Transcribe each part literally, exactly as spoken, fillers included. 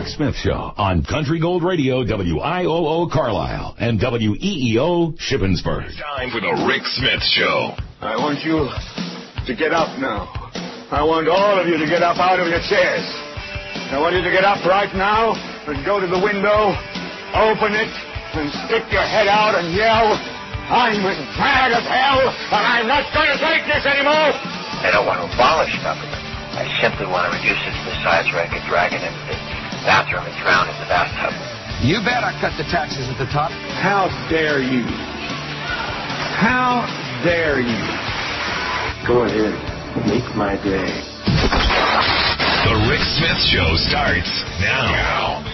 Rick Smith Show on Country Gold Radio, W I O O Carlisle, and W E E O Shippensburg. Time for the Rick Smith Show. I want you to get up now. I want all of you to get up out of your chairs. I want you to get up right now and go to the window, open it, and stick your head out and yell, I'm as mad as hell, and I'm not going to take this anymore. I don't want to abolish government. I simply want to reduce it to the size where I could drag it into the bathroom and drown in the bathtub. You bet I cut the taxes at the top. How dare you? How dare you? Go ahead, make my day. The Rick Smith Show starts now. now.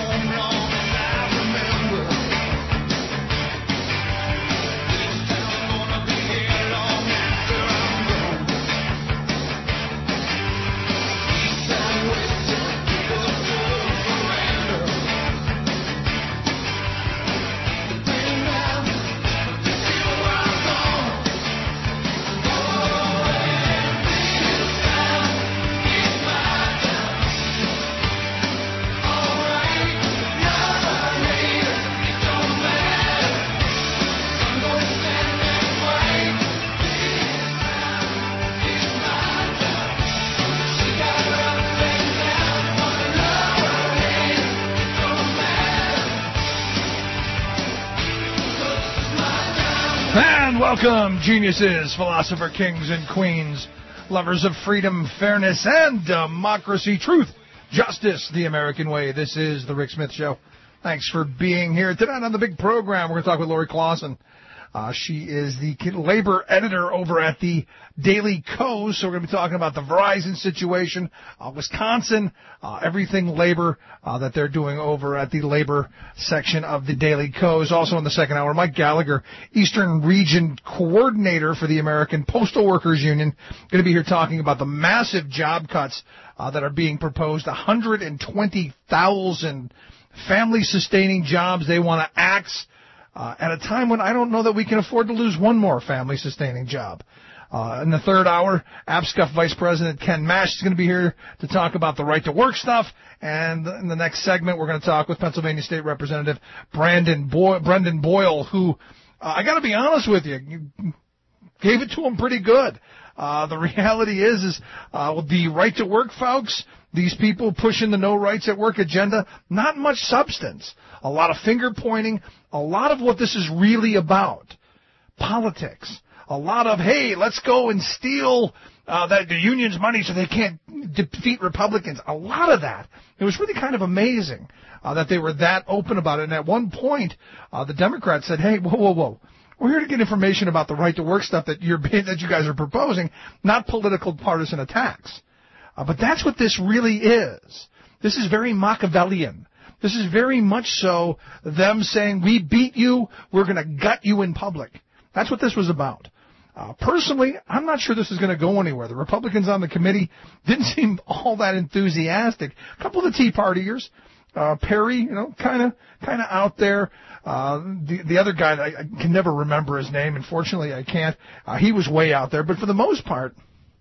Welcome, geniuses, philosopher kings and queens, lovers of freedom, fairness, and democracy, truth, justice, the American way. This is the Rick Smith Show. Thanks for being here. Tonight on the big program, we're going to talk with Lori Clausen. Uh, she is the labor editor over at the Daily Kos. So we're going to be talking about the Verizon situation, uh, Wisconsin, uh, everything labor uh, that they're doing over at the labor section of the Daily Kos. Also in the second hour, Mike Gallagher, Eastern Region Coordinator for the American Postal Workers Union, going to be here talking about the massive job cuts uh, that are being proposed, one hundred twenty thousand family-sustaining jobs they want to axe. Uh, at a time when I don't know that we can afford to lose one more family-sustaining job. Uh, in the third hour, APSCUF Vice President Ken Mash is going to be here to talk about the right-to-work stuff. And in the next segment, we're going to talk with Pennsylvania State Representative Brandon Boy- Brendan Boyle, who, uh, I got to be honest with you, you gave it to him pretty good. Uh, the reality is, is uh, with the right-to-work folks, these people pushing the no rights at work agenda, not much substance. A lot of finger-pointing, a lot of what this is really about. Politics. A lot of, hey, let's go and steal uh, that the union's money so they can't defeat Republicans. A lot of that. It was really kind of amazing uh, that they were that open about it. And at one point, uh, the Democrats said, hey, whoa, whoa, whoa. We're here to get information about the right-to-work stuff that you're that you guys are proposing, not political partisan attacks. Uh, but that's what this really is. This is very Machiavellian. This is very much so them saying, we beat you, we're going to gut you in public. That's what this was about. Uh, personally, I'm not sure this is going to go anywhere. The Republicans on the committee didn't seem all that enthusiastic. A couple of the Tea Partiers, uh, Perry, you know, kind of kind of out there. Uh, the, the other guy, I, I can never remember his name. Unfortunately, I can't. Uh, he was way out there. But for the most part,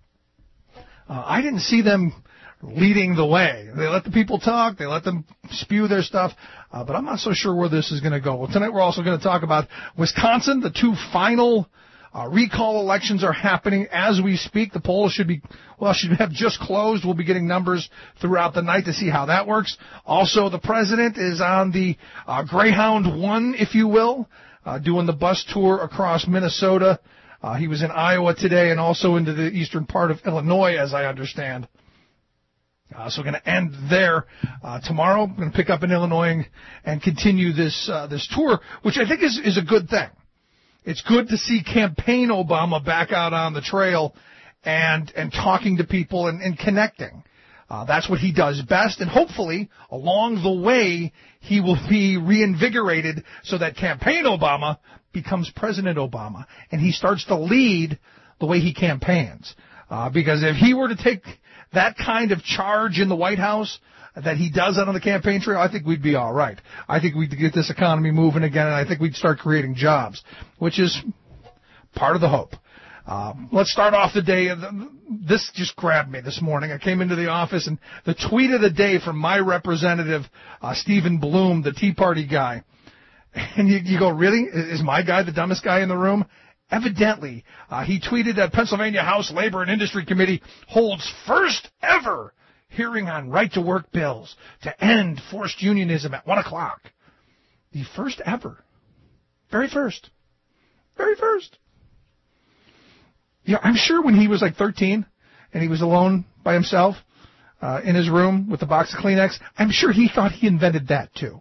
uh, I didn't see them leading the way. They let the people talk. They let them spew their stuff. Uh, but I'm not so sure where this is going to go. Well, tonight we're also going to talk about Wisconsin. The two final uh, recall elections are happening as we speak. The polls should be, well, should have just closed. We'll be getting numbers throughout the night to see how that works. Also, the president is on the uh, Greyhound One, if you will, uh, doing the bus tour across Minnesota. Uh, he was in Iowa today and also into the eastern part of Illinois, as I understand. Uh, so we're going to end there uh, tomorrow. We're going to pick up in Illinois and, and continue this uh, this tour, which I think is, is a good thing. It's good to see campaign Obama back out on the trail and and talking to people and, and connecting. Uh, that's what he does best, and hopefully along the way he will be reinvigorated so that campaign Obama becomes President Obama and he starts to lead the way he campaigns. Uh, because if he were to take that kind of charge in the White House that he does out on the campaign trail, I think we'd be all right. I think we'd get this economy moving again, and I think we'd start creating jobs, which is part of the hope. Uh, let's start off the day. This just grabbed me this morning. I came into the office, and the tweet of the day from my representative, uh, Stephen Bloom, the Tea Party guy. And you, you go, really? Is my guy the dumbest guy in the room? Evidently, uh, he tweeted that Pennsylvania House Labor and Industry Committee holds first ever hearing on right-to-work bills to end forced unionism at one o'clock. The first ever. Very first. Very first. Yeah, I'm sure when he was like thirteen and he was alone by himself uh, in his room with a box of Kleenex, I'm sure he thought he invented that too.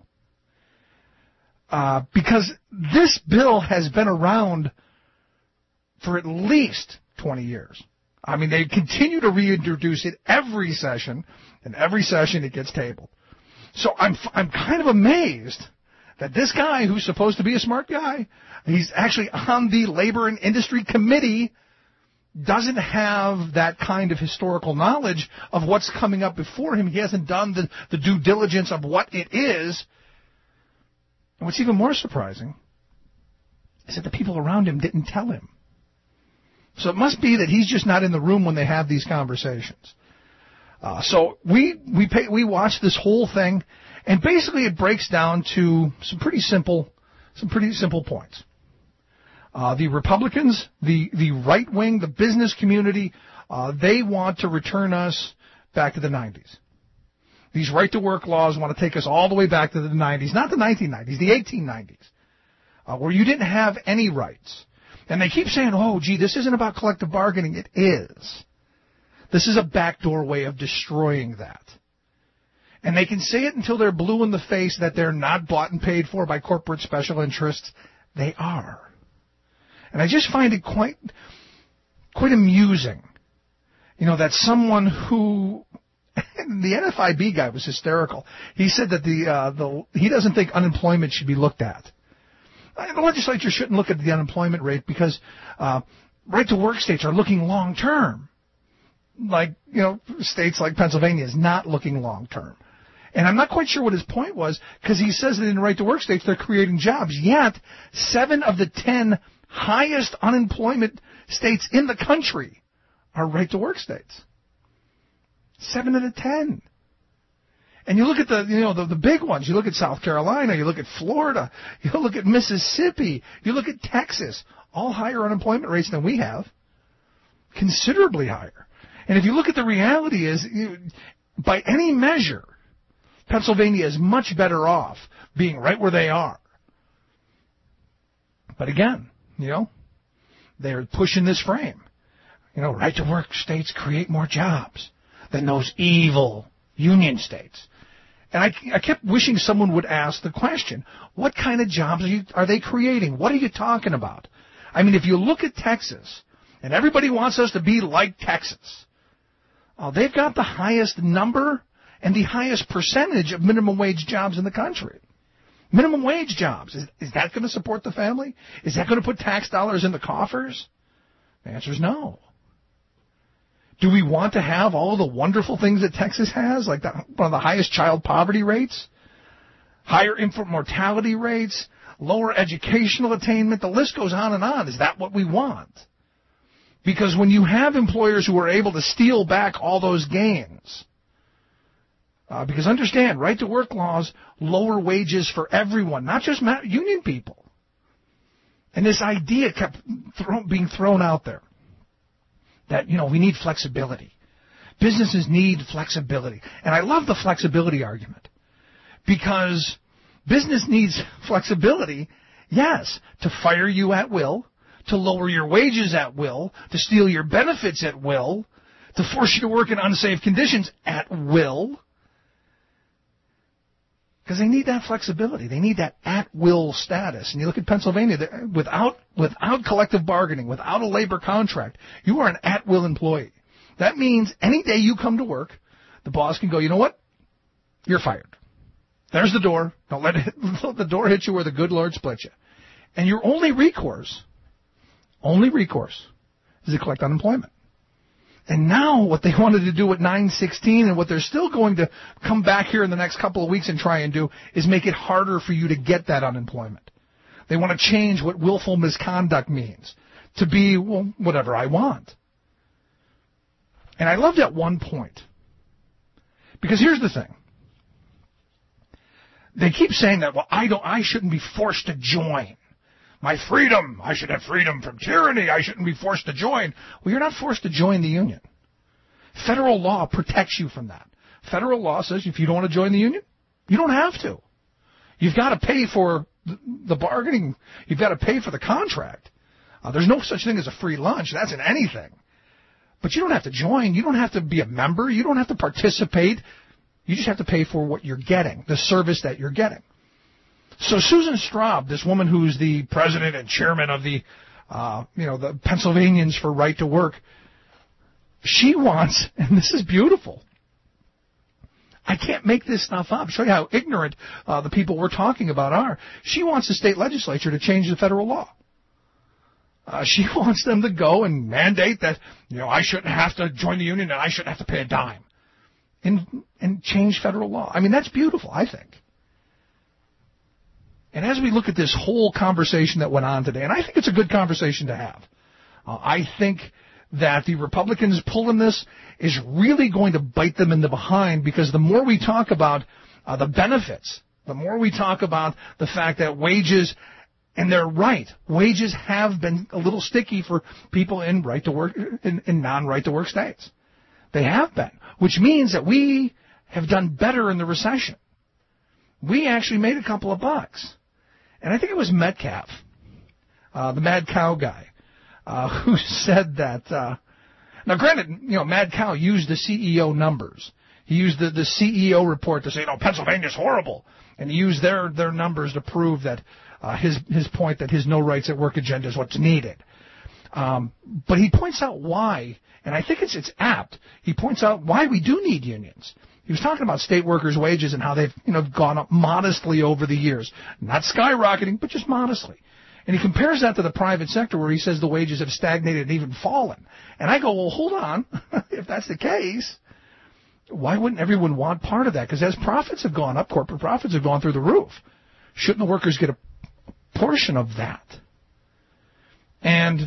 Uh, because this bill has been around for at least twenty years. I mean, they continue to reintroduce it every session, and every session it gets tabled. So I'm I'm kind of amazed that this guy, who's supposed to be a smart guy, he's actually on the Labor and Industry Committee, doesn't have that kind of historical knowledge of what's coming up before him. He hasn't done the, the due diligence of what it is. And what's even more surprising is that the people around him didn't tell him. So it must be that he's just not in the room when they have these conversations. Uh, so we we pay, we watch this whole thing, and basically it breaks down to some pretty simple some pretty simple points. Uh, the Republicans, the, the right wing, the business community, uh, they want to return us back to the nineties. These right-to-work laws want to take us all the way back to the nineties, not the nineteen nineties, the eighteen nineties, uh, where you didn't have any rights. And they keep saying, oh, gee, this isn't about collective bargaining. It is. This is a backdoor way of destroying that. And they can say it until they're blue in the face that they're not bought and paid for by corporate special interests. They are. And I just find it quite, quite amusing, you know, that someone who, the N F I B guy was hysterical. He said that the, uh, the he doesn't think unemployment should be looked at. The legislature shouldn't look at the unemployment rate because uh, right-to-work states are looking long-term. Like, you know, states like Pennsylvania is not looking long-term. And I'm not quite sure what his point was, because he says that in right-to-work states they're creating jobs. Yet, seven of the ten highest unemployment states in the country are right-to-work states. Seven of the ten. And you look at the, you know, the, the big ones. You look at South Carolina. You look at Florida. You look at Mississippi. You look at Texas. All higher unemployment rates than we have. Considerably higher. And if you look at the reality is, you, by any measure, Pennsylvania is much better off being right where they are. But again, you know, they're pushing this frame. You know, right-to-work states create more jobs than those evil union states. And I, I kept wishing someone would ask the question, what kind of jobs are, you, are they creating? What are you talking about? I mean, if you look at Texas, and everybody wants us to be like Texas, oh, they've got the highest number and the highest percentage of minimum wage jobs in the country. Minimum wage jobs. Is, is that going to support the family? Is that going to put tax dollars in the coffers? The answer is no. Do we want to have all the wonderful things that Texas has, like the, one of the highest child poverty rates, higher infant mortality rates, lower educational attainment? The list goes on and on. Is that what we want? Because when you have employers who are able to steal back all those gains, uh, because understand, right-to-work laws lower wages for everyone, not just union people. And this idea kept throw, being thrown out there. That, you know, we need flexibility. Businesses need flexibility. And I love the flexibility argument. Because business needs flexibility, yes, to fire you at will, to lower your wages at will, to steal your benefits at will, to force you to work in unsafe conditions at will. Because they need that flexibility. They need that at-will status. And you look at Pennsylvania, without without collective bargaining, without a labor contract, you are an at-will employee. That means any day you come to work, the boss can go, you know what? You're fired. There's the door. Don't let, it, let the door hit you where the good Lord split you. And your only recourse, only recourse, is to collect unemployment. And now what they wanted to do at nine sixteen and what they're still going to come back here in the next couple of weeks and try and do is make it harder for you to get that unemployment. They want to change what willful misconduct means to be, well, whatever I want. And I loved at one point, because here's the thing. They keep saying that, well, I don't, I shouldn't be forced to join. My freedom, I should have freedom from tyranny. I shouldn't be forced to join. Well, you're not forced to join the union. Federal law protects you from that. Federal law says if you don't want to join the union, you don't have to. You've got to pay for the bargaining. You've got to pay for the contract. Uh, there's no such thing as a free lunch. That's in anything. But you don't have to join. You don't have to be a member. You don't have to participate. You just have to pay for what you're getting, the service that you're getting. So Susan Straub, this woman who's the president and chairman of the, uh, you know, the Pennsylvanians for Right to Work, she wants, and this is beautiful, I can't make this stuff up. Show you how ignorant uh, the people we're talking about are. She wants the state legislature to change the federal law. Uh, she wants them to go and mandate that, you know, I shouldn't have to join the union and I shouldn't have to pay a dime. And, and change federal law. I mean, that's beautiful, I think. And as we look at this whole conversation that went on today, and I think it's a good conversation to have, uh, I think that the Republicans pulling this is really going to bite them in the behind, because the more we talk about uh, the benefits, the more we talk about the fact that wages, and they're right, wages have been a little sticky for people in right to work, in, in non-right to work states. They have been, which means that we have done better in the recession. We actually made a couple of bucks. And I think it was Metcalf, uh, the Mad Cow guy, uh, who said that, uh, now granted, you know, Mad Cow used the C E O numbers. He used the, the C E O report to say, no, Pennsylvania's horrible. And he used their, their numbers to prove that, uh, his, his point that his no rights at work agenda is what's needed. Um, but he points out why, and I think it's, it's apt. He points out why we do need unions. He was talking about state workers' wages and how they've, you know, gone up modestly over the years. Not skyrocketing, but just modestly. And he compares that to the private sector, where he says the wages have stagnated and even fallen. And I go, well, hold on. If that's the case, why wouldn't everyone want part of that? Because as profits have gone up, corporate profits have gone through the roof. Shouldn't the workers get a portion of that? And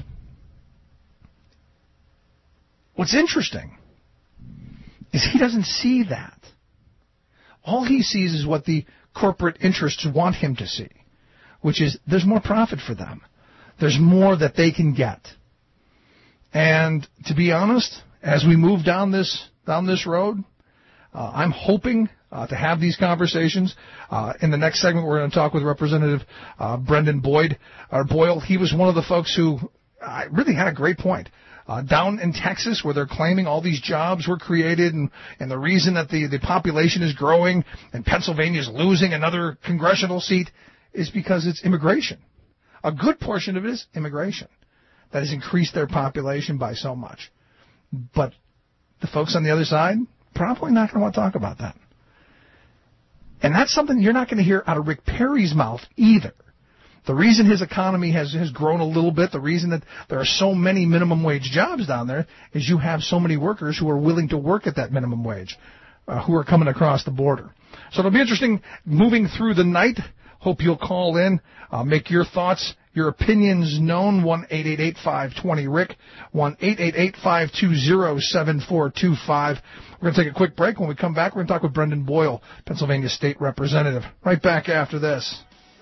what's interesting is he doesn't see that. All he sees is what the corporate interests want him to see, which is there's more profit for them. There's more that they can get. And to be honest, as we move down this down this road, uh, I'm hoping uh, to have these conversations. Uh, in the next segment, we're going to talk with Representative uh, Brendan Boyd or Boyle. He was one of the folks who uh, really had a great point. Uh, down in Texas, where they're claiming all these jobs were created, and, and the reason that the, the population is growing and Pennsylvania is losing another congressional seat is because it's immigration. A good portion of it is immigration that has increased their population by so much. But the folks on the other side, probably not going to want to talk about that. And that's something you're not going to hear out of Rick Perry's mouth either. The reason his economy has, has grown a little bit, the reason that there are so many minimum wage jobs down there, is you have so many workers who are willing to work at that minimum wage, uh, who are coming across the border. So it'll be interesting moving through the night. Hope you'll call in, uh, make your thoughts, your opinions known. one eight eight eight, five two zero, R I C, one eight eight eight, five two zero, seven four two five. We're going to take a quick break. When we come back, we're going to talk with Brendan Boyle, Pennsylvania State Representative. Right back after this.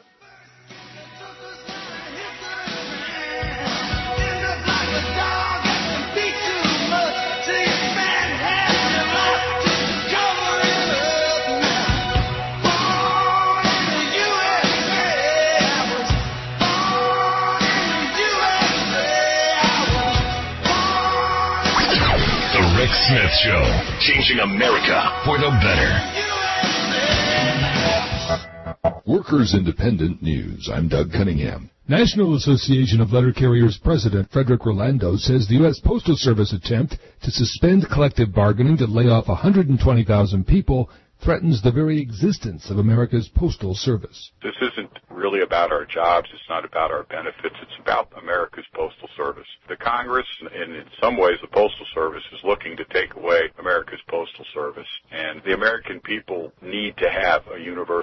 Smith Show, changing America for the better. Workers Independent News. I'm Doug Cunningham. National Association of Letter Carriers President Frederick Rolando says the U S Postal Service attempt to suspend collective bargaining to lay off one hundred twenty thousand people threatens the very existence of America's Postal Service. This isn't really about our jobs. It's not about our benefits. It's about America's Postal Service. The Congress, and in some ways the Postal Service, is looking to take away America's Postal Service. And the American people need to have a universal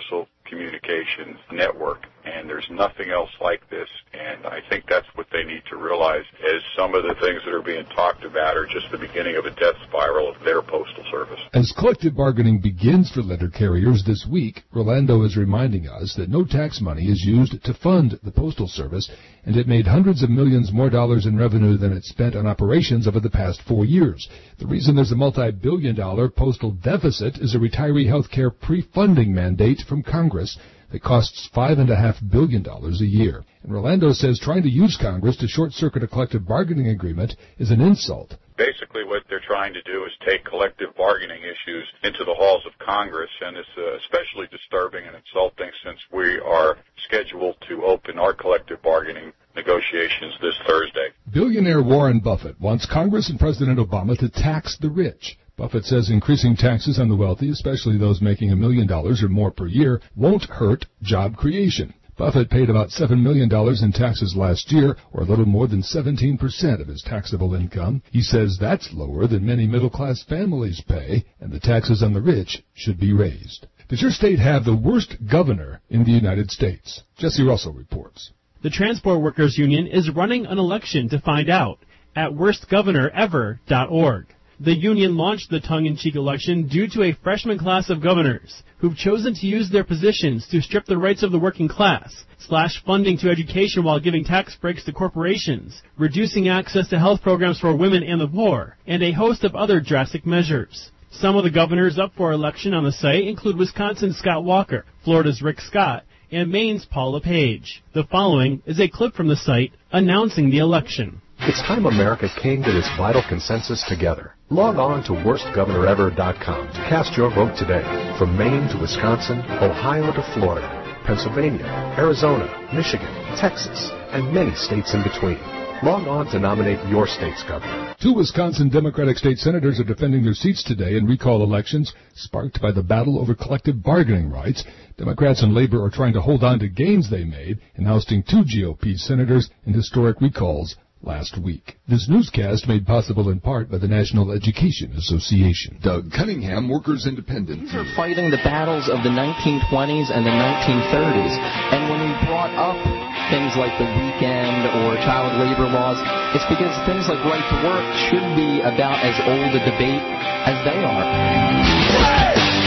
communications network, and there's nothing else like this. And I think that's what they need to realize, as some of the things that are being talked about are just the beginning of a death spiral of their postal service. As collective bargaining begins for letter carriers this week, Rolando is reminding us that no tax money is used to fund the Postal Service, and it made hundreds of millions more dollars in revenue than it spent on operations over the past four years. The reason there's a multi-billion dollar postal deficit is a retiree health care pre-funding mandate from Congress that costs five point five billion dollars a year. And Rolando says trying to use Congress to short-circuit a collective bargaining agreement is an insult. Basically what they're trying to do is take collective bargaining issues into the halls of Congress, and it's uh, especially disturbing and insulting since we are scheduled to open our collective bargaining negotiations this Thursday. Billionaire Warren Buffett wants Congress and President Obama to tax the rich. Buffett says increasing taxes on the wealthy, especially those making a million dollars or more per year, won't hurt job creation. Buffett paid about seven million dollars in taxes last year, or a little more than seventeen percent of his taxable income. He says that's lower than many middle-class families pay, and the taxes on the rich should be raised. Does your state have the worst governor in the United States? Jesse Russell reports. The Transport Workers Union is running an election to find out at worst governor ever dot org. The union launched the tongue-in-cheek election due to a freshman class of governors who've chosen to use their positions to strip the rights of the working class, slash funding to education while giving tax breaks to corporations, reducing access to health programs for women and the poor, and a host of other drastic measures. Some of the governors up for election on the site include Wisconsin's Scott Walker, Florida's Rick Scott, and Maine's Paul LePage. The following is a clip from the site announcing the election. It's time America came to this vital consensus together. Log on to worst governor ever dot com to cast your vote today. From Maine to Wisconsin, Ohio to Florida, Pennsylvania, Arizona, Michigan, Texas, and many states in between. Log on to nominate your state's governor. Two Wisconsin Democratic state senators are defending their seats today in recall elections sparked by the battle over collective bargaining rights. Democrats and Labor are trying to hold on to gains they made in ousting two G O P senators in historic recalls last week. This newscast made possible in part by the National Education Association. Doug Cunningham, Workers Independent. These are fighting the battles of the nineteen twenties and the nineteen thirties. And when we brought up things like the weekend or child labor laws, it's because things like right to work should be about as old a debate as they are.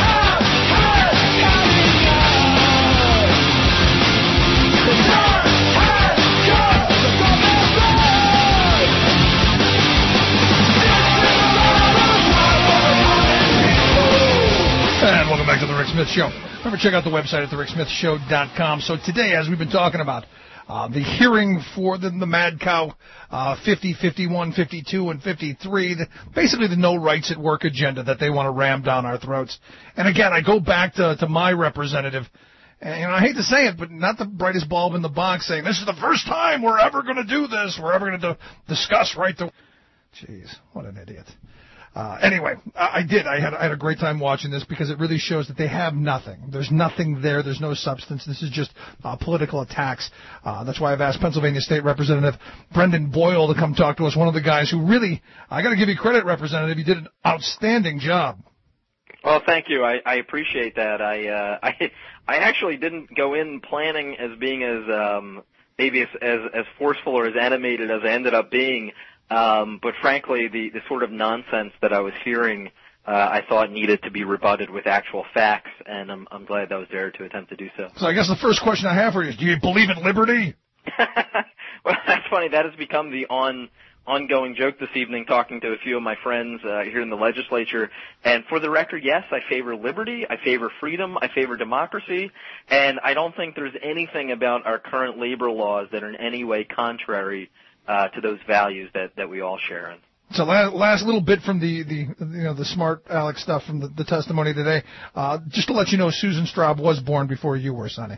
And welcome back to the Rick Smith Show. Remember, check out the website at the rick smith show dot com. So today, as we've been talking about, uh, the hearing for the, the Mad Cow uh, fifty, fifty-one, fifty-two, and fifty-three, the, basically the no rights at work agenda that they want to ram down our throats. And again, I go back to, to my representative, and you know, I hate to say it, but not the brightest bulb in the box saying, this is the first time we're ever going to do this, we're ever going to discuss right to... Jeez, what an idiot. Uh, anyway, I, I did. I had, I had a great time watching this because it really shows that they have nothing. There's nothing there. There's no substance. This is just uh, political attacks. Uh, that's why I've asked Pennsylvania State Representative Brendan Boyle to come talk to us, one of the guys who really, I got to give you credit, Representative. You did an outstanding job. Well, thank you. I, I appreciate that. I, uh, I I actually didn't go in planning as being as um, maybe as, as as forceful or as animated as I ended up being. Um, but frankly, the, the sort of nonsense that I was hearing, uh, I thought needed to be rebutted with actual facts, and I'm, I'm glad I was there to attempt to do so. So I guess the first question I have for you is, do you believe in liberty? Well, that's funny. That has become the on ongoing joke this evening, talking to a few of my friends uh, here in the legislature. And for the record, yes, I favor liberty, I favor freedom, I favor democracy, and I don't think there's anything about our current labor laws that are in any way contrary Uh, to those values that, that we all share in. So last, last little bit from the, the you know the smart Alex stuff from the, the testimony today. Uh, just to let you know, Susan Straub was born before you were, Sonny.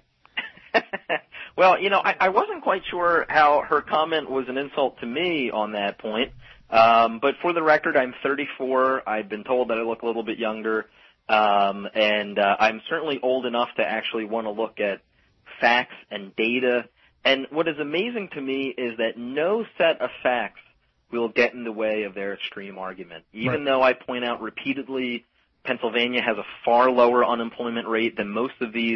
Well, you know, I, I wasn't quite sure how her comment was an insult to me on that point. Um, but for the record, I'm thirty-four. I've been told that I look a little bit younger. Um, and uh, I'm certainly old enough to actually want to look at facts and data. And what is amazing to me is that no set of facts will get in the way of their extreme argument. Even right. though I point out repeatedly Pennsylvania has a far lower unemployment rate than most of these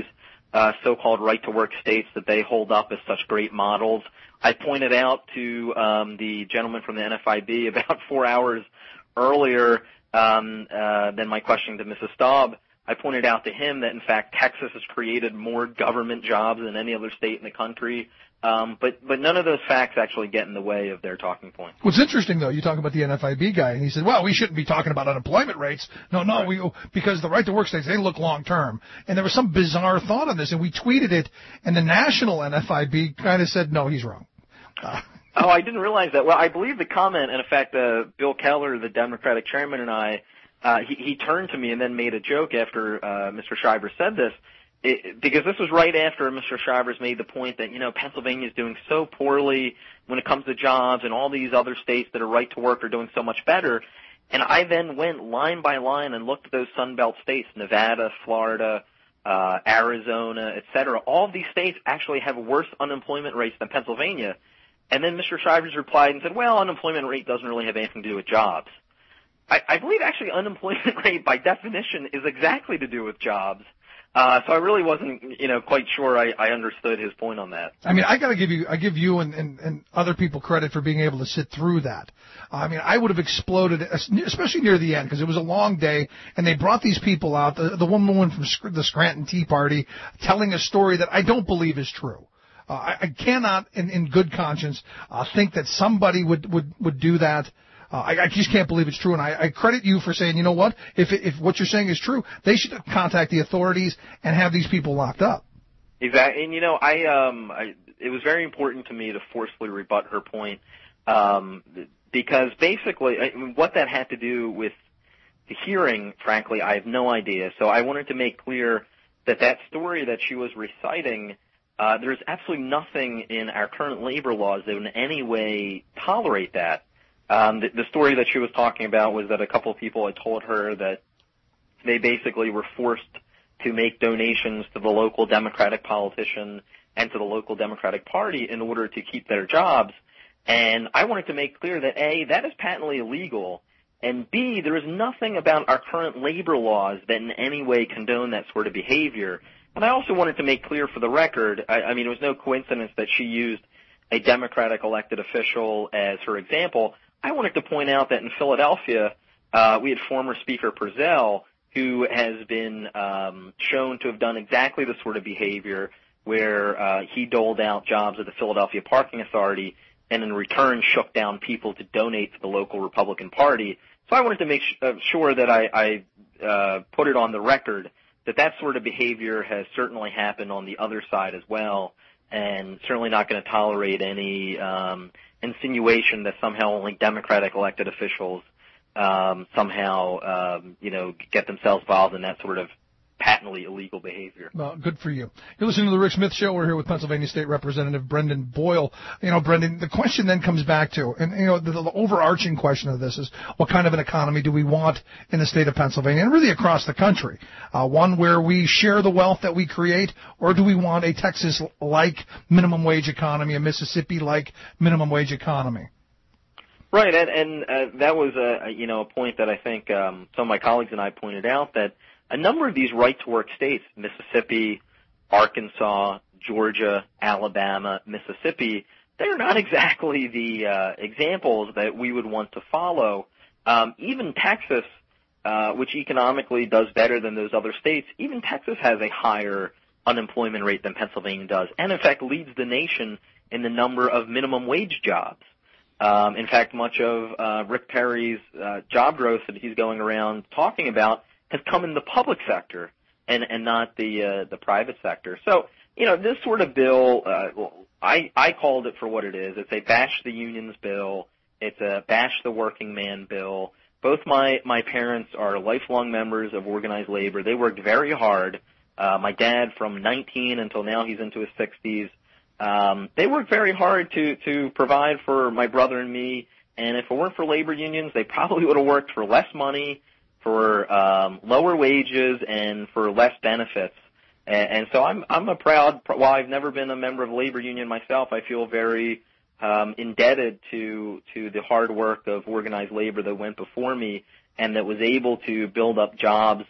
uh, so-called right-to-work states that they hold up as such great models. I pointed out to um, the gentleman from the N F I B about four hours earlier um, uh, than my question to Missus Staub. I pointed out to him that, in fact, Texas has created more government jobs than any other state in the country. Um, but, but none of those facts actually get in the way of their talking point. What's interesting, though, you talk about the N F I B guy, and he said, well, we shouldn't be talking about unemployment rates. No, no, right. we because the right-to-work states, they look long-term. And there was some bizarre thought on this, and we tweeted it, and the national N F I B kind of said, no, he's wrong. Uh, oh, I didn't realize that. Well, I believe the comment, and in fact, uh, Bill Keller, the Democratic chairman, and I, uh, he, he turned to me and then made a joke after uh, Mister Shivers said this. It, because this was right after Mister Shivers made the point that, you know, Pennsylvania is doing so poorly when it comes to jobs, and all these other states that are right to work are doing so much better. And I then went line by line and looked at those Sun Belt states, Nevada, Florida, uh, Arizona, et cetera. All of these states actually have worse unemployment rates than Pennsylvania. And then Mister Shivers replied and said, well, unemployment rate doesn't really have anything to do with jobs. I, I believe actually unemployment rate by definition is exactly to do with jobs. Uh, so I really wasn't, you know, quite sure I, I understood his point on that. I mean, I got to give you, I give you and, and, and other people credit for being able to sit through that. I mean, I would have exploded, especially near the end, because it was a long day, and they brought these people out. The, the woman from the Scranton Tea Party telling a story that I don't believe is true. Uh, I, I cannot, in, in good conscience, uh, think that somebody would, would, would do that. Uh, I, I just can't believe it's true, and I, I credit you for saying, you know what, if if what you're saying is true, they should contact the authorities and have these people locked up. Exactly, and you know, I um, I, it was very important to me to forcefully rebut her point, um, because basically, I mean, what that had to do with the hearing, frankly, I have no idea. So I wanted to make clear that that story that she was reciting, uh, there's absolutely nothing in our current labor laws that in any way tolerate that. Um, the, the story that she was talking about was that a couple of people had told her that they basically were forced to make donations to the local Democratic politician and to the local Democratic Party in order to keep their jobs. And I wanted to make clear that, A, that is patently illegal, and B, there is nothing about our current labor laws that in any way condone that sort of behavior. And I also wanted to make clear for the record, I, I mean, it was no coincidence that she used a Democratic elected official as her example. I wanted to point out that in Philadelphia, uh, we had former Speaker Purcell, who has been um, shown to have done exactly the sort of behavior where uh, he doled out jobs at the Philadelphia Parking Authority and in return shook down people to donate to the local Republican Party. So I wanted to make sh- uh, sure that I, I uh, put it on the record that that sort of behavior has certainly happened on the other side as well, and certainly not going to tolerate any um, – insinuation that somehow only Democratic elected officials um, somehow, um, you know, get themselves involved in that sort of patently illegal behavior. Well, good for you. You're listening to the Rick Smith Show. We're here with Pennsylvania State Representative Brendan Boyle. You know, Brendan, the question then comes back to, and you know, the, the overarching question of this is, what kind of an economy do we want in the state of Pennsylvania and really across the country? Uh, one where we share the wealth that we create, or do we want a Texas-like minimum wage economy, a Mississippi-like minimum wage economy? Right, and, and uh, that was a, you know, a point that I think um, some of my colleagues and I pointed out, that a number of these right-to-work states, Mississippi, Arkansas, Georgia, Alabama, Mississippi, they're not exactly the uh, examples that we would want to follow. Um, even Texas, uh, which economically does better than those other states, even Texas has a higher unemployment rate than Pennsylvania does, and in fact leads the nation in the number of minimum wage jobs. Um, in fact, much of uh, Rick Perry's uh, job growth that he's going around talking about has come in the public sector and, and not the uh, the private sector. So, you know, this sort of bill, uh, well, I, I called it for what it is. It's a bash the unions bill. It's a bash the working man bill. Both my, my parents are lifelong members of organized labor. They worked very hard. Uh, my dad, from nineteen until now, he's into his sixties. Um, they worked very hard to, to provide for my brother and me. And if it weren't for labor unions, they probably would have worked for less money, for um, lower wages, and for less benefits. And, and so I'm I'm a proud, while I've never been a member of a labor union myself, I feel very um, indebted to to the hard work of organized labor that went before me and that was able to build up jobs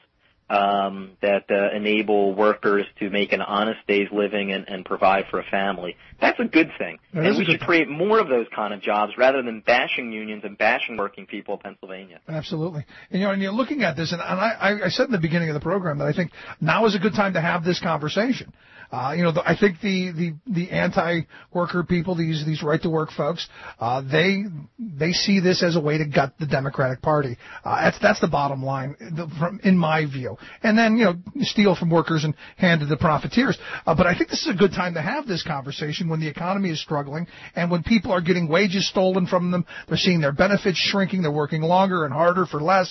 um, that uh, enable workers to make an honest day's living and, and provide for a family. That's a good thing. That and we should thing. create more of those kind of jobs rather than bashing unions and bashing working people in Pennsylvania. Absolutely. And, you know, and you're looking at this, and, and I, I said in the beginning of the program that I think now is a good time to have this conversation. Uh, you know, the, I think the, the, the anti-worker people, these, these right-to-work folks, uh, they, they see this as a way to gut the Democratic Party. Uh, that's, that's the bottom line, the, from, in my view. And then, you know, steal from workers and hand to the profiteers. Uh, but I think this is a good time to have this conversation when the economy is struggling and when people are getting wages stolen from them. They're seeing their benefits shrinking. They're working longer and harder for less.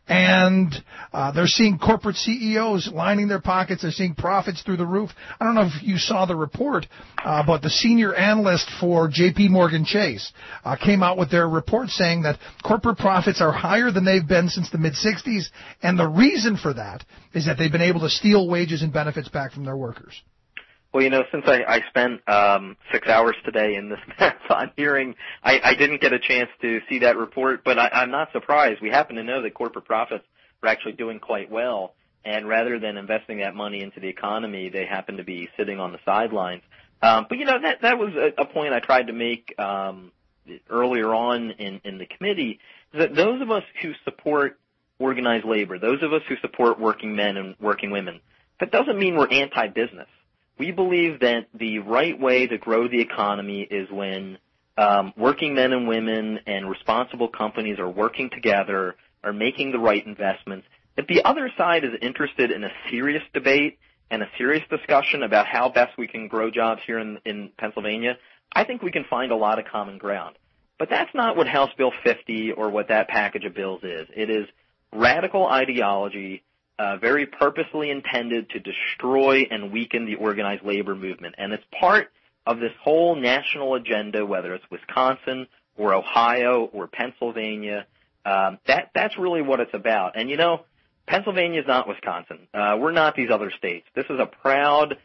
And, uh, they're seeing corporate C E Os lining their pockets. They're seeing profits through the roof. I don't know if you saw the report, uh, but the senior analyst for J P Morgan Chase uh, came out with their report saying that corporate profits are higher than they've been since the mid-sixties, and the reason for that is that they've been able to steal wages and benefits back from their workers. Well, you know, since I, I spent um, six hours today in this marathon hearing, I, I didn't get a chance to see that report, but I, I'm not surprised. We happen to know that corporate profits are actually doing quite well. And rather than investing that money into the economy, they happen to be sitting on the sidelines. Um, but, you know, that, that was a, a point I tried to make um, earlier on in, in the committee, is that those of us who support organized labor, those of us who support working men and working women, that doesn't mean we're anti-business. We believe that the right way to grow the economy is when um, working men and women and responsible companies are working together, are making the right investments. If the other side is interested in a serious debate and a serious discussion about how best we can grow jobs here in, in Pennsylvania, I think we can find a lot of common ground. But that's not what House Bill fifty or what that package of bills is. It is radical ideology, uh, very purposely intended to destroy and weaken the organized labor movement. And it's part of this whole national agenda, whether it's Wisconsin or Ohio or Pennsylvania. Um, that that's really what it's about. And, you know, Pennsylvania is not Wisconsin. Uh, we're not these other states. This is a proud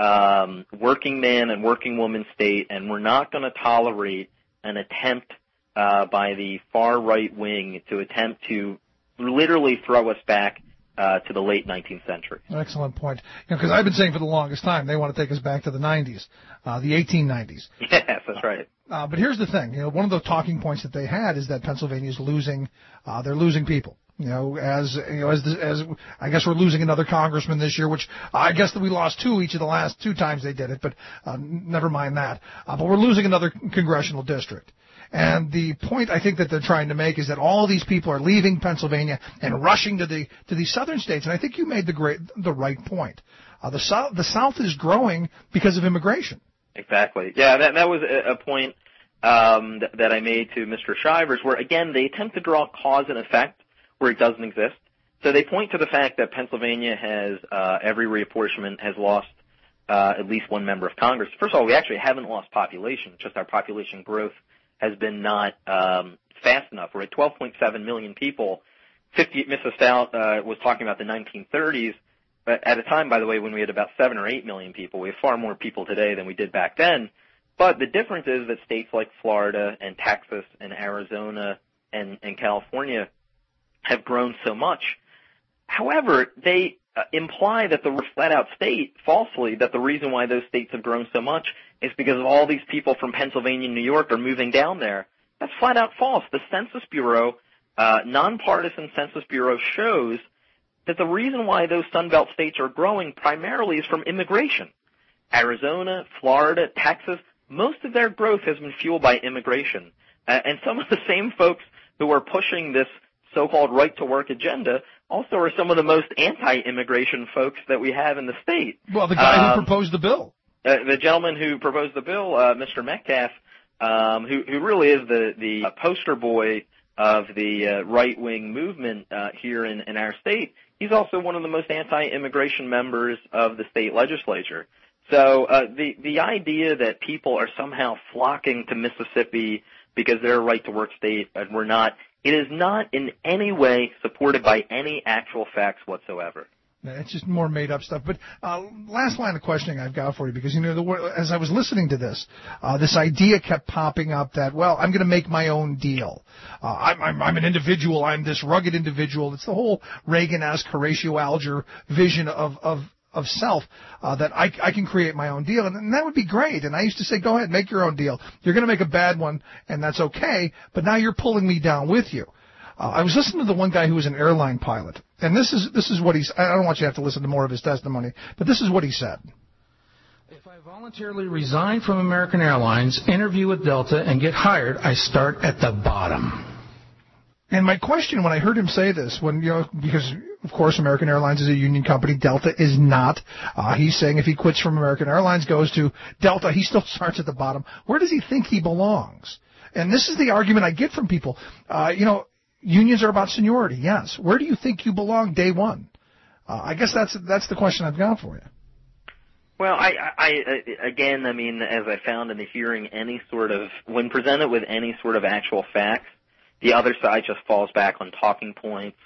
um, working man and working woman state, and we're not going to tolerate an attempt uh, by the far right wing to attempt to literally throw us back uh, to the late nineteenth century. Excellent point. Because you know, I've been saying for the longest time they want to take us back to the nineties, uh, the eighteen nineties. Yes, that's right. Uh, but here's the thing. You know, one of the talking points that they had is that Pennsylvania is losing. Uh, they're losing people. You know, as you know, as as I guess we're losing another congressman this year, which I guess that we lost two each of the last two times they did it, but uh, never mind that. Uh, but we're losing another congressional district. And the point I think that they're trying to make is that all of these people are leaving Pennsylvania and rushing to the to these southern states. And I think you made the great the right point. Uh, the South the South is growing because of immigration. Exactly. Yeah, that that was a, a point um, th- that I made to Mister Shivers, where again they attempt to draw cause and effect where it doesn't exist. So they point to the fact that Pennsylvania has, uh, every reapportionment has lost, uh, at least one member of Congress. First of all, we actually haven't lost population, just our population growth has been not, um, fast enough. We're at twelve point seven million people. fifty, Missus Stout, uh, was talking about the nineteen thirties, but at a time, by the way, when we had about seven or eight million people. We have far more people today than we did back then. But the difference is that states like Florida and Texas and Arizona and, and California have grown so much. However, they uh, imply that the flat-out state, falsely, that the reason why those states have grown so much is because of all these people from Pennsylvania and New York are moving down there. That's flat-out false. The Census Bureau, uh, nonpartisan Census Bureau, shows that the reason why those Sunbelt states are growing primarily is from immigration. Arizona, Florida, Texas, most of their growth has been fueled by immigration. Uh, and some of the same folks who are pushing this so-called right-to-work agenda also are some of the most anti-immigration folks that we have in the state. Well, the guy um, who proposed the bill. Uh, the gentleman who proposed the bill, uh, Mister Metcalf, um, who, who really is the, the poster boy of the uh, right-wing movement uh, here in, in our state, he's also one of the most anti-immigration members of the state legislature. So uh, the, the idea that people are somehow flocking to Mississippi because they're a right-to-work state and we're not, it is not in any way supported by any actual facts whatsoever. It's just more made-up stuff. But uh, last line of questioning I've got for you, because, you know, the, as I was listening to this, uh, this idea kept popping up that, well, I'm going to make my own deal. Uh, I'm, I'm, I'm an individual. I'm this rugged individual. It's the whole Reagan-esque Horatio Alger vision of, of, of self, uh, that I, I can create my own deal. And, and that would be great. And I used to say, go ahead, make your own deal. You're going to make a bad one, and that's okay, but now you're pulling me down with you. Uh, I was listening to the one guy who was an airline pilot, and this is this is what he's. I don't want you to have to listen to more of his testimony, but this is what he said. If I voluntarily resign from American Airlines, interview with Delta, and get hired, I start at the bottom. And my question when I heard him say this, when you know, because of course American Airlines is a union company, Delta is not. Uh, he's saying if he quits from American Airlines, goes to Delta, he still starts at the bottom. Where does he think he belongs? And this is the argument I get from people. Uh, you know. Unions are about seniority, yes. Where do you think you belong day one? Uh, I guess that's that's the question I've got for you. Well, I, I, I, again, I mean, as I found in the hearing, any sort of, when presented with any sort of actual facts, the other side just falls back on talking points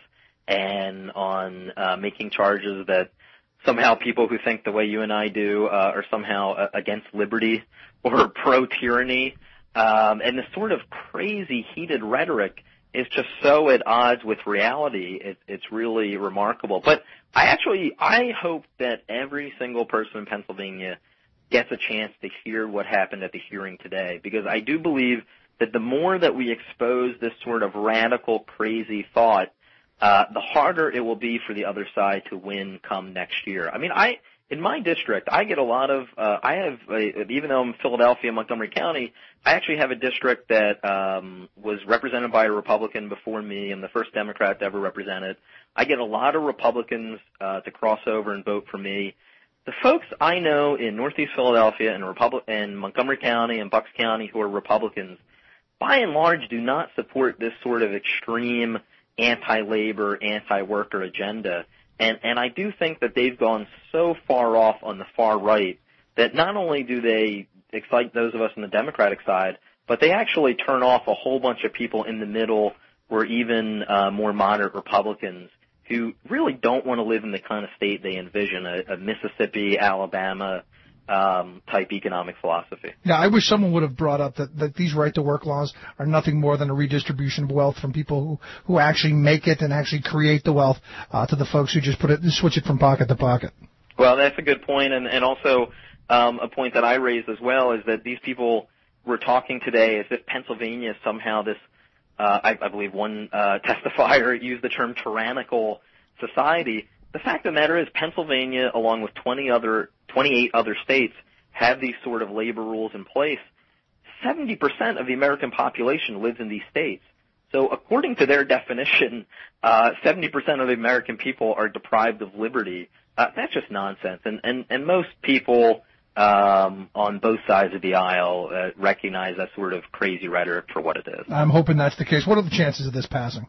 and on uh, making charges that somehow people who think the way you and I do uh, are somehow uh, against liberty or pro-tyranny. Um, and this sort of crazy, heated rhetoric is just so at odds with reality. It, it's really remarkable. But I actually, I hope that every single person in Pennsylvania gets a chance to hear what happened at the hearing today, because I do believe that the more that we expose this sort of radical, crazy thought, uh, the harder it will be for the other side to win come next year. I mean, I, in my district, I get a lot of, uh, I have, a, even though I'm in Philadelphia, Montgomery County, I actually have a district that um, was represented by a Republican before me and the first Democrat to ever represent it. I get a lot of Republicans uh, to cross over and vote for me. The folks I know in Northeast Philadelphia and, Republic- and Montgomery County and Bucks County who are Republicans, by and large, do not support this sort of extreme anti-labor, anti-worker agenda. And, and I do think that they've gone so far off on the far right that not only do they excite those of us on the Democratic side, but they actually turn off a whole bunch of people in the middle or even uh, more moderate Republicans who really don't want to live in the kind of state they envision, a, a Mississippi, Alabama um, type economic philosophy. Yeah, I wish someone would have brought up that, that these right-to-work laws are nothing more than a redistribution of wealth from people who, who actually make it and actually create the wealth uh, to the folks who just put it, switch it from pocket to pocket. Well, that's a good point, and, and also um, a point that I raised as well is that these people were talking today as if Pennsylvania is somehow this, uh, I, I believe one uh, testifier used the term tyrannical society. The fact of the matter is Pennsylvania, along with twenty other, twenty-eight other states, have these sort of labor rules in place. seventy percent of the American population lives in these states. So according to their definition, uh, seventy percent of the American people are deprived of liberty. Uh, that's just nonsense. And, and, and most people um, on both sides of the aisle uh, recognize that sort of crazy rhetoric for what it is. I'm hoping that's the case. What are the chances of this passing?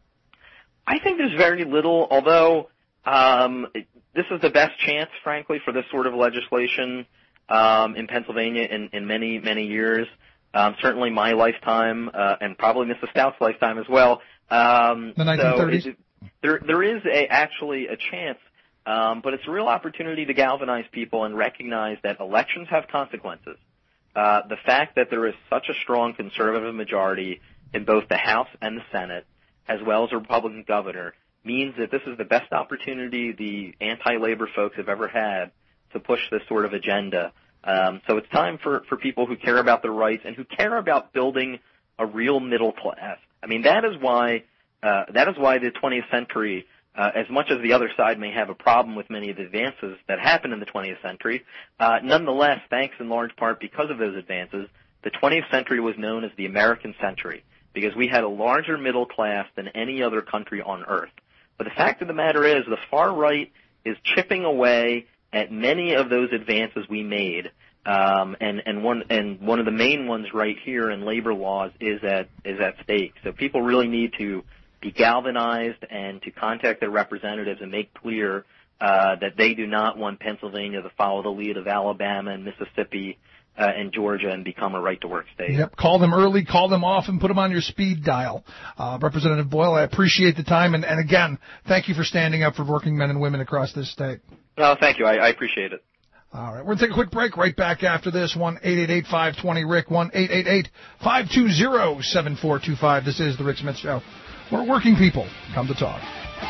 I think there's very little, although um, this is the best chance, frankly, for this sort of legislation um, in Pennsylvania in, in many, many years. Um, certainly my lifetime, uh, and probably Missus Stout's lifetime as well. Um, the nineteen thirties? So it, there, there is a, actually a chance, um, but it's a real opportunity to galvanize people and recognize that elections have consequences. Uh, the fact that there is such a strong conservative majority in both the House and the Senate, as well as a Republican governor, means that this is the best opportunity the anti-labor folks have ever had to push this sort of agenda. Um, so it's time for, for people who care about their rights and who care about building a real middle class. I mean, that is why uh, that is why the twentieth century, uh, as much as the other side may have a problem with many of the advances that happened in the twentieth century, uh, nonetheless, thanks in large part because of those advances, the twentieth century was known as the American century because we had a larger middle class than any other country on earth. But the fact of the matter is the far right is chipping away at many of those advances we made, um, and and one and one of the main ones right here in labor laws is at is at stake. So people really need to be galvanized and to contact their representatives and make clear uh, that they do not want Pennsylvania to follow the lead of Alabama and Mississippi uh, in Georgia and become a right-to-work state. Yep. Call them early, call them off, and put them on your speed dial. Uh, Representative Boyle, I appreciate the time, and, and again, thank you for standing up for working men and women across this state. No, thank you. I, I appreciate it. All right. We're going to take a quick break. Right back after this. one eight eight eight, five two zero, R I C K, one eight eight eight, five two zero, seven four two five. This is The Rick Smith Show, where working people come to talk.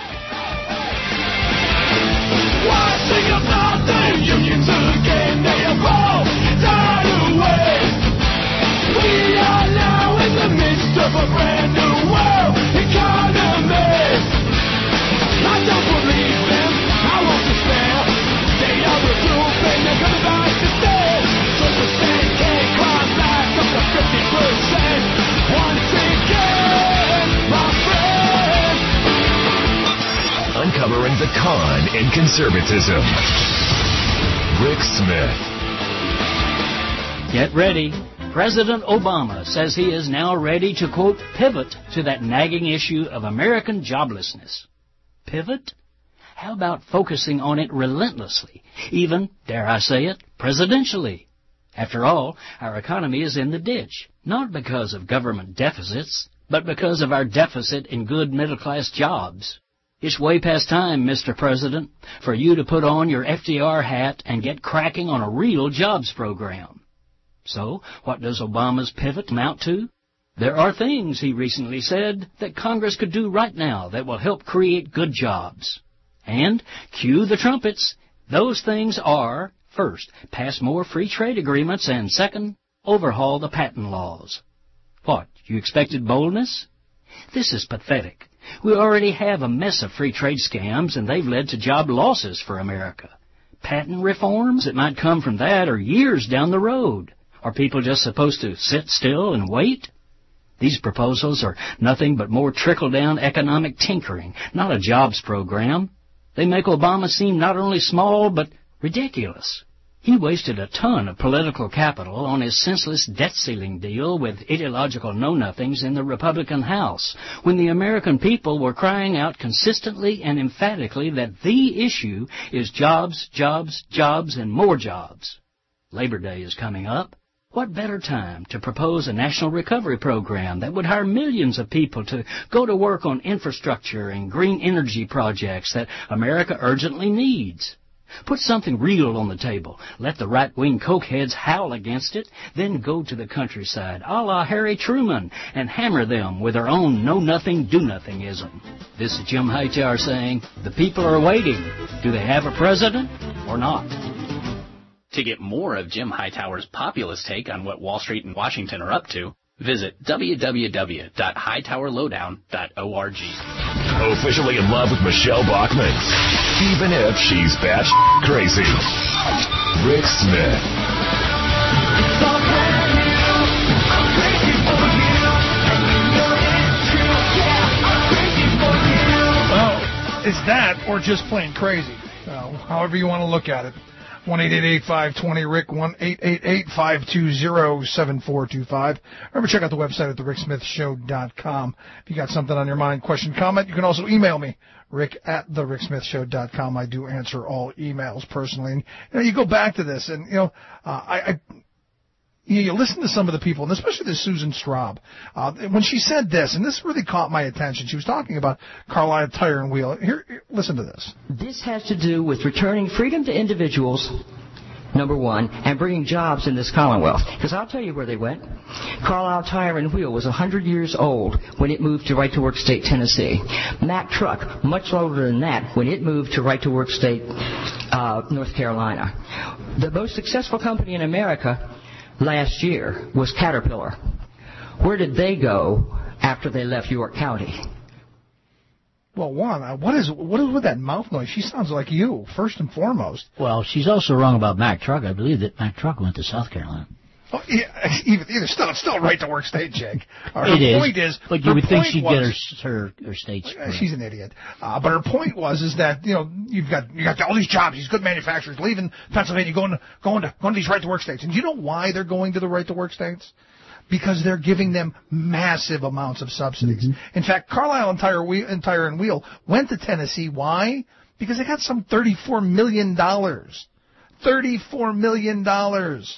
Watching about the unions again, they have all died away. We are now in the midst of a brand new world economy. I don't believe them, I won't despair. They are a group and they're coming back to stay. So percent can't climb back up to fifty percent. Once again, my friend. Uncovering the con in conservatism. Rick Smith. Get ready. President Obama says he is now ready to, quote, pivot to that nagging issue of American joblessness. Pivot? How about focusing on it relentlessly, even, dare I say it, presidentially? After all, our economy is in the ditch, not because of government deficits, but because of our deficit in good middle-class jobs. It's way past time, Mister President, for you to put on your F D R hat and get cracking on a real jobs program. So, what does Obama's pivot amount to? There are things, he recently said, that Congress could do right now that will help create good jobs. And, cue the trumpets, those things are, first, pass more free trade agreements, and second, overhaul the patent laws. What, you expected boldness? This is pathetic. We already have a mess of free trade scams, and they've led to job losses for America. Patent reforms that might come from that are years down the road. Are people just supposed to sit still and wait? These proposals are nothing but more trickle-down economic tinkering, not a jobs program. They make Obama seem not only small, but ridiculous. He wasted a ton of political capital on his senseless debt-ceiling deal with ideological know-nothings in the Republican House, when the American people were crying out consistently and emphatically that the issue is jobs, jobs, jobs, and more jobs. Labor Day is coming up. What better time to propose a national recovery program that would hire millions of people to go to work on infrastructure and green energy projects that America urgently needs? Put something real on the table. Let the right-wing cokeheads howl against it, then go to the countryside, a la Harry Truman, and hammer them with their own know-nothing, do-nothingism. This is Jim Hightower saying, the people are waiting. Do they have a president or not? To get more of Jim Hightower's populist take on what Wall Street and Washington are up to, visit w w w dot hightower lowdown dot org. Officially in love with Michelle Bachmann, even if she's batsh crazy. Rick Smith. Well, it's that or just plain crazy. Uh, however you want to look at it. one eight eight eight, five two zero, R I C K, one eight eight eight, five two zero, seven four two five. Remember, check out the website at the rick smith show dot com. If you got something on your mind, question, comment, you can also email me, rick at the rick smith show dot com. I do answer all emails personally. And, you know, you go back to this, and, you know, uh, I... I You, know, you listen to some of the people, and especially this Susan Straub, uh, when she said this, and this really caught my attention. She was talking about Carlisle Tire and Wheel. Here, here, listen to this. This has to do with returning freedom to individuals, number one, and bringing jobs in this Commonwealth. Because I'll tell you where they went. Carlisle Tire and Wheel was one hundred years old when it moved to right-to-work state Tennessee. Mack Truck, much older than that, when it moved to right-to-work state uh, North Carolina. The most successful company in America last year was Caterpillar. Where did they go after they left York County? Well, one, uh, what is what is with that mouth noise? She sounds like you, first and foremost. Well, she's also wrong about Mack Truck. I believe that Mack Truck went to South Carolina. Oh, yeah, either, either still, it's still right to work state, Jake. Her it is, point is, but you would think she'd was, get her her, her states. She's an idiot. Uh, but her point was is that you know you've got you got all these jobs, these good manufacturers leaving Pennsylvania, going to going to going to these right to work states. And you know why they're going to the right to work states? Because they're giving them massive amounts of subsidies. Mm-hmm. In fact, Carlisle and Tire, Wheel, and Tire and Wheel went to Tennessee. Why? Because they got some thirty-four million dollars. thirty-four million dollars.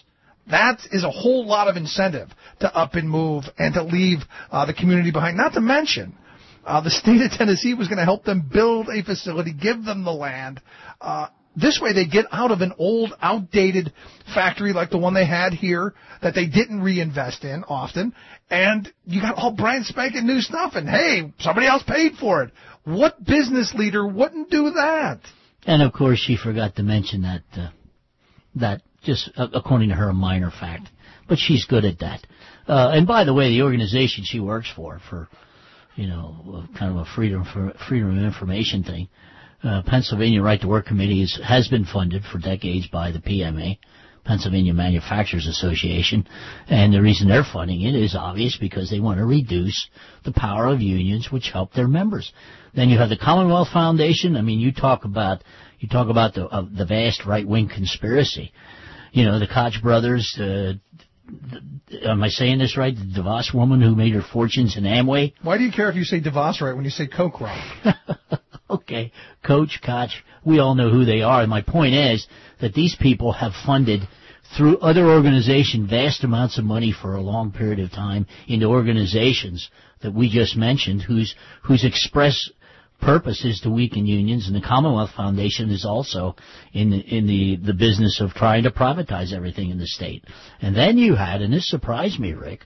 That is a whole lot of incentive to up and move and to leave uh, the community behind. Not to mention, uh, the state of Tennessee was going to help them build a facility, give them the land. Uh, this way they get out of an old, outdated factory like the one they had here that they didn't reinvest in often. And you got all brand spanking new stuff. And, hey, somebody else paid for it. What business leader wouldn't do that? And, of course, she forgot to mention that, uh, that just uh, according to her, a minor fact. But she's good at that. Uh, and, by the way, the organization she works for, for, you know, kind of a freedom for freedom of information thing, uh, Pennsylvania Right to Work Committee is, has been funded for decades by the P M A, Pennsylvania Manufacturers Association. And the reason they're funding it is obvious, because they want to reduce the power of unions, which help their members. Then you have the Commonwealth Foundation. I mean, you talk about you talk about the uh, the vast right-wing conspiracy. You know, the Koch brothers, uh, am I saying this right? The DeVos woman who made her fortunes in Amway. Why do you care if you say DeVos right when you say Koch wrong? Okay, Coach, Koch, we all know who they are. And my point is that these people have funded, through other organizations, vast amounts of money for a long period of time into organizations that we just mentioned, whose whose express purpose is to weaken unions. And the Commonwealth Foundation is also in the, in the, the business of trying to privatize everything in the state. And then you had, and this surprised me, Rick,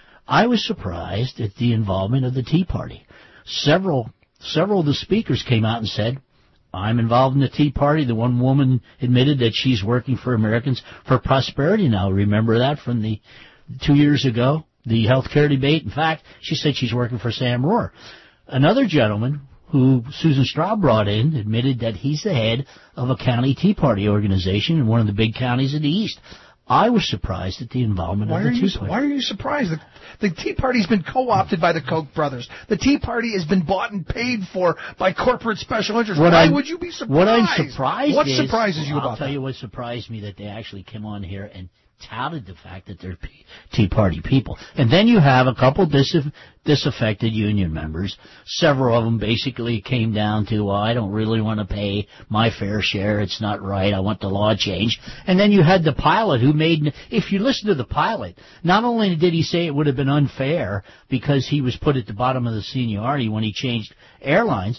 I was surprised at the involvement of the Tea Party. Several several of the speakers came out and said, I'm involved in the Tea Party. The one woman admitted that she's working for Americans for Prosperity now. Remember that from the two years ago, the health care debate? In fact, she said she's working for Sam Rohr. Another gentleman who Susan Straub brought in admitted that he's the head of a county Tea Party organization in one of the big counties in the East. I was surprised at the involvement why of the are Tea you, Party. Why are you surprised? The, the Tea Party's been co-opted by the Koch brothers. The Tea Party has been bought and paid for by corporate special interests. What why I'm, would you be surprised? What I'm surprised What is, surprises you I'll about I'll tell that? you what surprised me, that they actually came on here and touted the fact that they're Tea Party people. And then you have a couple dis- disaffected union members. Several of them basically came down to, well, I don't really want to pay my fair share. It's not right. I want the law changed. And then you had the pilot who made, if you listen to the pilot, not only did he say it would have been unfair because he was put at the bottom of the seniority when he changed airlines,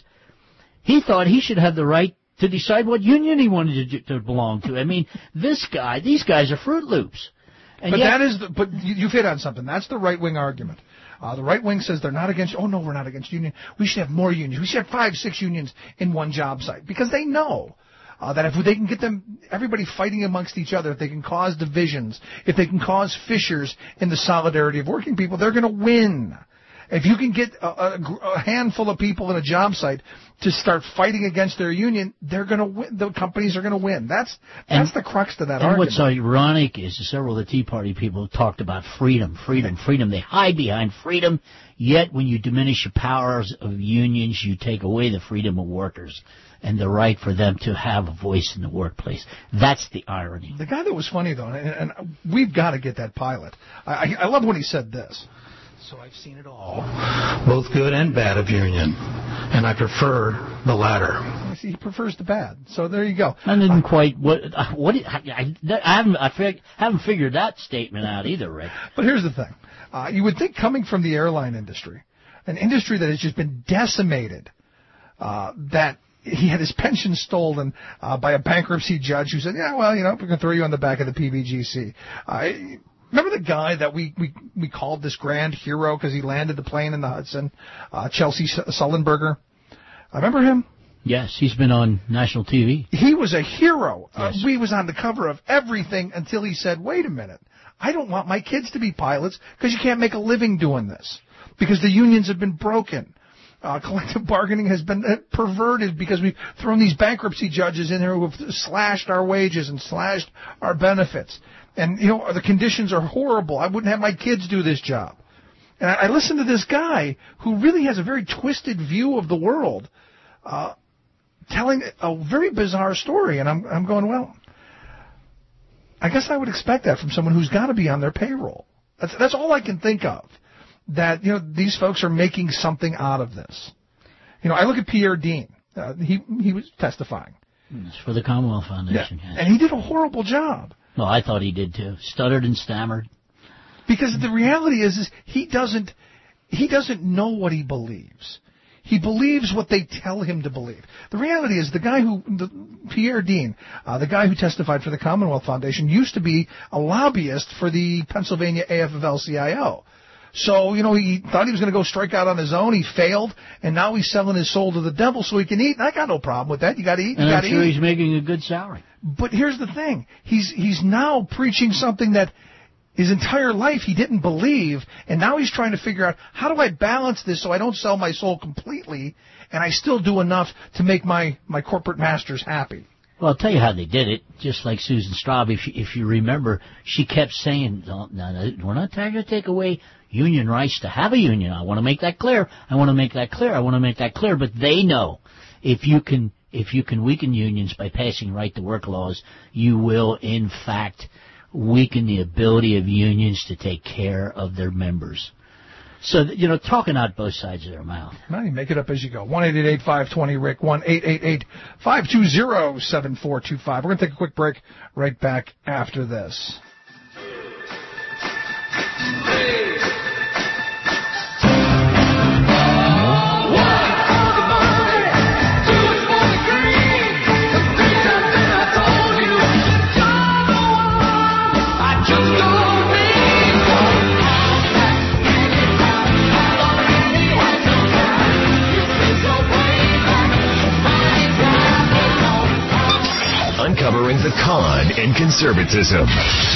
he thought he should have the right to decide what union he wanted to, to belong to. I mean, this guy, these guys are Fruit Loops. And but yet, that is, the, but you, you've hit on something. That's the right-wing argument. Uh, the right wing says they're not against, oh no, we're not against union. We should have more unions. We should have five, six unions in one job site. Because they know uh, that if they can get them, everybody fighting amongst each other, if they can cause divisions, if they can cause fissures in the solidarity of working people, they're going to win. If you can get a, a, a handful of people in a job site to start fighting against their union, they're going to win. The companies are going to win. That's that's and, the crux to that and argument. what's ironic is several of the Tea Party people talked about freedom, freedom, freedom. They hide behind freedom, yet when you diminish the powers of unions, you take away the freedom of workers and the right for them to have a voice in the workplace. That's the irony. The guy that was funny, though, and, and we've got to get that pilot. I, I love when he said this. So I've seen it all, both good and bad of union, and I prefer the latter. He prefers the bad. So there you go. I didn't quite what what I, I haven't I fig, haven't figured that statement out either, Rick. But here's the thing: uh, you would think, coming from the airline industry, an industry that has just been decimated, uh, that he had his pension stolen uh, by a bankruptcy judge who said, "Yeah, well, you know, we're going to throw you on the back of the P B G C." Uh, Remember the guy that we, we, we called this grand hero because he landed the plane in the Hudson, uh, Chelsea Sullenberger? I remember him? Yes, he's been on national T V. He was a hero. Yes. Uh, he was on the cover of everything until he said, wait a minute, I don't want my kids to be pilots because you can't make a living doing this because the unions have been broken. Uh, collective bargaining has been uh, perverted because we've thrown these bankruptcy judges in there who have slashed our wages and slashed our benefits. And, you know, the conditions are horrible. I wouldn't have my kids do this job. And I, I listened to this guy who really has a very twisted view of the world, uh, telling a very bizarre story. And I'm, I'm going, well, I guess I would expect that from someone who's got to be on their payroll. That's, that's all I can think of. That, you know, these folks are making something out of this. You know, I look at Pierre Dean. Uh, he he was testifying. It's for the Commonwealth Foundation. Yeah. Yes. And he did a horrible job. No, I thought he did too. Stuttered and stammered. Because the reality is, is he doesn't he doesn't know what he believes. He believes what they tell him to believe. The reality is the guy who, the, Pierre Dean, uh, the guy who testified for the Commonwealth Foundation, used to be a lobbyist for the Pennsylvania A F L L C I O. So, you know, he thought he was going to go strike out on his own. He failed, and now he's selling his soul to the devil so he can eat. And I got no problem with that. You got to eat. You and got I'm to sure eat. he's making a good salary. But here's the thing: he's he's now preaching something that his entire life he didn't believe, and now he's trying to figure out, how do I balance this so I don't sell my soul completely and I still do enough to make my, my corporate masters happy? Well, I'll tell you how they did it, just like Susan Straub. If you, if you remember, she kept saying, no, no, no, we're not trying to take away union rights to have a union. I want to make that clear. I want to make that clear. I want to make that clear. But they know if you can if you can weaken unions by passing right-to-work laws, you will, in fact, weaken the ability of unions to take care of their members. So, you know, talking out both sides of their mouth. Well, you make it up as you go. one eight eight eight, five two zero, Rick, one eight eight eight, five two zero, seven four two five. We're going to take a quick break right back after this. Uncovering the con in conservatism.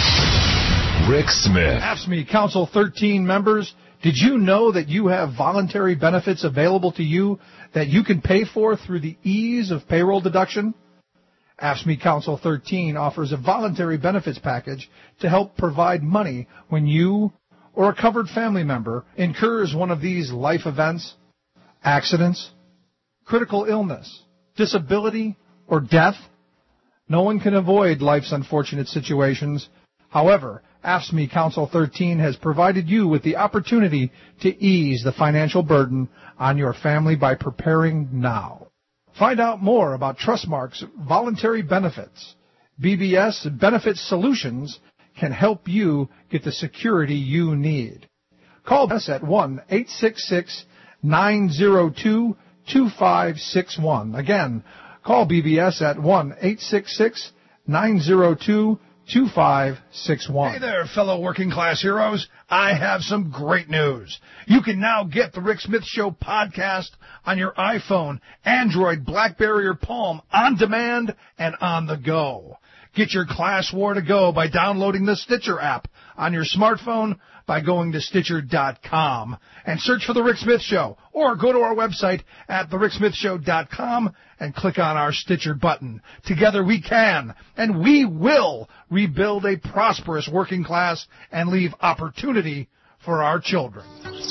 Rick Smith. A F S C M E Council thirteen members, did you know that you have voluntary benefits available to you that you can pay for through the ease of payroll deduction? A F S C M E Council thirteen offers a voluntary benefits package to help provide money when you or a covered family member incurs one of these life events, accidents, critical illness, disability, or death. No one can avoid life's unfortunate situations. However, A F S C M E Council thirteen has provided you with the opportunity to ease the financial burden on your family by preparing now. Find out more about Trustmark's voluntary benefits. B B S Benefit Solutions can help you get the security you need. Call us at one eight six six, nine zero two, two five six one. Again, call B B S at one eight six six, nine zero two, two five six one. Hey there, fellow working class heroes. I have some great news. You can now get the Rick Smith Show podcast on your iPhone, Android, BlackBerry, or Palm on demand and on the go. Get your class war to go by downloading the Stitcher app on your smartphone by going to Stitcher dot com and search for The Rick Smith Show, or go to our website at the rick smith show dot com and click on our Stitcher button. Together we can, and we will, rebuild a prosperous working class and leave opportunity for our children.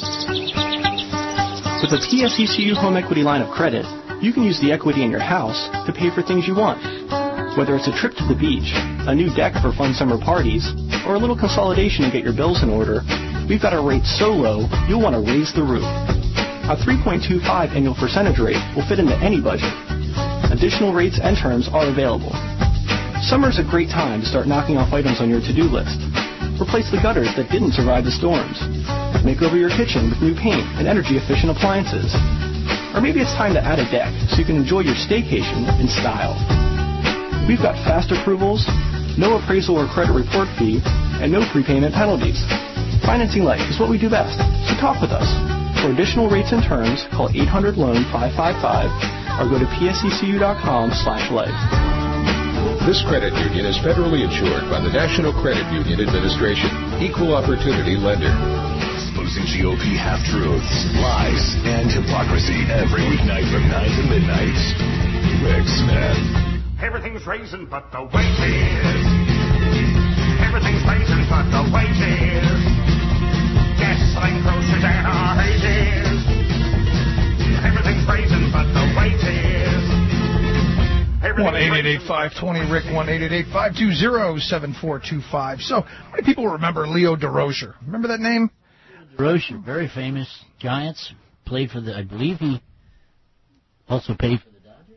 With the T S E C U Home Equity Line of Credit, you can use the equity in your house to pay for things you want. Whether it's a trip to the beach, a new deck for fun summer parties, or a little consolidation to get your bills in order, we've got our rates so low, you'll want to raise the roof. Our three point two five annual percentage rate will fit into any budget. Additional rates and terms are available. Summer's a great time to start knocking off items on your to-do list. Replace the gutters that didn't survive the storms. Make over your kitchen with new paint and energy-efficient appliances. Or maybe it's time to add a deck so you can enjoy your staycation in style. We've got fast approvals, no appraisal or credit report fee, and no prepayment penalties. Financing life is what we do best, so talk with us. For additional rates and terms, call eight hundred loan five five five or go to p s e c u dot com slash life. This credit union is federally insured by the National Credit Union Administration, Equal Opportunity Lender. Exposing G O P half-truths, lies, and hypocrisy every weeknight from nine to midnight. Rick Smith. Everything's raising but the wages. Everything's raising but the wages. Gasoline, groceries, and our wages. Everything's raising but the wages. one eight eight eight, five two zero, Rick, one eight eight eight, five two zero, seven four two five. So, how many people remember Leo DeRocher? Remember that name? DeRocher, very famous. Giants, played for the, I believe he also played for the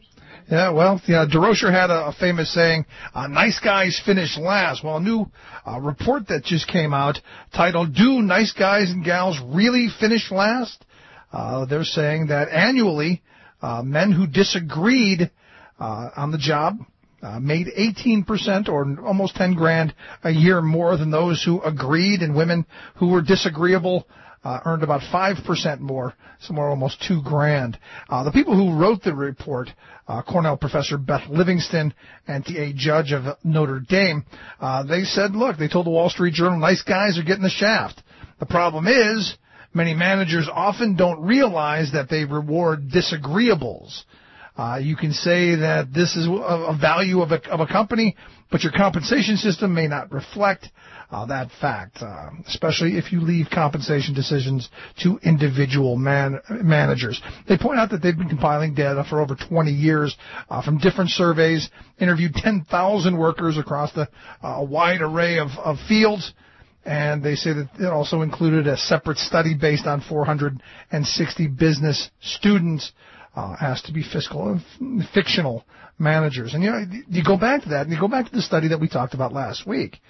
Yeah, well, yeah, DeRocher had a, a famous saying, uh, nice guys finish last. Well, a new uh, report that just came out titled, Do Nice Guys and Gals Really Finish Last? Uh, they're saying that annually, uh, men who disagreed uh, on the job uh, made eighteen percent or almost ten grand a year more than those who agreed, and women who were disagreeable Uh, earned about five percent more, somewhere almost two grand. Uh, the people who wrote the report, uh, Cornell professor Beth Livingston and a judge of Notre Dame, uh, they said, look, they told the Wall Street Journal, nice guys are getting the shaft. The problem is, many managers often don't realize that they reward disagreeables. Uh, you can say that this is a, a value of a, of a company, but your compensation system may not reflect uh, that fact, uh, especially if you leave compensation decisions to individual man, managers. They point out that they've been compiling data for over twenty years uh, from different surveys, interviewed ten thousand workers across the, uh, a wide array of, of fields, and they say that it also included a separate study based on four hundred sixty business students Uh, asked to be fiscal, fictional managers. And, you know, you go back to that, and you go back to the study that we talked about last week.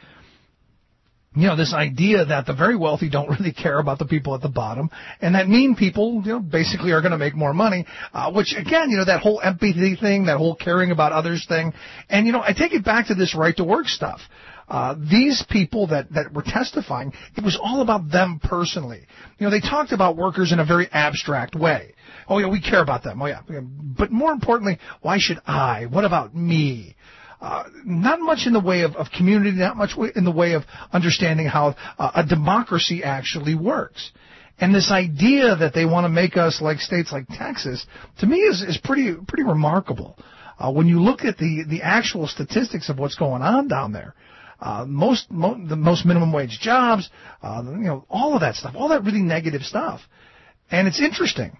You know, this idea that the very wealthy don't really care about the people at the bottom, and that mean people, you know, basically are going to make more money, uh, which, again, you know, that whole empathy thing, that whole caring about others thing. And, you know, I take it back to this right-to-work stuff. Uh, these people that, that were testifying, it was all about them personally. You know, they talked about workers in a very abstract way. Oh, yeah, we care about them. Oh, yeah. But more importantly, why should I? What about me? Uh, not much in the way of, of community, not much in the way of understanding how uh, a democracy actually works. And this idea that they want to make us like states like Texas, to me, is, is pretty pretty remarkable. Uh, when you look at the, the actual statistics of what's going on down there, uh, most mo- the most minimum wage jobs, uh, you know, all of that stuff, all that really negative stuff. And it's interesting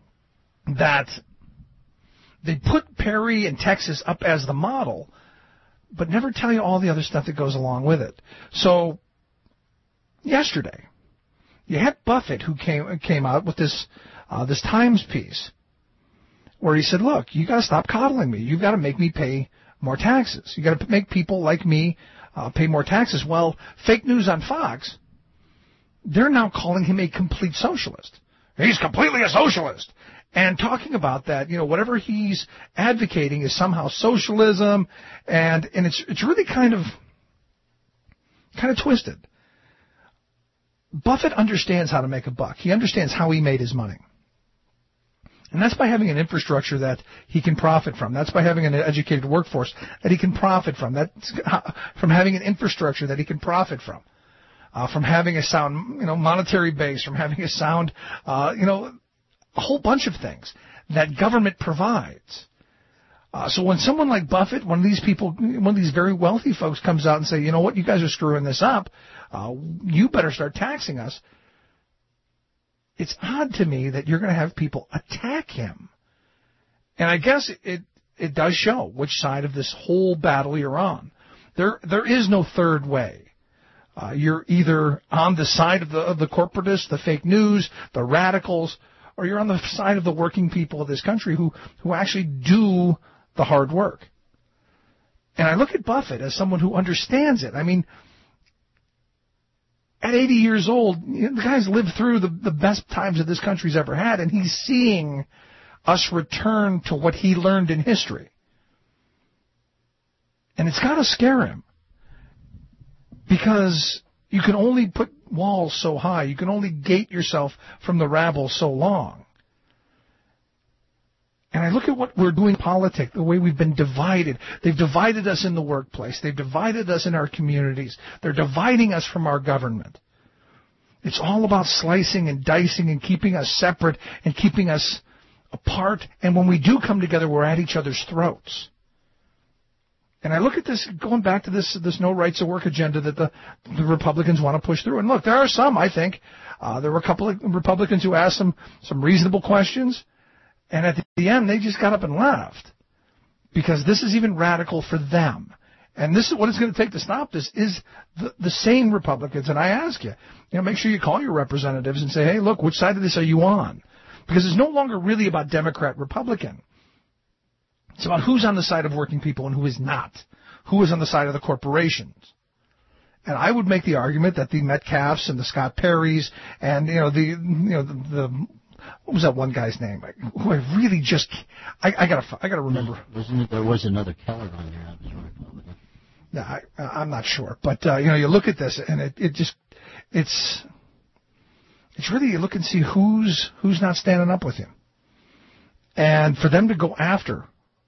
that they put Perry and Texas up as the model, but never tell you all the other stuff that goes along with it. So yesterday, you had Buffett, who came came out with this uh, this Times piece where he said, look, you got to stop coddling me. You've got to make me pay more taxes. You got to make people like me uh, pay more taxes. Well, fake news on Fox, they're now calling him a complete socialist. He's completely a socialist. And talking about that, you know, whatever he's advocating is somehow socialism, and and it's it's really kind of kind of twisted. Buffett understands how to make a buck. He understands how he made his money. And that's by having an infrastructure that he can profit from. That's by having an educated workforce that he can profit from. That's from having an infrastructure that he can profit from. Uh, from having a sound, you know, monetary base, from having a sound, uh, you know, a whole bunch of things that government provides. Uh, so when someone like Buffett, one of these people, one of these very wealthy folks comes out and say, you know what, you guys are screwing this up, uh, you better start taxing us, it's odd to me that you're going to have people attack him. And I guess it it does show which side of this whole battle you're on. There There is no third way. Uh, you're either on the side of the, of the corporatists, the fake news, the radicals, or you're on the side of the working people of this country who, who actually do the hard work. And I look at Buffett as someone who understands it. I mean, at eighty years old, you know, the guy's lived through the, the best times that this country's ever had, and he's seeing us return to what he learned in history. And it's got to scare him. Because you can only put walls so high. You can only gate yourself from the rabble so long. And I look at what we're doing in politics, the way we've been divided. They've divided us in the workplace. They've divided us in our communities. They're dividing us from our government. It's all about slicing and dicing and keeping us separate and keeping us apart. And when we do come together, we're at each other's throats. And I look at this, going back to this this no rights to work agenda that the, the Republicans want to push through. And look, there are some, I think. Uh, there were a couple of Republicans who asked some, some reasonable questions. And at the end, they just got up and left. Because this is even radical for them. And this is what it's going to take to stop this, is the, the sane Republicans. And I ask you, you know, make sure you call your representatives and say, hey, look, which side of this are you on? Because it's no longer really about Democrat, Republican. It's about who's on the side of working people and who is not. Who is on the side of the corporations. And I would make the argument that the Metcalfs and the Scott Perrys and, you know, the, you know, the, the what was that one guy's name? Who I really just, I, I gotta, I gotta remember. Wasn't it, there was another Keller on there. I was Republican. No, I, I'm not sure. But, uh, you know, you look at this and it, it just, it's, it's really, you look and see who's, who's not standing up with you. And for them to go after,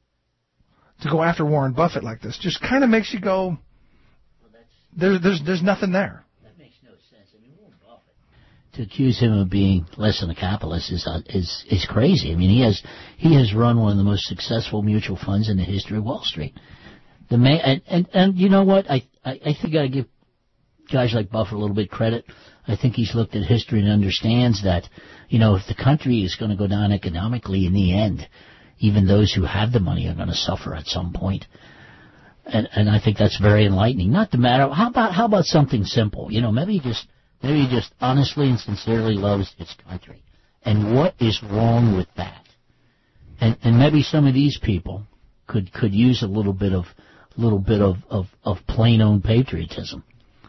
to go after Warren Buffett like this just kind of makes you go, there, there's, there's nothing there. That makes no sense. I mean, Warren Buffett, to accuse him of being less than a capitalist is, uh, is, is crazy. I mean, he has, he has run one of the most successful mutual funds in the history of Wall Street. The ma- and, and, and you know what? I, I, I think I give guys like Buffett a little bit credit. I think he's looked at history and understands that, you know, if the country is going to go down economically in the end, even those who have the money are going to suffer at some point. And, and I think that's very enlightening. Not to matter, how about, how about something simple? You know, maybe he just, maybe he just honestly and sincerely loves his country. And what is wrong with that? And, and maybe some of these people could, could use a little bit of, little bit of, of, of plain old patriotism.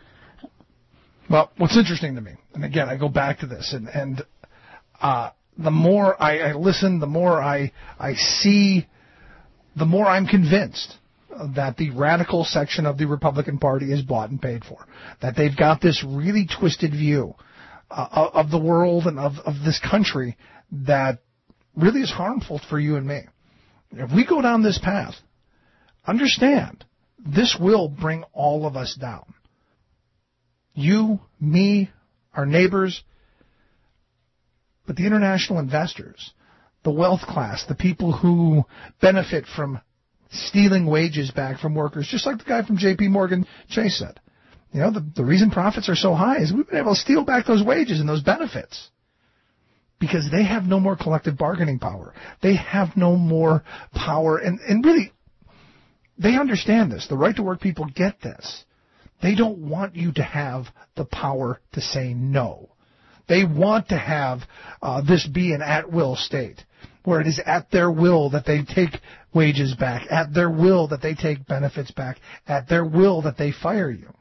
Well, what's interesting to me, and again, I go back to this, and, and uh, the more I, I listen, the more I, I see, the more I'm convinced that the radical section of the Republican Party is bought and paid for, that they've got this really twisted view uh, of the world and of, of this country that really is harmful for you and me. If we go down this path, understand, this will bring all of us down. You, me, our neighbors, but the international investors, the wealth class, the people who benefit from stealing wages back from workers, just like the guy from J P Morgan Chase said. You know, the, the reason profits are so high is we've been able to steal back those wages and those benefits because they have no more collective bargaining power. They have no more power, and, and really, they understand this. The right-to-work people get this. They don't want you to have the power to say no. They want to have uh, this be an at-will state, where it is at their will that they take wages back, at their will that they take benefits back, at their will that they fire you.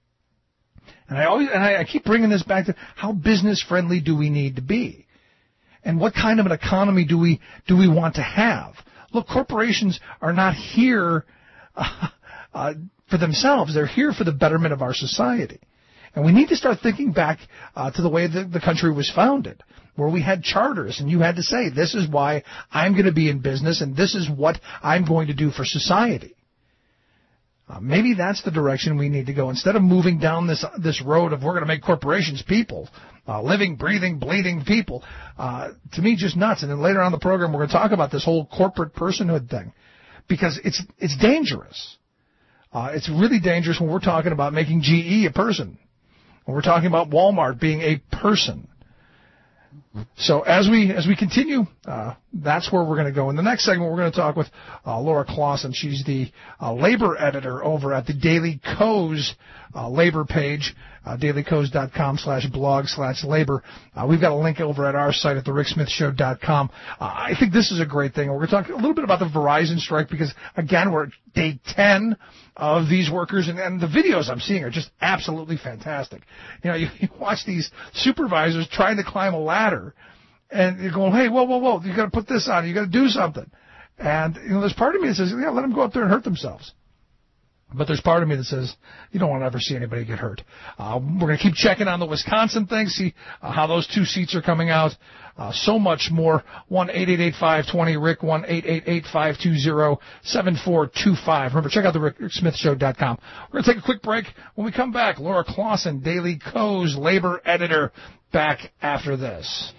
And I always and I, I keep bringing this back to how business-friendly do we need to be, and what kind of an economy do we do we want to have? Look, corporations are not here Uh, uh, for themselves. They're here for the betterment of our society. And we need to start thinking back uh, to the way the, the country was founded, where we had charters and you had to say, this is why I'm going to be in business and this is what I'm going to do for society. Uh, maybe that's the direction we need to go. Instead of moving down this this road of we're going to make corporations people, uh, living, breathing, bleeding people, uh, to me, just nuts. And then later on in the program, we're going to talk about this whole corporate personhood thing. Because it's it's dangerous. Uh, it's really dangerous when we're talking about making G E a person. When we're talking about Walmart being a person. So as we as we continue, uh, that's where we're going to go. In the next segment, we're going to talk with uh, Laura Clausen. She's the uh, labor editor over at the Daily Kos uh, labor page, uh, dailycos.com slash blog slash labor. Uh, we've got a link over at our site at the rick smith show dot com. Uh, I think this is a great thing. We're going to talk a little bit about the Verizon strike because, again, we're at day ten of these workers, and, and the videos I'm seeing are just absolutely fantastic. You know, you, you watch these supervisors trying to climb a ladder, and you're going, hey, whoa, whoa, whoa, you got to put this on, you got to do something. And, you know, there's part of me that says, yeah, let them go up there and hurt themselves. But there's part of me that says, you don't want to ever see anybody get hurt. Uh, we're going to keep checking on the Wisconsin thing, see uh, how those two seats are coming out. Uh, so much more. one eight eight eight five two zero R I C K, one eight eight eight five two zero seven four two five. Remember, check out the rick smith show dot com. We're going to take a quick break. When we come back, Laura Clausen, Daily Kos labor editor, back after this.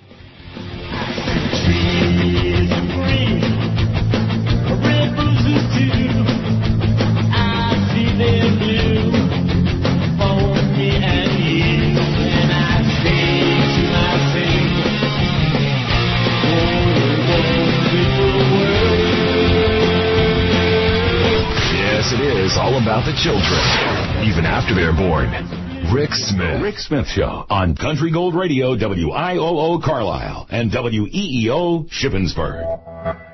Yes, it is all about the children, even after they're born. Rick Smith. Rick Smith Show on Country Gold Radio, W I O O Carlisle, and W E E O Shippensburg.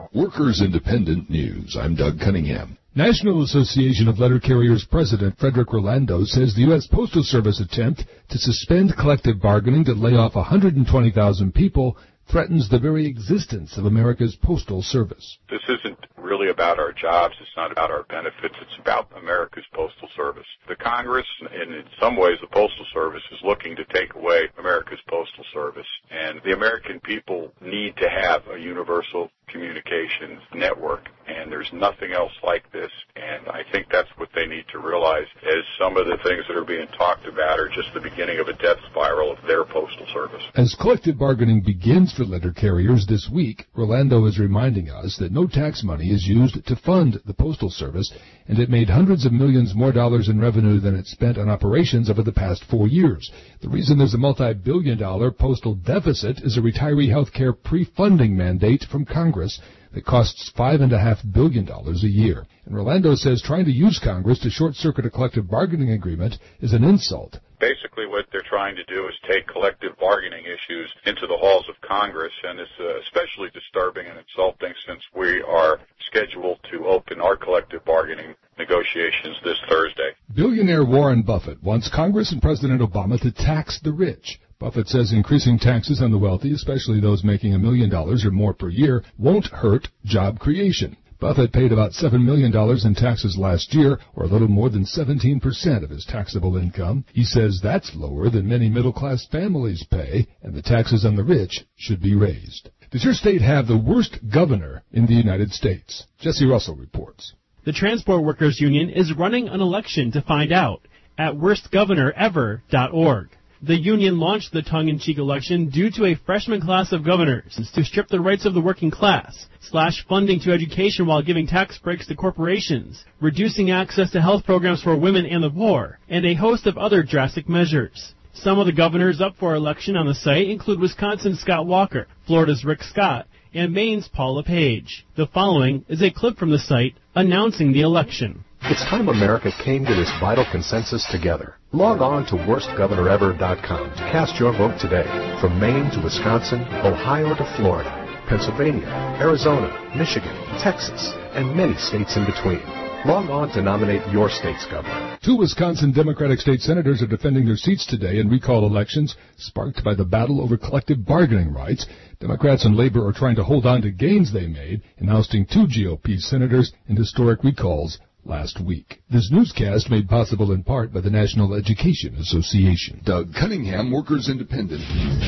Workers Independent News. I'm Doug Cunningham. National Association of Letter Carriers President Frederick Rolando says the U S. Postal Service attempt to suspend collective bargaining to lay off one hundred twenty thousand people threatens the very existence of America's Postal Service. This isn't really about our jobs. It's not about our benefits. It's about America's Postal Service. The Congress, and in some ways the Postal Service, is looking to take away America's Postal Service. And the American people need to have a universal communications network. And there's nothing else like this. And I think that's what they need to realize, as some of the things that are being talked about are just the beginning of a death spiral of their postal service. As collective bargaining begins for letter carriers this week, Rolando is reminding us that no tax money is used to fund the Postal Service, and it made hundreds of millions more dollars in revenue than it spent on operations over the past four years. The reason there's a multi-billion dollar postal deficit is a retiree health care pre-funding mandate from Congress that costs five point five billion dollars a year. And Rolando says trying to use Congress to short-circuit a collective bargaining agreement is an insult. Basically what they're trying to do is take collective bargaining issues into the halls of Congress, and it's uh, especially disturbing and insulting since we are scheduled to open our collective bargaining negotiations this Thursday. Billionaire Warren Buffett wants Congress and President Obama to tax the rich. Buffett says increasing taxes on the wealthy, especially those making a million dollars or more per year, won't hurt job creation. Buffett paid about seven million dollars in taxes last year, or a little more than seventeen percent of his taxable income. He says that's lower than many middle-class families pay, and the taxes on the rich should be raised. Does your state have the worst governor in the United States? Jesse Russell reports. The Transport Workers Union is running an election to find out at worst governor ever dot org. The union launched the tongue-in-cheek election due to a freshman class of governors to strip the rights of the working class, slash funding to education while giving tax breaks to corporations, reducing access to health programs for women and the poor, and a host of other drastic measures. Some of the governors up for election on the site include Wisconsin's Scott Walker, Florida's Rick Scott, and Maine's Paul LePage. The following is a clip from the site announcing the election. It's time America came to this vital consensus together. Log on to worst governor ever dot com to cast your vote today. From Maine to Wisconsin, Ohio to Florida, Pennsylvania, Arizona, Michigan, Texas, and many states in between. Log on to nominate your state's governor. Two Wisconsin Democratic state senators are defending their seats today in recall elections sparked by the battle over collective bargaining rights. Democrats and Labor are trying to hold on to gains they made in ousting two G O P senators in historic recalls last week. This newscast made possible in part by the National Education Association. Doug Cunningham, Workers Independent.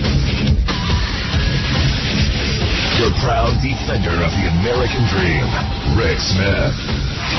The proud defender of the American dream, Rick Smith.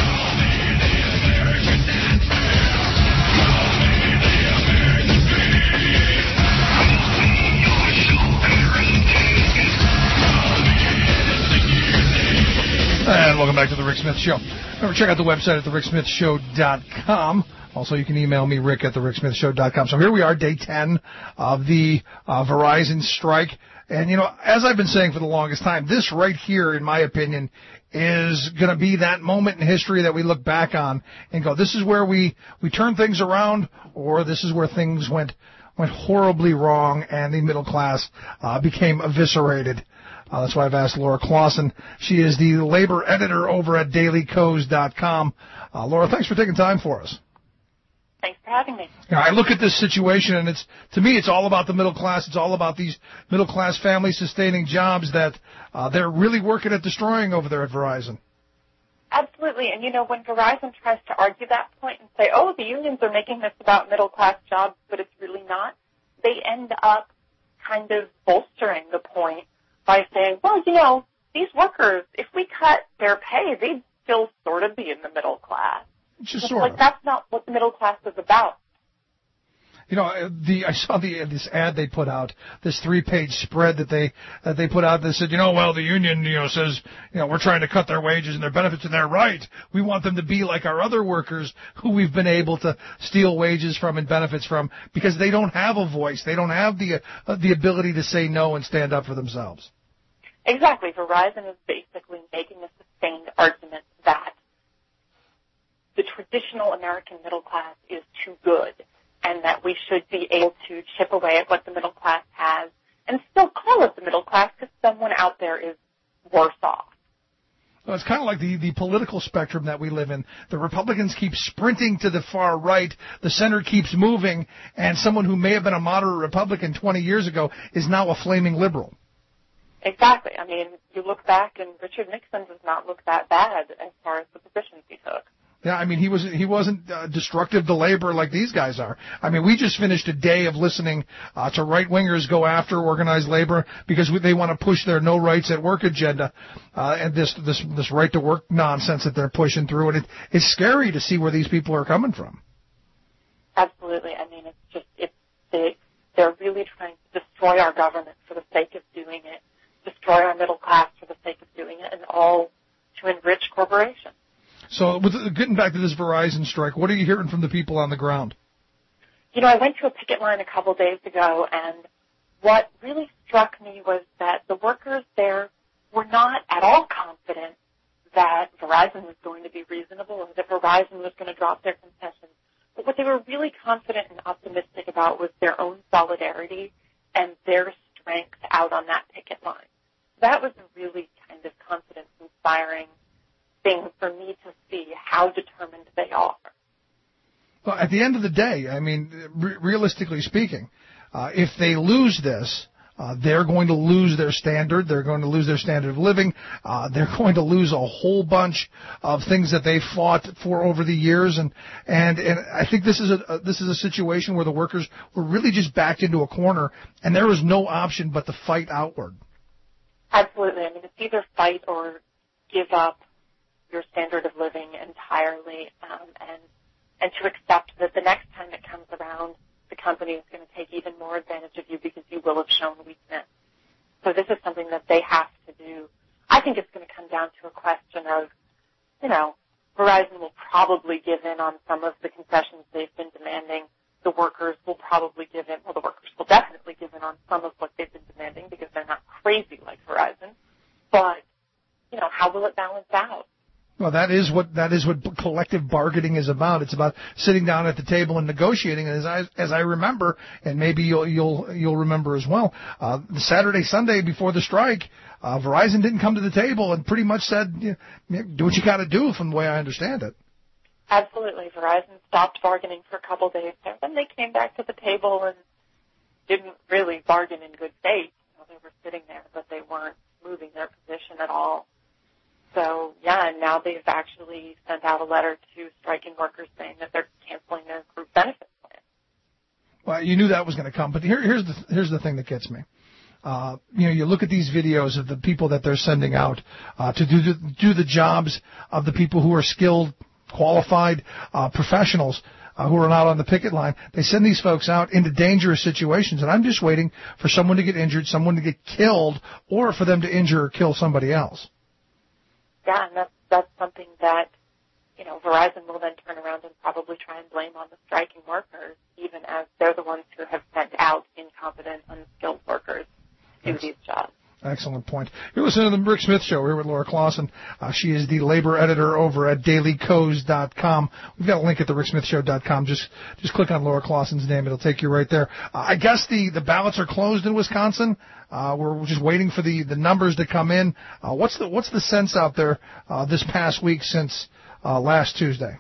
And welcome back to the Rick Smith Show. Remember, check out the website at the rick smith show dot com. Also, you can email me, rick at the rick smith show dot com. So here we are, day ten of the uh, Verizon strike. And, you know, as I've been saying for the longest time, this right here, in my opinion, is going to be that moment in history that we look back on and go, this is where we, we turn things around, or this is where things went went horribly wrong and the middle class uh, became eviscerated. Uh, that's why I've asked Laura Clausen. She is the labor editor over at daily coz dot com. Uh, Laura, thanks for taking time for us. Thanks for having me. You know, I look at this situation, and it's to me, it's all about the middle class. It's all about these middle class families sustaining jobs that uh, they're really working at destroying over there at Verizon. Absolutely. And, you know, when Verizon tries to argue that point and say, oh, the unions are making this about middle class jobs, but it's really not, they end up kind of bolstering the point by saying, well, you know, these workers, if we cut their pay, they'd still sort of be in the middle class. Just it's sort like of. That's not what the middle class is about. You know, the I saw the this ad they put out, this three-page spread that they that they put out that said, you know, well, the union, you know, says, you know, we're trying to cut their wages and their benefits, and they're right. We want them to be like our other workers who we've been able to steal wages from and benefits from because they don't have a voice. They don't have the uh, the ability to say no and stand up for themselves. Exactly. Verizon is basically making a sustained argument that the traditional American middle class is too good, and that we should be able to chip away at what the middle class has and still call it the middle class because someone out there is worse off. Well, it's kind of like the, the political spectrum that we live in. The Republicans keep sprinting to the far right, the center keeps moving, and someone who may have been a moderate Republican twenty years ago is now a flaming liberal. Exactly. I mean, you look back, and Richard Nixon does not look that bad as far as the positions he took. Yeah, I mean, he was he wasn't uh, destructive to labor like these guys are. I mean, we just finished a day of listening uh, to right-wingers go after organized labor because we, they want to push their no rights at work agenda uh, and this this this right to work nonsense that they're pushing through. And it, it's scary to see where these people are coming from. Absolutely. I mean, it's just it's they they're really trying to destroy our government for the sake of doing it, destroy our middle class for the sake of doing it, and all to enrich corporations. So, with, getting back to this Verizon strike, what are you hearing from the people on the ground? You know, I went to a picket line a couple days ago, and what really struck me was that the workers there were not at all confident that Verizon was going to be reasonable or that Verizon was going to drop their concessions. But what they were really confident and optimistic about was their own solidarity and their strength out on that picket line. That was a really kind of confidence-inspiring thing for me to see how determined they are. Well, at the end of the day, I mean, re- realistically speaking, uh, if they lose this, uh, they're going to lose their standard. They're going to lose their standard of living. Uh, they're going to lose a whole bunch of things that they fought for over the years. And and and I think this is a, a this is a situation where the workers were really just backed into a corner, and there was no option but to fight outward. Absolutely. I mean, it's either fight or give up your standard of living entirely, um, and and to accept that the next time it comes around, the company is going to take even more advantage of you because you will have shown weakness. So this is something that they have to do. I think it's going to come down to a question of, you know, Verizon will probably give in on some of the concessions they've been demanding. The workers will probably give in, well, the workers will definitely give in on some of what they've been demanding because they're not crazy like Verizon. But, you know, how will it balance out? Well, that is what that is what collective bargaining is about. It's about sitting down at the table and negotiating. And as I as I remember, and maybe you'll you'll you'll remember as well, uh, the Saturday Sunday before the strike, uh, Verizon didn't come to the table and pretty much said, you know, do what you got to do, from the way I understand it. Absolutely, Verizon stopped bargaining for a couple days there. Then they came back to the table and didn't really bargain in good faith. You know, they were sitting there, but they weren't moving their position at all. So, yeah, and now they've actually sent out a letter to striking workers saying that they're canceling their group benefits plan. Well, you knew that was going to come, but here, here's the here's the thing that gets me. Uh, you know, you look at these videos of the people that they're sending out uh, to do the, do the jobs of the people who are skilled, qualified uh, professionals uh, who are not on the picket line. They send these folks out into dangerous situations, and I'm just waiting for someone to get injured, someone to get killed, or for them to injure or kill somebody else. Yeah, and that's, that's something that, you know, Verizon will then turn around and probably try and blame on the striking workers, even as they're the ones who have sent out incompetent, unskilled workers to do these jobs. Excellent point. You're listening to the Rick Smith Show. We're here with Laura Clausen. Uh, she is the labor editor over at daily coz dot com. We've got a link at the rick smith show dot com. Just just click on Laura Clausen's name. It'll take you right there. Uh, I guess the, the ballots are closed in Wisconsin. Uh, we're just waiting for the, the numbers to come in. Uh, what's the what's the sense out there uh, this past week since uh, last Tuesday?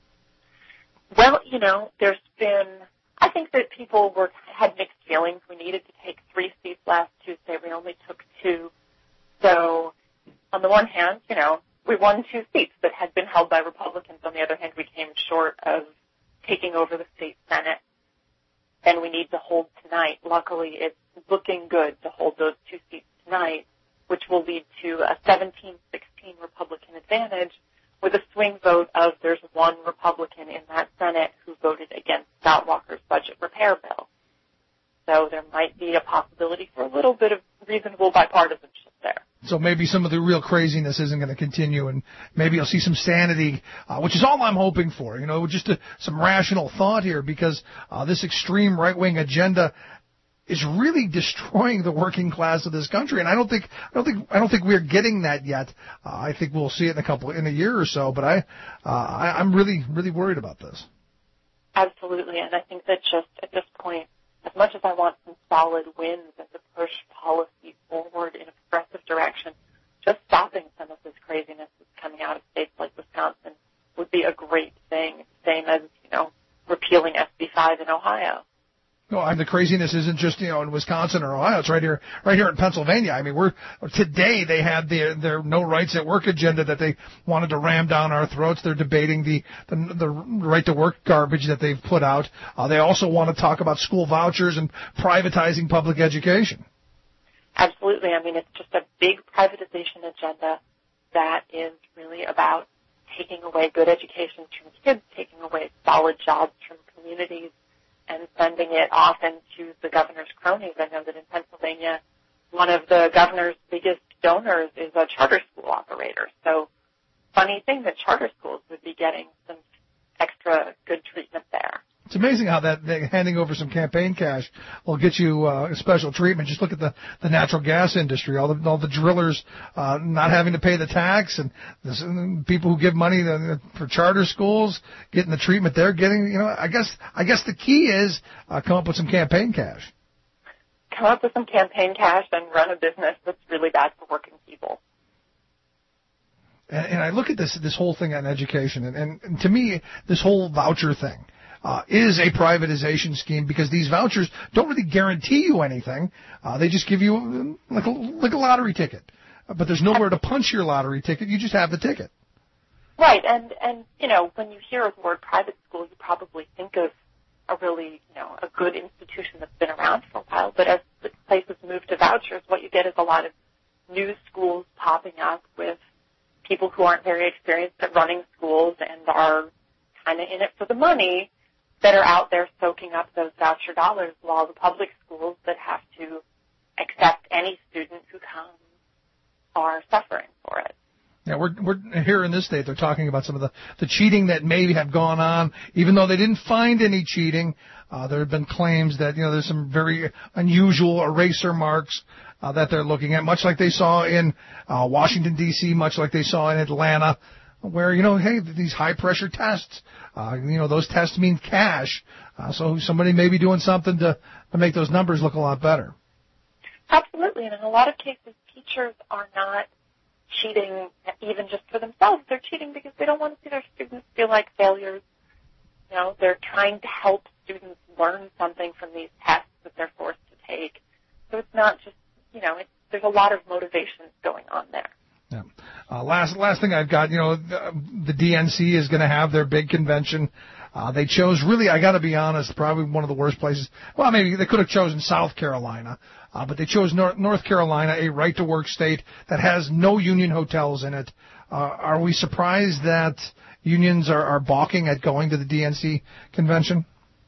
Well, you know, there's been, I think that people were had mixed feelings. We needed to take three seats last Tuesday. We only took two. So on the one hand, you know, we won two seats that had been held by Republicans. On the other hand, we came short of taking over the state Senate. And we need to hold tonight. Luckily, it's looking good to hold those two seats tonight, which will lead to a seventeen sixteen Republican advantage with a swing vote of there's one Republican in that Senate who voted against Scott Walker's budget repair bill. So there might be a possibility for a little bit of reasonable bipartisanship there. So maybe some of the real craziness isn't going to continue, and maybe you'll see some sanity, uh, which is all I'm hoping for. You know, just a, some rational thought here, because uh, this extreme right-wing agenda is really destroying the working class of this country, and I don't think I don't think I don't think we're getting that yet. Uh, I think we'll see it in a couple in a year or so, but I, uh, I I'm really really worried about this. Absolutely, and I think that just at this point, as much as I want some solid wins and to push policy forward in a progressive direction, just stopping some of this craziness that's coming out of states like Wisconsin would be a great thing, same as, you know, repealing S B five in Ohio. No, and the craziness isn't just, you know, in Wisconsin or Ohio. It's right here, right here in Pennsylvania. I mean, we're, today they had their, their no rights at work agenda that they wanted to ram down our throats. They're debating the, the, the right to work garbage that they've put out. Uh, they also want to talk about school vouchers and privatizing public education. Absolutely. I mean, it's just a big privatization agenda that is really about taking away good education from kids, taking away solid jobs from communities, and sending it off into the governor's cronies. I know that in Pennsylvania, one of the governor's biggest donors is a charter school operator. So, funny thing that charter schools would be getting some extra good treatment there. It's amazing how that they, handing over some campaign cash will get you uh, special treatment. Just look at the, the natural gas industry, all the all the drillers uh, not having to pay the tax, and this, and people who give money to, for charter schools getting the treatment they're getting. You know, I guess I guess the key is uh, come up with some campaign cash. Come up with some campaign cash and run a business that's really bad for working people. And, and I look at this this whole thing on education, and, and, and to me, this whole voucher thing. Uh, is a privatization scheme because these vouchers don't really guarantee you anything. Uh, they just give you like a, like a lottery ticket. Uh, but there's nowhere to punch your lottery ticket. You just have the ticket. Right. And, and, you know, when you hear the word private school, you probably think of a really, you know, a good institution that's been around for a while. But as the places move to vouchers, what you get is a lot of new schools popping up with people who aren't very experienced at running schools and are kind of in it for the money, that are out there soaking up those voucher dollars, while the public schools that have to accept any student who comes are suffering for it. Yeah, we're we're here in this state. They're talking about some of the, the cheating that may have gone on, even though they didn't find any cheating. Uh, there have been claims that, you know, there's some very unusual eraser marks uh, that they're looking at, much like they saw in uh, Washington, D C, much like they saw in Atlanta, where, you know, hey, these high-pressure tests, uh, you know, those tests mean cash. Uh, so somebody may be doing something to, to make those numbers look a lot better. Absolutely. And in a lot of cases, teachers are not cheating even just for themselves. They're cheating because they don't want to see their students feel like failures. You know, they're trying to help students learn something from these tests that they're forced to take. So it's not just, you know, it's, there's a lot of motivations going on there. Yeah. Uh, last last thing I've got, you know, the, the D N C is going to have their big convention. Uh, they chose, really, I got to be honest, probably one of the worst places. Well, maybe they could have chosen South Carolina, uh, but they chose North, North Carolina, a right-to-work state that has no union hotels in it. Uh, are we surprised that unions are, are balking at going to the D N C convention?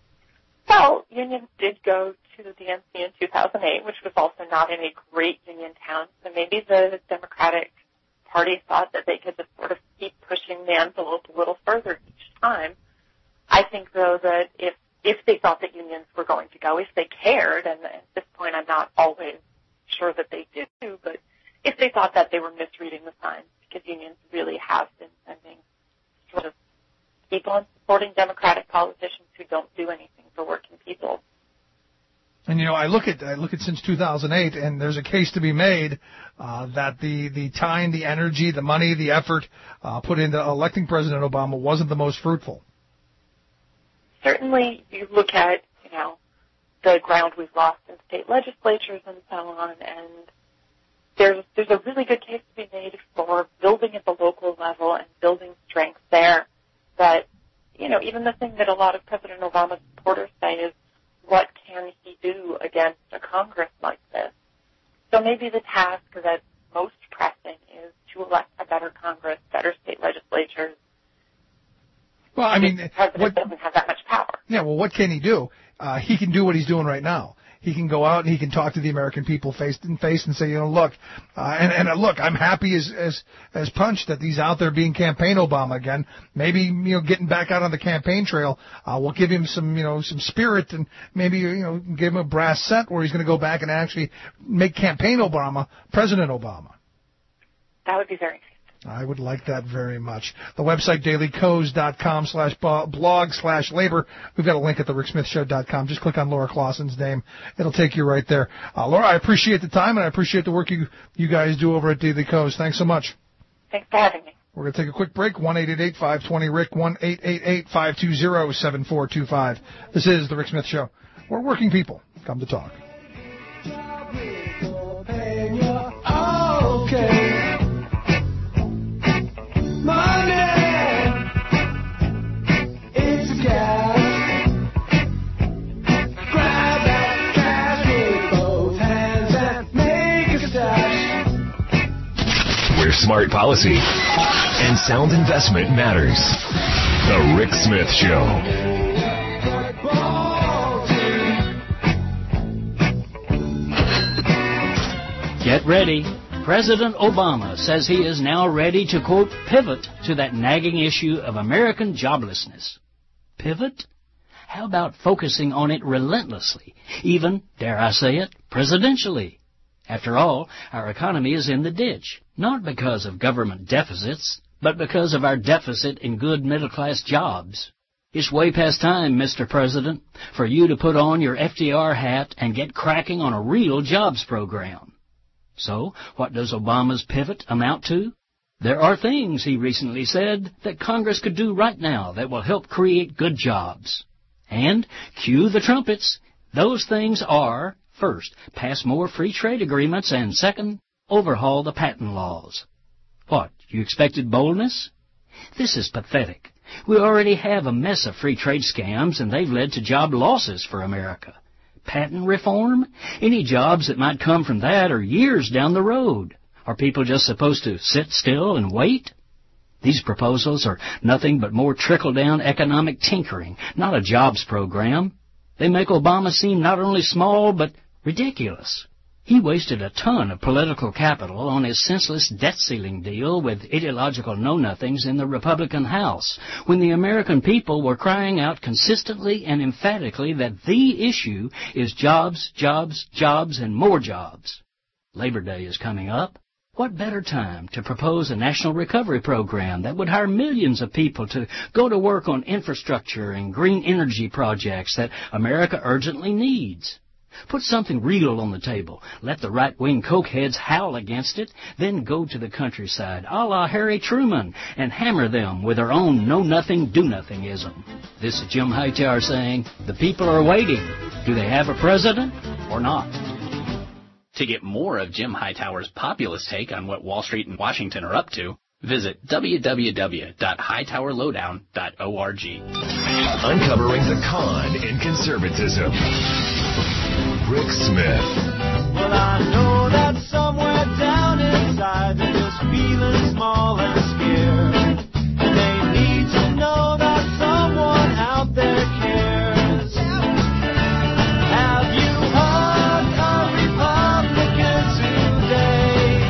Well, unions did go to the D N C in two thousand eight, which was also not in a great union town. So maybe the Democratic Party thought that they could just sort of keep pushing the envelope a little further each time. I think, though, that if if they thought that unions were going to go, if they cared, and at this point I'm not always sure that they do, but if they thought that, they were misreading the signs, because unions really have been sending sort of people on supporting Democratic politicians who don't do anything for working people. And, you know, I look at I look at since two thousand eight, and there's a case to be made uh, that the, the time, the energy, the money, the effort uh, put into electing President Obama wasn't the most fruitful. Certainly, you look at, you know, the ground we've lost in state legislatures and so on, and there's there's a really good case to be made for building at the local level and building strength there. But, you know, even the thing that a lot of President Obama's supporters say is, what can he do against a Congress like this? So maybe the task that's most pressing is to elect a better Congress, better state legislatures. Well, I mean, the president what, doesn't have that much power. Yeah, well, what can he do? Uh, he can do what he's doing right now. He can go out and he can talk to the American people face to face and say, you know, look, uh, and, and uh, look, I'm happy as, as, as punch that he's out there being campaign Obama again. Maybe, you know, getting back out on the campaign trail, uh, will give him some, you know, some spirit, and maybe, you know, give him a brass set where he's going to go back and actually make campaign Obama President Obama. That would be very I would like that very much. The website, dailyco's.com slash blog slash labor. We've got a link at the rick smith show dot com. Just click on Laura Clausen's name. It'll take you right there. Uh, Laura, I appreciate the time, and I appreciate the work you, you guys do over at Daily Co's. Thanks so much. Thanks for having me. We're going to take a quick break. one eight eight eight, five two zero, R I C K, one eight eight eight, five two zero, seven four two five. This is The Rick Smith Show, where working people come to talk. Okay. Smart policy and sound investment matters. The Rick Smith Show. Get ready. President Obama says he is now ready to, quote, pivot to that nagging issue of American joblessness. Pivot? How about focusing on it relentlessly, even, dare I say it, presidentially? After all, our economy is in the ditch, not because of government deficits, but because of our deficit in good middle-class jobs. It's way past time, Mister President, for you to put on your F D R hat and get cracking on a real jobs program. So, what does Obama's pivot amount to? There are things, he recently said, that Congress could do right now that will help create good jobs. And, cue the trumpets, those things are... First, pass more free trade agreements, and second, overhaul the patent laws. What, you expected boldness? This is pathetic. We already have a mess of free trade scams, and they've led to job losses for America. Patent reform? Any jobs that might come from that are years down the road. Are people just supposed to sit still and wait? These proposals are nothing but more trickle-down economic tinkering, not a jobs program. They make Obama seem not only small, but ridiculous. He wasted a ton of political capital on his senseless debt-ceiling deal with ideological know-nothings in the Republican House, when the American people were crying out consistently and emphatically that the issue is jobs, jobs, jobs, and more jobs. Labor Day is coming up. What better time to propose a national recovery program that would hire millions of people to go to work on infrastructure and green energy projects that America urgently needs? Put something real on the table. Let the right-wing cokeheads howl against it, then go to the countryside, a la Harry Truman, and hammer them with their own know-nothing, do-nothingism. This is Jim Hightower saying, the people are waiting. Do they have a president or not? To get more of Jim Hightower's populist take on what Wall Street and Washington are up to, visit w w w dot hightower lowdown dot org. Uncovering the con in conservatism. Rick Smith. Well, I know that somewhere down inside they're just feeling small and scared. And they need to know that someone out there cares. Have you hugged a Republican today?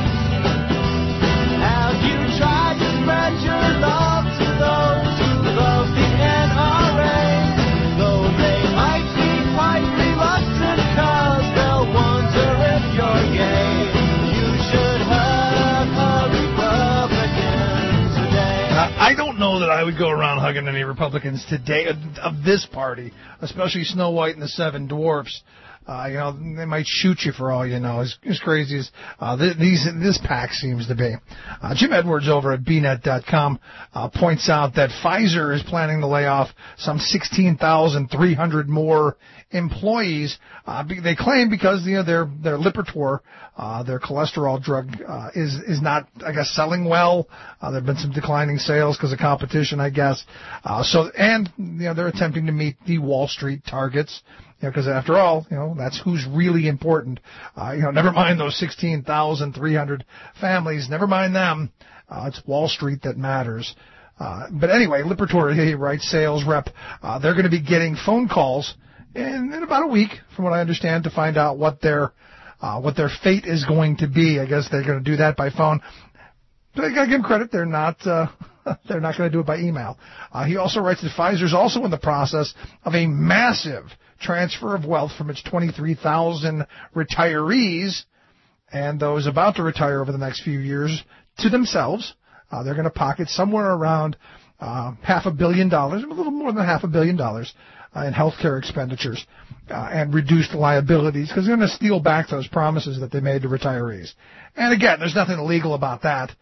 Have you tried to spread your love to those who love the N R A? Though they might be quite reluctant, cause they'll wonder if you're gay. You should hug a Republican today. Uh, I don't know that I would go around hugging any Republicans today of, of this party, especially Snow White and the Seven Dwarfs. Uh, you know, they might shoot you for all you know. As, as crazy as uh, th- these this pack seems to be. Uh, Jim Edwards over at b net dot com uh, points out that Pfizer is planning to lay off some sixteen thousand three hundred more employees. Uh, be, they claim because you know their their Lipitor, uh, their cholesterol drug, uh, is is not, I guess, selling well. Uh, there've been some declining sales because of competition, I guess. Uh, so and you know they're attempting to meet the Wall Street targets. Because you know, after all, you know, that's who's really important. Uh, you know, never mind those sixteen thousand three hundred families. Never mind them. Uh, it's Wall Street that matters. Uh, but anyway, Lipitor, he writes, sales rep, uh, they're going to be getting phone calls in, in about a week, from what I understand, to find out what their uh, what their fate is going to be. I guess they're going to do that by phone. But I got to give them credit. They're not. Uh, they're not going to do it by email. Uh, he also writes that Pfizer's also in the process of a massive transfer of wealth from its twenty-three thousand retirees and those about to retire over the next few years to themselves. Uh, they're going to pocket somewhere around uh, half a billion dollars, a little more than half a billion dollars uh, in health care expenditures uh, and reduced liabilities because they're going to steal back those promises that they made to retirees. And again, there's nothing illegal about that.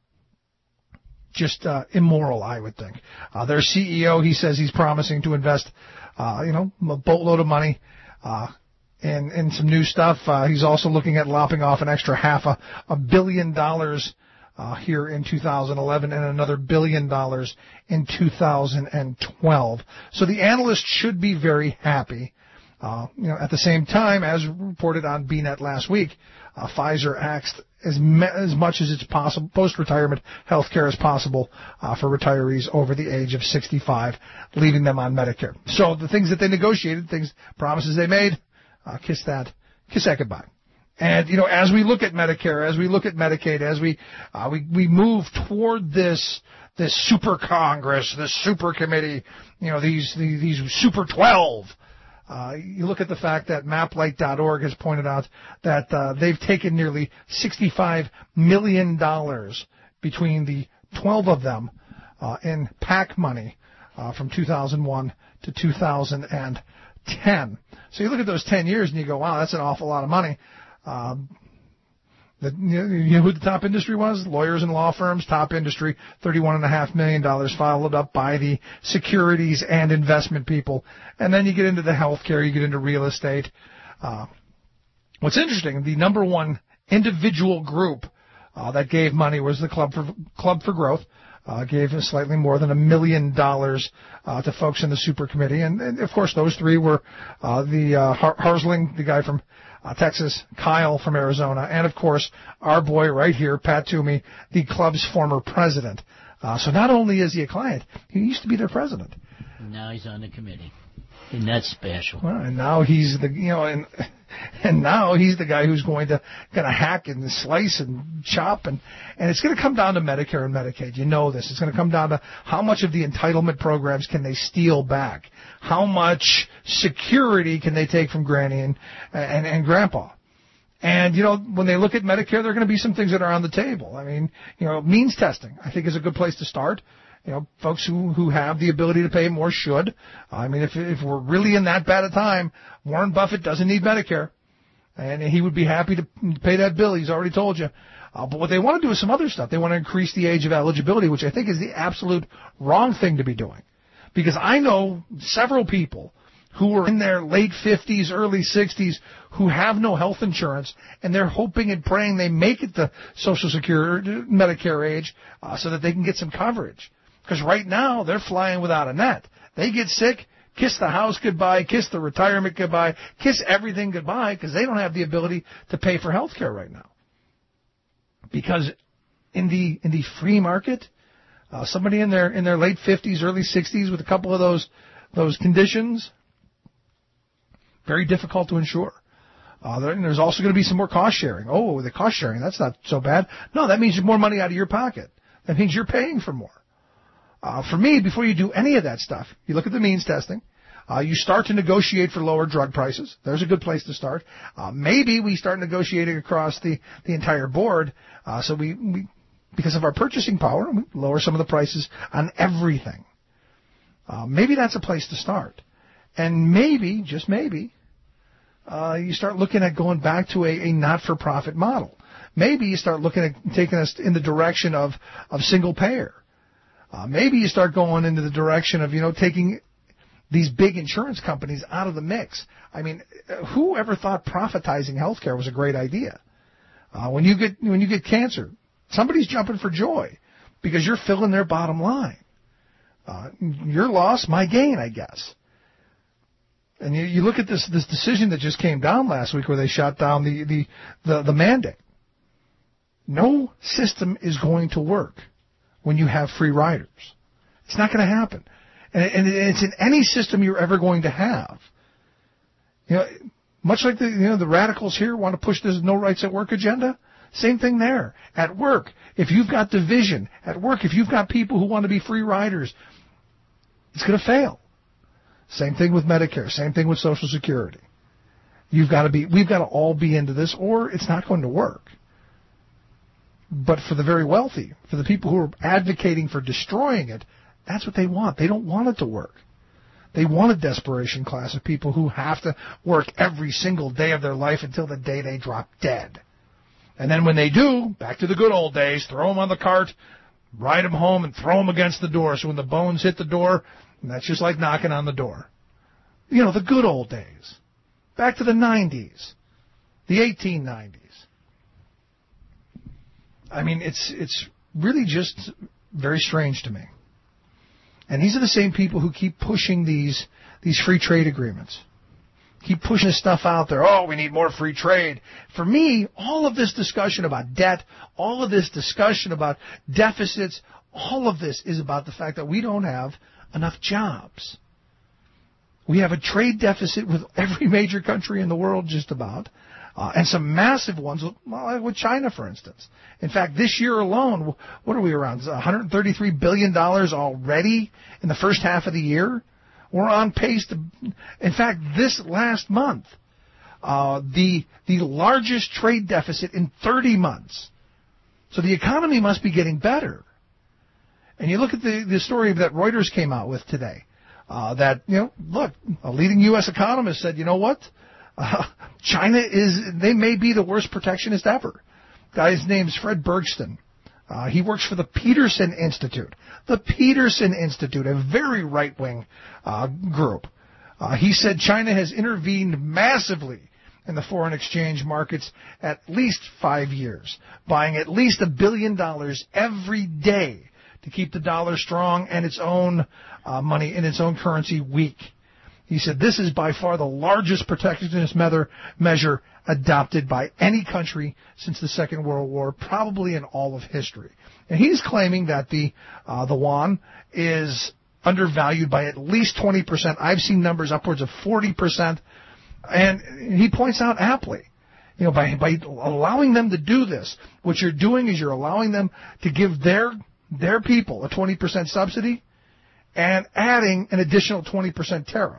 Just uh, immoral, I would think. Uh, their C E O, he says he's promising to invest, uh, you know, a boatload of money uh, in, in some new stuff. Uh, he's also looking at lopping off an extra half a, a billion dollars uh, here in two thousand eleven and another billion dollars in two thousand twelve. So the analysts should be very happy. Uh, you know, at the same time, as reported on B net last week, uh, Pfizer asked as, me- as much as it's possible, post-retirement health care as possible uh, for retirees over the age of sixty-five, leaving them on Medicare. So the things that they negotiated, things, promises they made, uh, kiss that, kiss that goodbye. And, you know, as we look at Medicare, as we look at Medicaid, as we, uh, we, we move toward this, this super Congress, this super committee, you know, these, these, these super twelve, Uh, you look at the fact that maplight dot org has pointed out that uh, they've taken nearly sixty-five million dollars between the twelve of them uh, in PAC money uh, from two thousand one to two thousand ten. So you look at those ten years and you go, wow, that's an awful lot of money. Um, the, you know who the top industry was? Lawyers and law firms, top industry, thirty-one point five million dollars, followed up by the securities and investment people. And then you get into the healthcare, you get into real estate. Uh, what's interesting, the number one individual group uh, that gave money was the Club for, Club for Growth. Uh, gave slightly more than a million dollars uh, to folks in the super committee. And, and of course, those three were uh, the uh, Har- Harsling, the guy from uh, Texas, Kyle from Arizona, and, of course, our boy right here, Pat Toomey, the club's former president. Uh, so not only is he a client, he used to be their president. Now he's on the committee. And that's special. Well, and now he's the, you know, and and now he's the guy who's going to going to hack and slice and chop, and and it's going to come down to Medicare and Medicaid. You know this. It's going to come down to how much of the entitlement programs can they steal back, how much security can they take from Granny and and, and Grandpa. And, you know, when they look at Medicare, there are going to be some things that are on the table. I mean, you know, means testing, I think, is a good place to start. You know, folks who, who have the ability to pay more should. I mean, if if we're really in that bad a time, Warren Buffett doesn't need Medicare. And he would be happy to pay that bill. He's already told you. Uh, but what they want to do is some other stuff. They want to increase the age of eligibility, which I think is the absolute wrong thing to be doing. Because I know several people who are in their late fifties, early sixties, who have no health insurance, and they're hoping and praying they make it to Social Security, Medicare age, uh, so that they can get some coverage. Because right now, they're flying without a net. They get sick, kiss the house goodbye, kiss the retirement goodbye, kiss everything goodbye, because they don't have the ability to pay for health care right now. Because in the in the free market, uh, somebody in their in their late fifties, early sixties with a couple of those those conditions, very difficult to insure. Uh, there, there's also going to be some more cost sharing. Oh, the cost sharing, that's not so bad. No, that means more money out of your pocket. That means you're paying for more. Uh, for me, before you do any of that stuff, you look at the means testing. Uh, you start to negotiate for lower drug prices. There's a good place to start. Uh, maybe we start negotiating across the, the entire board, uh, so we, we, because of our purchasing power, we lower some of the prices on everything. Uh, maybe that's a place to start. And maybe, just maybe, uh, you start looking at going back to a, a not-for-profit model. Maybe you start looking at taking us in the direction of, of single payer. Uh, maybe you start going into the direction of, you know, taking these big insurance companies out of the mix. I mean, who ever thought profitizing healthcare was a great idea? Uh, when you get when you get cancer, somebody's jumping for joy because you're filling their bottom line. Uh, your loss, my gain, I guess. And you, you look at this this decision that just came down last week where they shot down the the, the, the mandate. No system is going to work when you have free riders. It's not going to happen. And, and it's in any system you're ever going to have. You know, much like the, you know, the radicals here want to push this no rights at work agenda, same thing there. At work, if you've got division, at work, if you've got people who want to be free riders, it's going to fail. Same thing with Medicare, same thing with Social Security. You've got to be, we've got to all be into this or it's not going to work. But for the very wealthy, for the people who are advocating for destroying it, that's what they want. They don't want it to work. They want a desperation class of people who have to work every single day of their life until the day they drop dead. And then when they do, back to the good old days, throw them on the cart, ride them home, and throw them against the door. So when the bones hit the door, that's just like knocking on the door. You know, the good old days. Back to the nineties, the eighteen nineties. I mean, it's it's really just very strange to me. And these are the same people who keep pushing these these free trade agreements. Keep pushing this stuff out there. Oh, we need more free trade. For me, all of this discussion about debt, all of this discussion about deficits, all of this is about the fact that we don't have enough jobs. We have a trade deficit with every major country in the world just about, uh, and some massive ones well, with China, for instance. In fact, this year alone, what are we around? one hundred thirty-three billion dollars already in the first half of the year? We're on pace to, in fact, this last month, uh, the the largest trade deficit in thirty months. So the economy must be getting better. And you look at the, the story that Reuters came out with today, uh, that, you know, look, a leading U S economist said, you know what? Uh, China is, they may be the worst protectionist ever. Guy's name's Fred Bergsten. Uh, he works for the Peterson Institute. The Peterson Institute, a very right-wing uh, group. Uh, he said China has intervened massively in the foreign exchange markets at least five years, buying at least a billion dollars every day to keep the dollar strong and its own uh, money and its own currency weak. He said this is by far the largest protectionist measure adopted by any country since the Second World War, probably in all of history. And he's claiming that the uh, the yuan is undervalued by at least twenty percent. I've seen numbers upwards of forty percent. And he points out aptly, you know, by by allowing them to do this, what you're doing is you're allowing them to give their their people a twenty percent subsidy and adding an additional twenty percent tariff.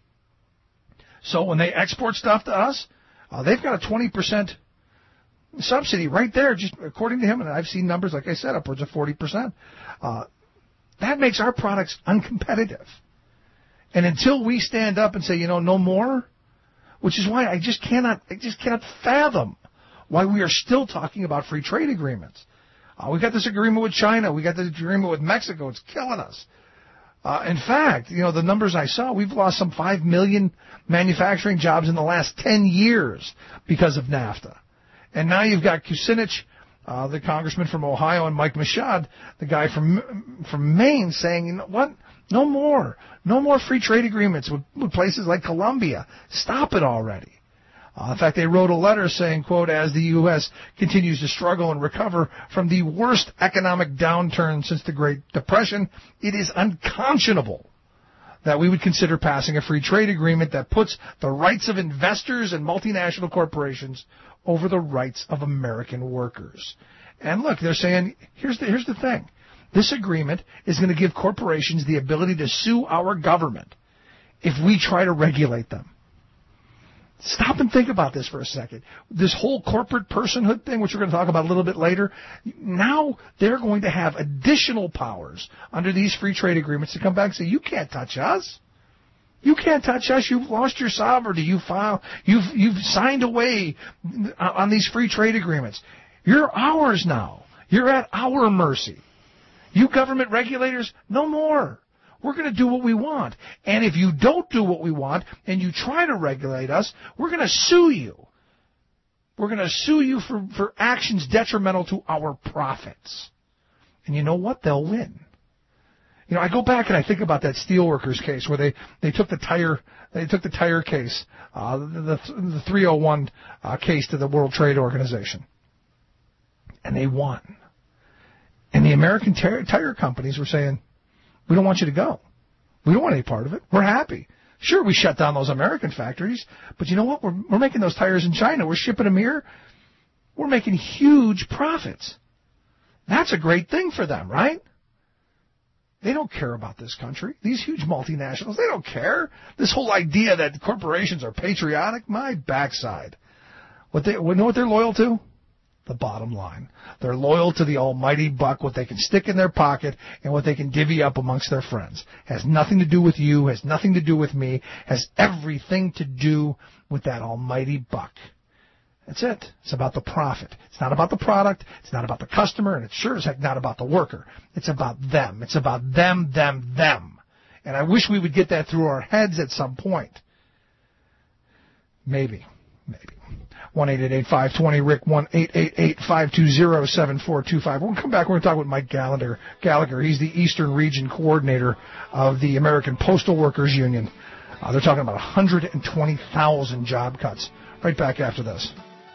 So when they export stuff to us, uh, they've got a twenty percent subsidy right there, just according to him, and I've seen numbers, like I said, upwards of forty percent. Uh, that makes our products uncompetitive. And until we stand up and say, you know, no more, which is why I just cannot, I just cannot fathom why we are still talking about free trade agreements. Uh, we got this agreement with China. We got this agreement with Mexico. It's killing us. Uh, in fact, you know, the numbers I saw, we've lost some five million manufacturing jobs in the last ten years because of NAFTA. And now you've got Kucinich, uh, the congressman from Ohio, and Mike Machad, the guy from from Maine, saying, you know what? No more. No more free trade agreements with, with places like Colombia. Stop it already. Uh, in fact, they wrote a letter saying, quote, as the U S continues to struggle and recover from the worst economic downturn since the Great Depression, it is unconscionable that we would consider passing a free trade agreement that puts the rights of investors and multinational corporations over the rights of American workers. And look, they're saying, here's the, here's the thing. This agreement is going to give corporations the ability to sue our government if we try to regulate them. Stop and think about this for a second. This whole corporate personhood thing, which we're going to talk about a little bit later, now they're going to have additional powers under these free trade agreements to come back and say, you can't touch us. You can't touch us. You've lost your sovereignty. You file, you've, you've signed away on these free trade agreements. You're ours now. You're at our mercy. You government regulators, no more. We're going to do what we want. And if you don't do what we want and you try to regulate us, we're going to sue you. We're going to sue you for, for actions detrimental to our profits. And you know what? They'll win. You know, I go back and I think about that steelworkers case where they, they took the tire they took the tire case, uh, the, the three oh one uh, case to the World Trade Organization. And they won. And the American tire, tire companies were saying, we don't want you to go. We don't want any part of it. We're happy. Sure, we shut down those American factories, but you know what? We're, we're making those tires in China. We're shipping them here. We're making huge profits. That's a great thing for them, right? They don't care about this country. These huge multinationals, they don't care. This whole idea that corporations are patriotic, my backside. What they, you know what they're loyal to? the bottom line. They're loyal to the almighty buck, what they can stick in their pocket and what they can divvy up amongst their friends. Has nothing to do with you, has nothing to do with me, has everything to do with that almighty buck. That's it. It's about the profit. It's not about the product. It's not about the customer, and it's sure as heck not about the worker. It's about them. It's about them, them, them. And I wish we would get that through our heads at some point. Maybe. Maybe. one eight eight eight, five two zero, Rick, one eight eight eight, five two zero, seven four two five. We're going to come back. We're going to talk with Mike Gallagher. Gallagher. He's the Eastern Region Coordinator of the American Postal Workers Union. Uh, they're talking about one hundred twenty thousand job cuts. Right back after this.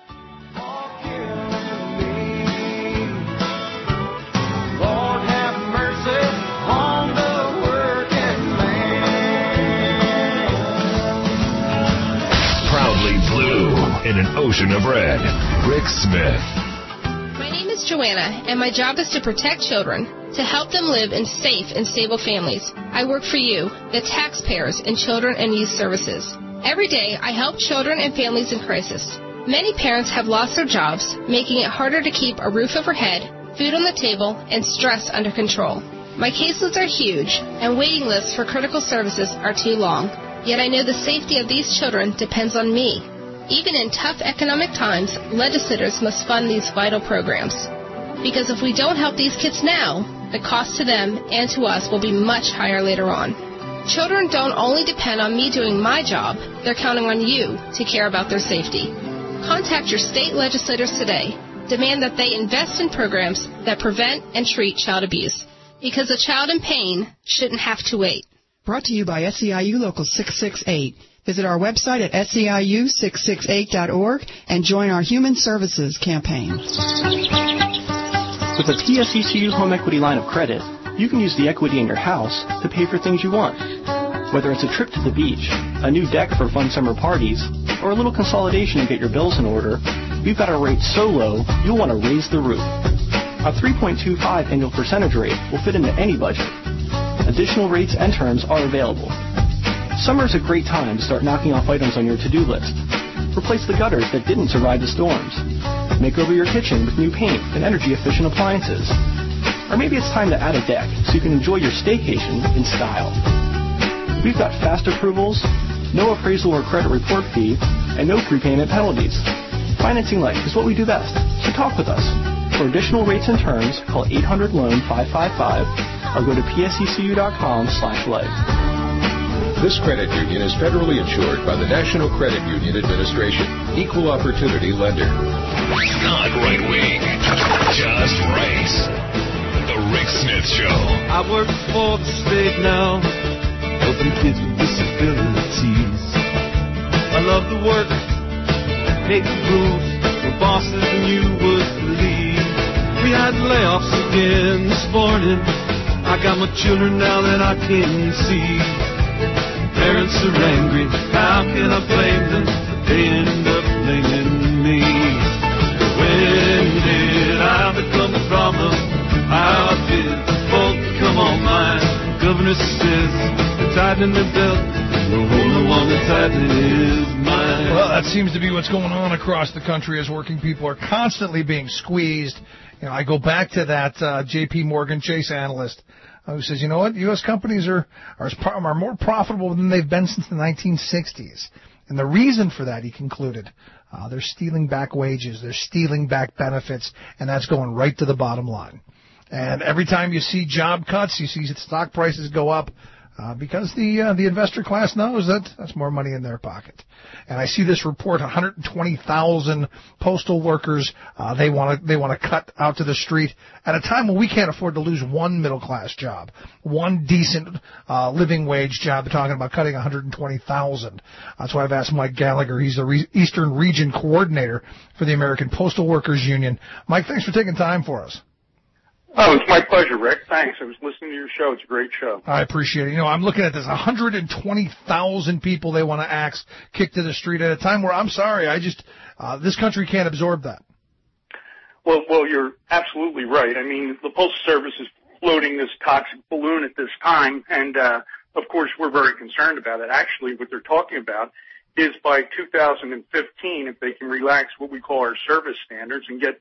In an ocean of red, Rick Smith. My name is Joanna, and my job is to protect children, to help them live in safe and stable families. I work for you, the taxpayers, in Children and Youth Services. Every day, I help children and families in crisis. Many parents have lost their jobs, making it harder to keep a roof over head, food on the table, and stress under control. My caseloads are huge, and waiting lists for critical services are too long. Yet I know the safety of these children depends on me. Even in tough economic times, legislators must fund these vital programs. Because if we don't help these kids now, the cost to them and to us will be much higher later on. Children don't only depend on me doing my job, they're counting on you to care about their safety. Contact your state legislators today. Demand that they invest in programs that prevent and treat child abuse. Because a child in pain shouldn't have to wait. Brought to you by S E I U Local six six eight. Visit our website at S E I U six six eight dot org and join our Human Services campaign. With a P S E C U home equity line of credit, you can use the equity in your house to pay for things you want. Whether it's a trip to the beach, a new deck for fun summer parties, or a little consolidation to get your bills in order, we've got our rates so low, you'll want to raise the roof. Our three point two five annual percentage rate will fit into any budget. Additional rates and terms are available. Summer is a great time to start knocking off items on your to-do list. Replace the gutters that didn't survive the storms. Make over your kitchen with new paint and energy-efficient appliances. Or maybe it's time to add a deck so you can enjoy your staycation in style. We've got fast approvals, no appraisal or credit report fee, and no prepayment penalties. Financing life is what we do best, so talk with us. For additional rates and terms, call eight hundred loan five five five or go to P S E C U dot com slash life. This credit union is federally insured by the National Credit Union Administration, equal opportunity lender. Not right wing, just right. The Rick Smith Show. I work for the state now, helping kids with disabilities. I love the work, hate the rules, we're bosses and you would believe. We had layoffs again this morning. I got my children now that I can see. Parents are angry, how can I blame them? They end up blaming me. When did I become a problem? How did the fault become all mine? Governor says they're tightening their belt. The only one that's tightening is mine. Well, that seems to be what's going on across the country as working people are constantly being squeezed. You know, I go back to that uh, J P Morgan Chase analyst who says, you know what, U S companies are, are are more profitable than they've been since the nineteen sixties. And the reason for that, he concluded, uh, they're stealing back wages, they're stealing back benefits, and that's going right to the bottom line. And every time you see job cuts, you see stock prices go up, uh, because the uh, the investor class knows that that's more money in their pocket. And I see this report: one hundred twenty thousand postal workers uh, they want to they want to cut out to the street at a time when we can't afford to lose one middle class job, one decent uh, living wage job. They're talking about cutting one hundred twenty thousand. That's why I've asked Mike Gallagher. He's the Re- Eastern Region Coordinator for the American Postal Workers Union. Mike, thanks for taking time for us. Oh, it's my pleasure, Rick. Thanks. I was listening to your show. It's a great show. I appreciate it. You know, I'm looking at this, one hundred twenty thousand people they want to axe kicked to the street at a time where, I'm sorry, I just, uh, this country can't absorb that. Well, well, you're absolutely right. I mean, the Postal Service is floating this toxic balloon at this time, and, uh, of course, we're very concerned about it. Actually, what they're talking about is by two thousand fifteen, if they can relax what we call our service standards and get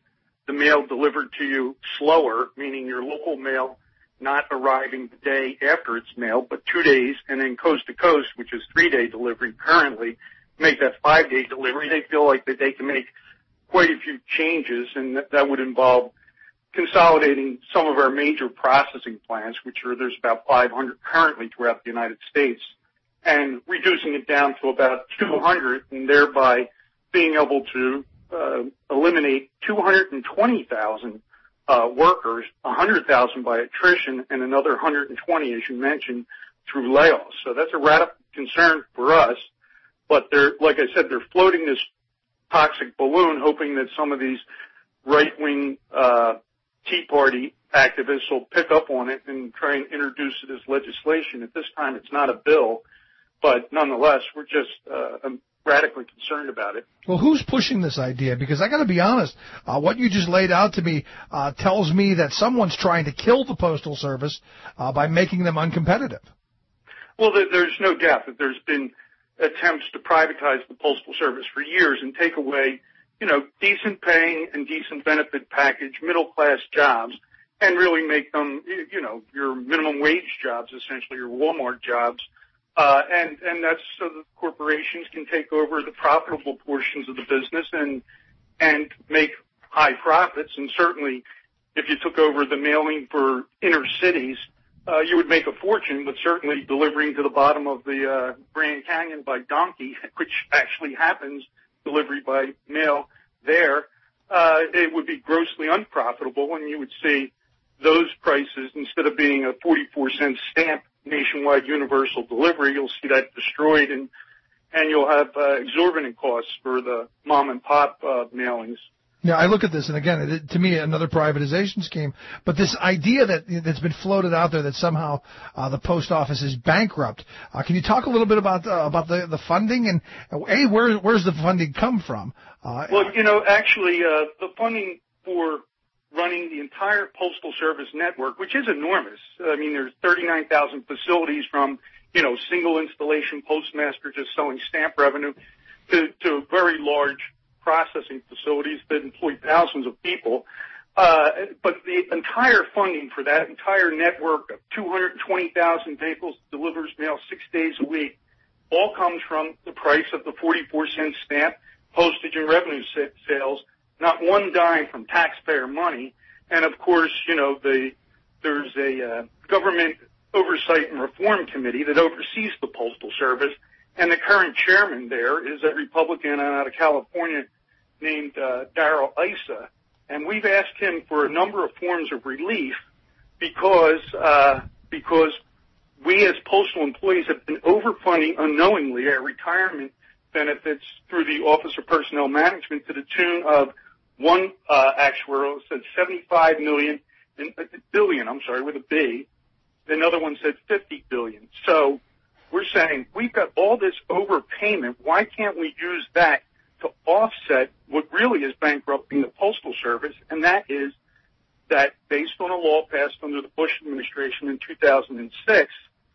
the mail delivered to you slower, meaning your local mail not arriving the day after it's mailed, but two days, and then coast to coast, which is three-day delivery currently, make that five-day delivery. They feel like that they can make quite a few changes, and that, that would involve consolidating some of our major processing plants, which are there's about five hundred currently throughout the United States, and reducing it down to about two hundred, and thereby being able to uh, eliminate two hundred twenty thousand uh, workers, one hundred thousand by attrition, and another one hundred twenty, as you mentioned, through layoffs. So that's a radical concern for us. But they're, like I said, they're floating this toxic balloon, hoping that some of these right-wing uh, Tea Party activists will pick up on it and try and introduce it as legislation. At this time, it's not a bill, but nonetheless, we're just uh, radically concerned about it. Well, who's pushing this idea? Because I got to be honest, uh, what you just laid out to me uh, tells me that someone's trying to kill the Postal Service uh, by making them uncompetitive. Well, there's no doubt that there's been attempts to privatize the Postal Service for years and take away, you know, decent paying and decent benefit package, middle-class jobs, and really make them, you know, your minimum wage jobs, essentially, your Walmart jobs. Uh, and, and that's so that corporations can take over the profitable portions of the business and, and make high profits. And certainly, if you took over the mailing for inner cities, Uh, you would make a fortune, but certainly delivering to the bottom of the uh, Grand Canyon by donkey, which actually happens, delivery by mail there, uh, it would be grossly unprofitable, and you would see those prices, instead of being a forty-four cent stamp nationwide universal delivery, you'll see that destroyed, and and you'll have uh, exorbitant costs for the mom and pop uh, mailings. Yeah, I look at this, and again, it, to me, another privatization scheme. But this idea that that's been floated out there that somehow uh, the post office is bankrupt. Uh, can you talk a little bit about uh, about the, the funding and a where where's the funding come from? Uh, well, you know, actually, uh, the funding for running the entire Postal Service network, which is enormous. I mean, there's thirty-nine thousand facilities, from, you know, single installation postmaster just selling stamp revenue to to very large processing facilities that employ thousands of people. Uh, but the entire funding for that entire network of two hundred twenty thousand vehicles delivers mail six days a week all comes from the price of the forty-four cent stamp, postage and revenue sales, not one dime from taxpayer money. And of course, you know, the, there's a uh, government oversight and reform committee that oversees the Postal Service. And the current chairman there is a Republican out of California named uh, Darrell Issa. And we've asked him for a number of forms of relief because uh, because we as postal employees have been overfunding unknowingly our retirement benefits through the Office of Personnel Management to the tune of one uh, actuarial said seventy-five million, and, uh, billion, I'm sorry, with a B. Another one said fifty billion. So we're saying we've got all this overpayment. Why can't we use that to offset what really is bankrupting the Postal Service? And that is that based on a law passed under the Bush administration in two thousand six,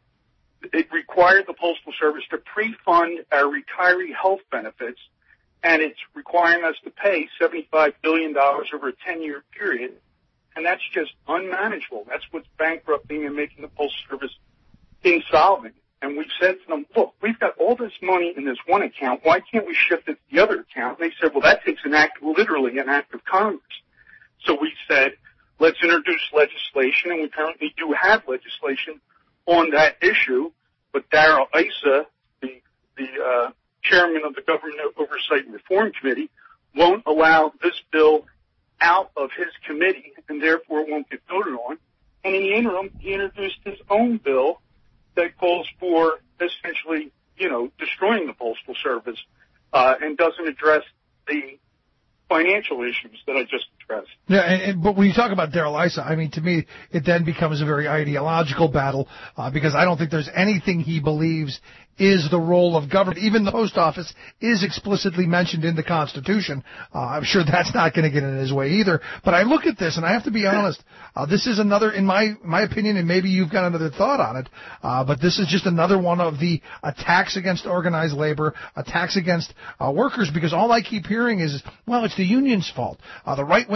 it required the Postal Service to pre-fund our retiree health benefits, and it's requiring us to pay seventy-five billion dollars over a ten-year period. And that's just unmanageable. That's what's bankrupting and making the Postal Service insolvent. And we've said to them, look, we've got all this money in this one account. Why can't we shift it to the other account? And they said, well, that takes an act, literally an act of Congress. So we said, let's introduce legislation, and we currently do have legislation on that issue. But Darrell Issa, the, the uh, chairman of the Government Oversight and Reform Committee, won't allow this bill out of his committee, and therefore it won't get voted on. And in the interim, he introduced his own bill that calls for essentially, you know, destroying the Postal Service uh, and doesn't address the financial issues that I just addressed. Yeah, and, and, but when you talk about Darrell Issa, I mean, to me, it then becomes a very ideological battle uh, because I don't think there's anything he believes is the role of government. Even the post office is explicitly mentioned in the Constitution. Uh, I'm sure that's not going to get in his way either. But I look at this, and I have to be honest, uh, this is another, in my my opinion, and maybe you've got another thought on it, uh, but this is just another one of the attacks against organized labor, attacks against uh, workers, because all I keep hearing is, well, it's the union's fault. Uh, the right wing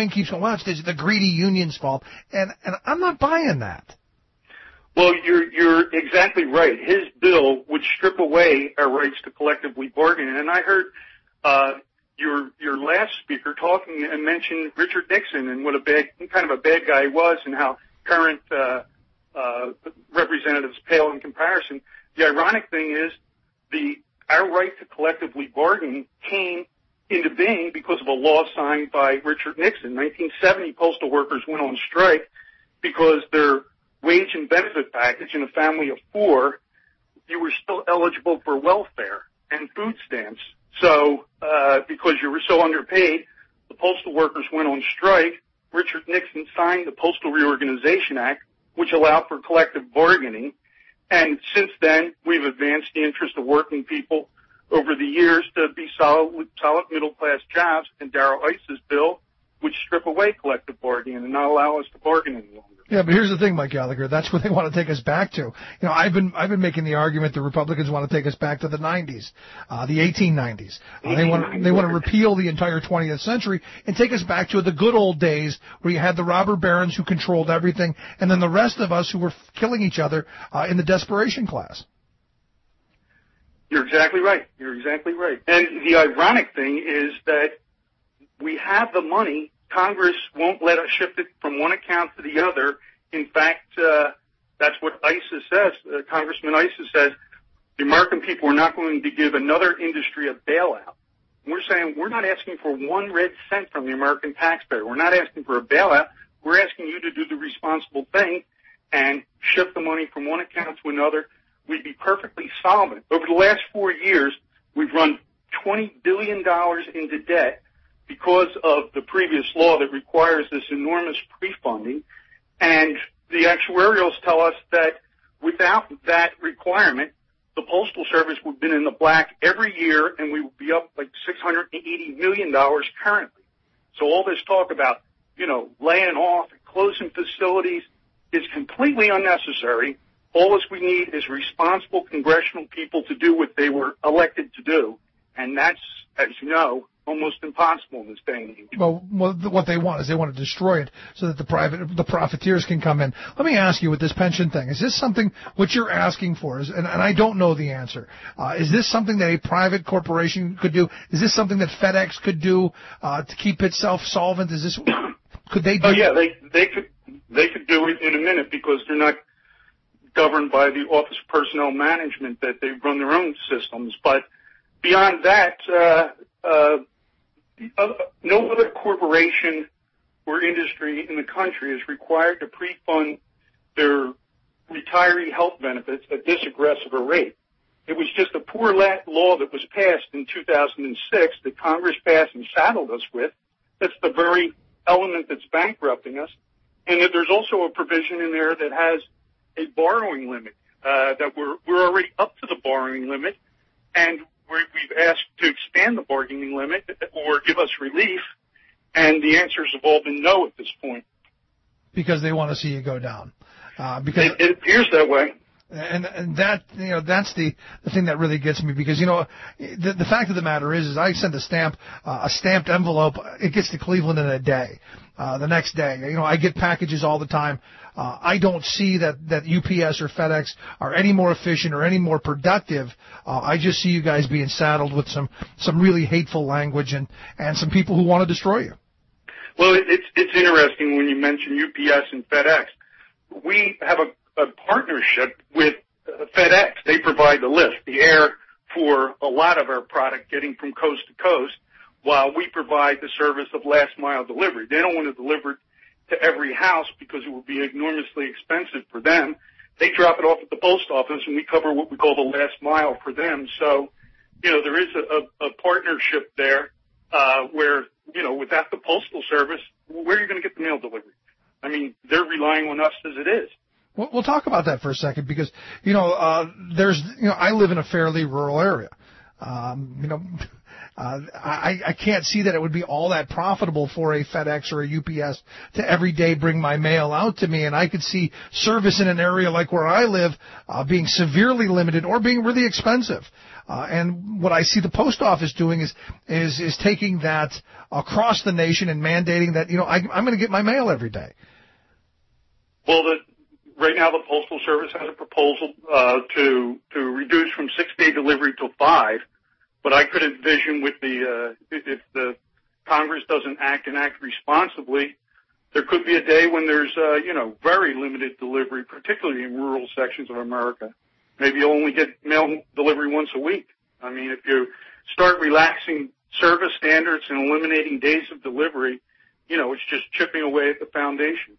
Dwayne keeps going, well, it's the greedy union's fault. And, and I'm not buying that. Well, you're, you're exactly right. His bill would strip away our rights to collectively bargain. And I heard, uh, your, your last speaker talking and mention Richard Nixon and what a bad, kind of a bad guy he was and how current, uh, uh, representatives pale in comparison. The ironic thing is the, our right to collectively bargain came into being because of a law signed by Richard Nixon. nineteen seventy, postal workers went on strike because their wage and benefit package in a family of four, you were still eligible for welfare and food stamps. So, uh, because you were so underpaid, the postal workers went on strike. Richard Nixon signed the Postal Reorganization Act, which allowed for collective bargaining. And since then, we've advanced the interest of working people over the years to be solid, solid middle-class jobs, and Darrell Iss's bill would strip away collective bargaining and not allow us to bargain any longer. Yeah, but here's the thing, Mike Gallagher. That's what they want to take us back to. You know, I've been I've been making the argument the Republicans want to take us back to the nineties, uh, the eighteen nineties. Uh, they want they want to repeal the entire twentieth century and take us back to the good old days where you had the robber barons who controlled everything, and then the rest of us who were killing each other uh, in the desperation class. You're exactly right. You're exactly right. And the ironic thing is that we have the money. Congress won't let us shift it from one account to the other. In fact, uh, that's what ISIS says. Uh, Congressman ISIS says the American people are not going to give another industry a bailout. And we're saying we're not asking for one red cent from the American taxpayer. We're not asking for a bailout. We're asking you to do the responsible thing and shift the money from one account to another. We'd be perfectly solvent. Over the last four years, we've run twenty billion dollars into debt because of the previous law that requires this enormous pre-funding. And the actuarials tell us that without that requirement, the Postal Service would have been in the black every year, and we would be up like six hundred eighty million dollars currently. So all this talk about, you know, laying off and closing facilities is completely unnecessary. All we need is responsible congressional people to do what they were elected to do. And that's, as you know, almost impossible in this day and age. Well, what they want is they want to destroy it so that the private, the profiteers can come in. Let me ask you with this pension thing, is this something, what you're asking for, is, and, and I don't know the answer, uh, is this something that a private corporation could do? Is this something that FedEx could do uh, to keep itself solvent? Is this, could they do? Oh, yeah, they, they could, they could do it in a minute because they're not governed by the Office of Personnel Management, that they run their own systems. But beyond that, uh, uh, no other corporation or industry in the country is required to pre-fund their retiree health benefits at this aggressive a rate. It was just a poor law that was passed in two thousand six that Congress passed and saddled us with. That's the very element that's bankrupting us. And that there's also a provision in there that has a borrowing limit, uh, that we're, we're already up to the borrowing limit, and we're, we've asked to expand the bargaining limit or give us relief, and the answers have all been no at this point. Because they want to see you go down. Uh, because it, it appears that way. And, and that, you know, that's the, the thing that really gets me, because, you know, the, the fact of the matter is, is I send a stamp, uh, a stamped envelope, it gets to Cleveland in a day, uh, the next day. You know, I get packages all the time. Uh, I don't see that, that U P S or FedEx are any more efficient or any more productive. Uh, I just see you guys being saddled with some, some really hateful language and, and some people who want to destroy you. Well, it's, it's interesting when you mention U P S and FedEx. We have a, a partnership with uh, FedEx. They provide the lift, the air for a lot of our product getting from coast to coast, while we provide the service of last mile delivery. They don't want to deliver to every house because it would be enormously expensive for them. They drop it off at the post office, and we cover what we call the last mile for them. So, you know, there is a, a, a partnership there uh, where, you know, without the Postal Service, where are you going to get the mail delivery? I mean, they're relying on us as it is. Well, we'll talk about that for a second because, you know, uh, there's, you know, I live in a fairly rural area. Um, you know, Uh, I, I can't see that it would be all that profitable for a FedEx or a U P S to every day bring my mail out to me. And I could see service in an area like where I live uh, being severely limited or being really expensive. Uh, and what I see the post office doing is is is taking that across the nation and mandating that, you know, I, I'm going to get my mail every day. Well, the, right now the Postal Service has a proposal uh, to to reduce from six-day delivery to five. But I could envision with the uh, if the Congress doesn't act and act responsibly, there could be a day when there's uh, you know very limited delivery, particularly in rural sections of America. Maybe you'll only get mail delivery once a week. I mean, if you start relaxing service standards and eliminating days of delivery, you know, it's just chipping away at the foundation.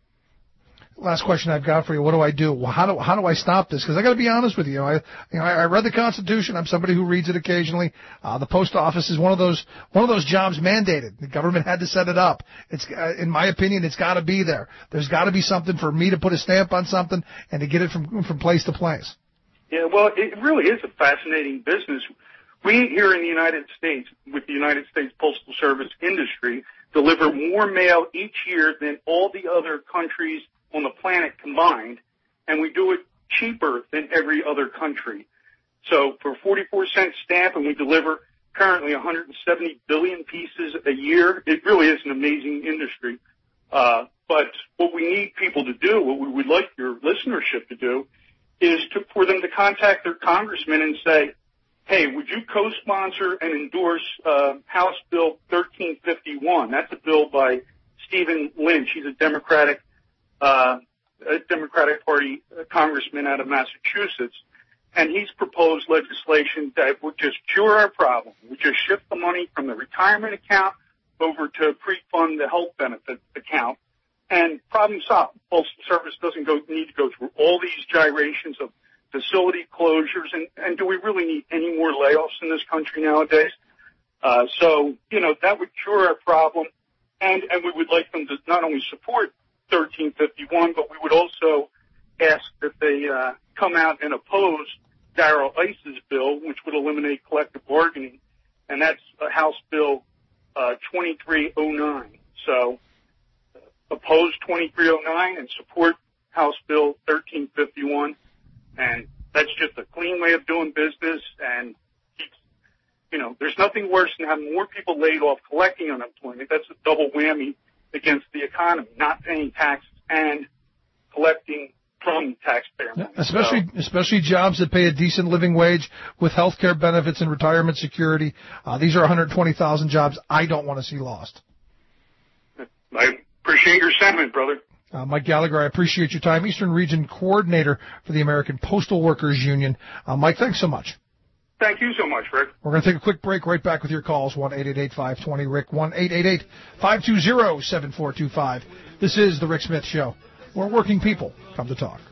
Last question I've got for you. What do I do? Well, how do how do I stop this? Because I got to be honest with you. I you know I, I read the Constitution. I'm somebody who reads it occasionally. Uh, the post office is one of those one of those jobs mandated. The government had to set it up. It's uh, in my opinion, it's got to be there. There's got to be something for me to put a stamp on something and to get it from from place to place. Yeah, well, it really is a fascinating business. We here in the United States, with the United States Postal Service industry, deliver more mail each year than all the other countries on the planet combined, and we do it cheaper than every other country. So for forty-four cent stamp, and we deliver currently one hundred seventy billion pieces a year, it really is an amazing industry. Uh, but what we need people to do, what we would like your listenership to do, is to, for them to contact their congressman and say, hey, would you co-sponsor and endorse uh, House Bill thirteen fifty-one? That's a bill by Stephen Lynch. He's a Democratic Uh, a Democratic Party congressman out of Massachusetts, and he's proposed legislation that would just cure our problem. We just shift the money from the retirement account over to pre-fund the health benefit account, and problem solved. Postal Service doesn't go, need to go through all these gyrations of facility closures, and, and do we really need any more layoffs in this country nowadays? Uh, so, you know, that would cure our problem, and, and we would like them to not only support thirteen fifty-one, but we would also ask that they uh, come out and oppose Darrell Issa's bill, which would eliminate collective bargaining, and that's uh, House Bill uh, twenty-three oh nine. So uh, oppose twenty-three oh nine and support House Bill thirteen fifty-one, and that's just a clean way of doing business, and keeps, you know, there's nothing worse than having more people laid off collecting unemployment. That's a double whammy against the economy, not paying taxes and collecting from taxpayer money. Especially, so, especially jobs that pay a decent living wage with health care benefits and retirement security. Uh, these are one hundred twenty thousand jobs I don't want to see lost. I appreciate your sentiment, brother. Uh, Mike Gallagher, I appreciate your time. Eastern Region Coordinator for the American Postal Workers Union. Uh, Mike, thanks so much. Thank you so much, Rick. We're going to take a quick break. Right back with your calls. one eight eight eight, five two zero, R I C. one eight eight eight, five two zero, seven four two five. This is The Rick Smith Show, where working people come to talk.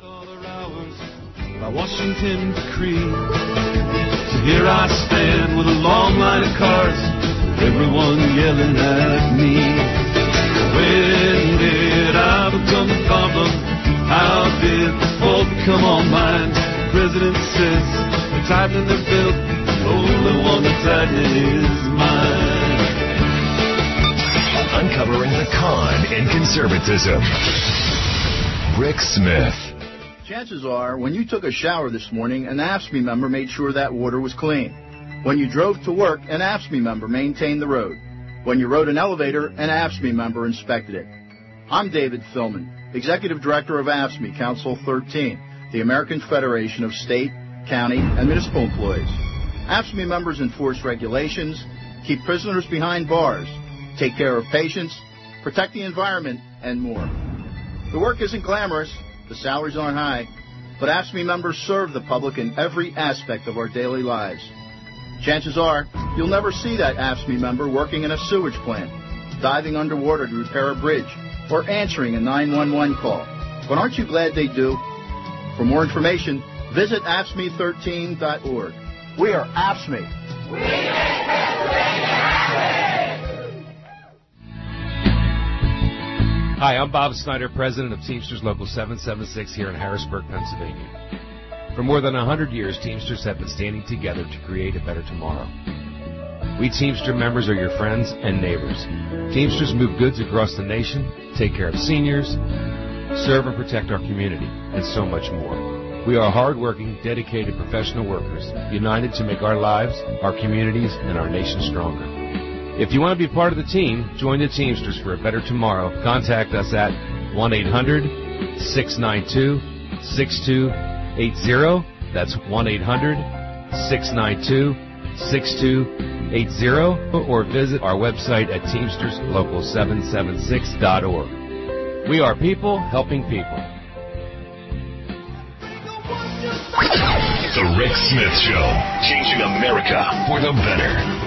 By Washington decree. So here I stand with a long line of cars, everyone yelling at me. When did I become the problem? How did the fault become all mine? The president says tightening the belt, the only one that's tightening is mine. Uncovering the con in conservatism. Rick Smith. Chances are, when you took a shower this morning, an A F S C M E member made sure that water was clean. When you drove to work, an A F S C M E member maintained the road. When you rode an elevator, an A F S C M E member inspected it. I'm David Philman, Executive Director of A F S C M E Council thirteen, the American Federation of State, County, and Municipal Employees. A F S C M E members enforce regulations, keep prisoners behind bars, take care of patients, protect the environment, and more. The work isn't glamorous, the salaries aren't high, but A F S C M E members serve the public in every aspect of our daily lives. Chances are, you'll never see that A F S C M E member working in a sewage plant, diving underwater to repair a bridge, or answering a nine one one call. But aren't you glad they do? For more information, visit A F S C M E thirteen dot org. We are A F S C M E. We make Pennsylvania happy! Hi, I'm Bob Snyder, President of Teamsters Local seven seven six here in Harrisburg, Pennsylvania. For more than one hundred years, Teamsters have been standing together to create a better tomorrow. We Teamster members are your friends and neighbors. Teamsters move goods across the nation, take care of seniors, serve and protect our community, and so much more. We are hardworking, dedicated professional workers, united to make our lives, our communities, and our nation stronger. If you want to be part of the team, join the Teamsters for a better tomorrow. Contact us at one eight hundred six nine two six two eight zero. That's one eight hundred six nine two six two eight zero. Or visit our website at teamsters local seven seven six dot org. We are people helping people. The Rick Smith Show, changing America for the better.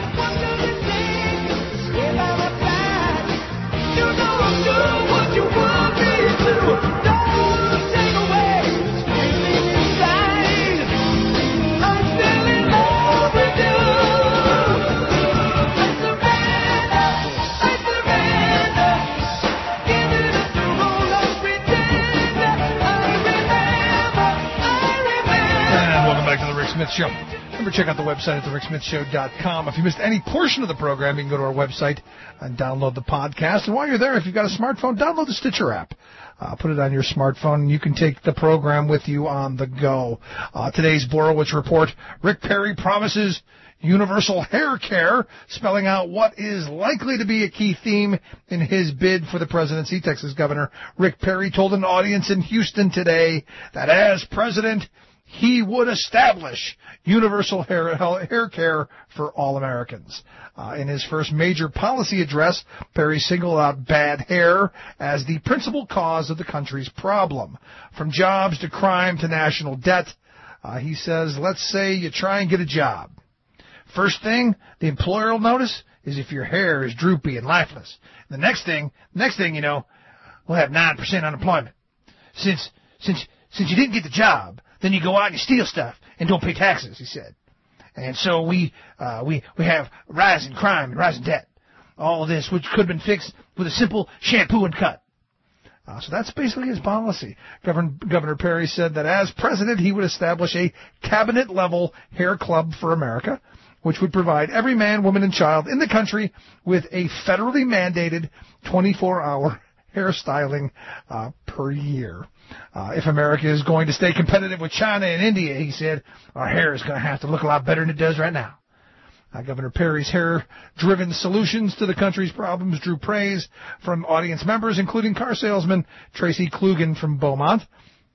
Smith Show. Remember, check out the website at the rick smith show dot com. If you missed any portion of the program, you can go to our website and download the podcast. And while you're there, if you've got a smartphone, download the Stitcher app. Uh, put it on your smartphone, and you can take the program with you on the go. Uh, today's Borowitz Report, Rick Perry promises universal hair care, spelling out what is likely to be a key theme in his bid for the presidency. Texas Governor Rick Perry told an audience in Houston today that as president, he would establish universal hair, hair care for all Americans. Uh, in his first major policy address, Perry singled out bad hair as the principal cause of the country's problem. From jobs to crime to national debt, uh, he says, let's say you try and get a job. First thing the employer will notice is if your hair is droopy and lifeless. The next thing, next thing you know, we'll have nine percent unemployment. Since, since, since you didn't get the job, then you go out and you steal stuff and don't pay taxes, he said. And so we uh, we we have rising crime and rising debt. All of this, which could have been fixed with a simple shampoo and cut. Uh, so that's basically his policy. Governor, Governor Perry said that as president, he would establish a cabinet-level hair club for America, which would provide every man, woman, and child in the country with a federally mandated twenty-four hour hairstyling uh, per year. Uh, if America is going to stay competitive with China and India, he said, our hair is going to have to look a lot better than it does right now. Uh, Governor Perry's hair-driven solutions to the country's problems drew praise from audience members, including car salesman Tracy Klugen from Beaumont.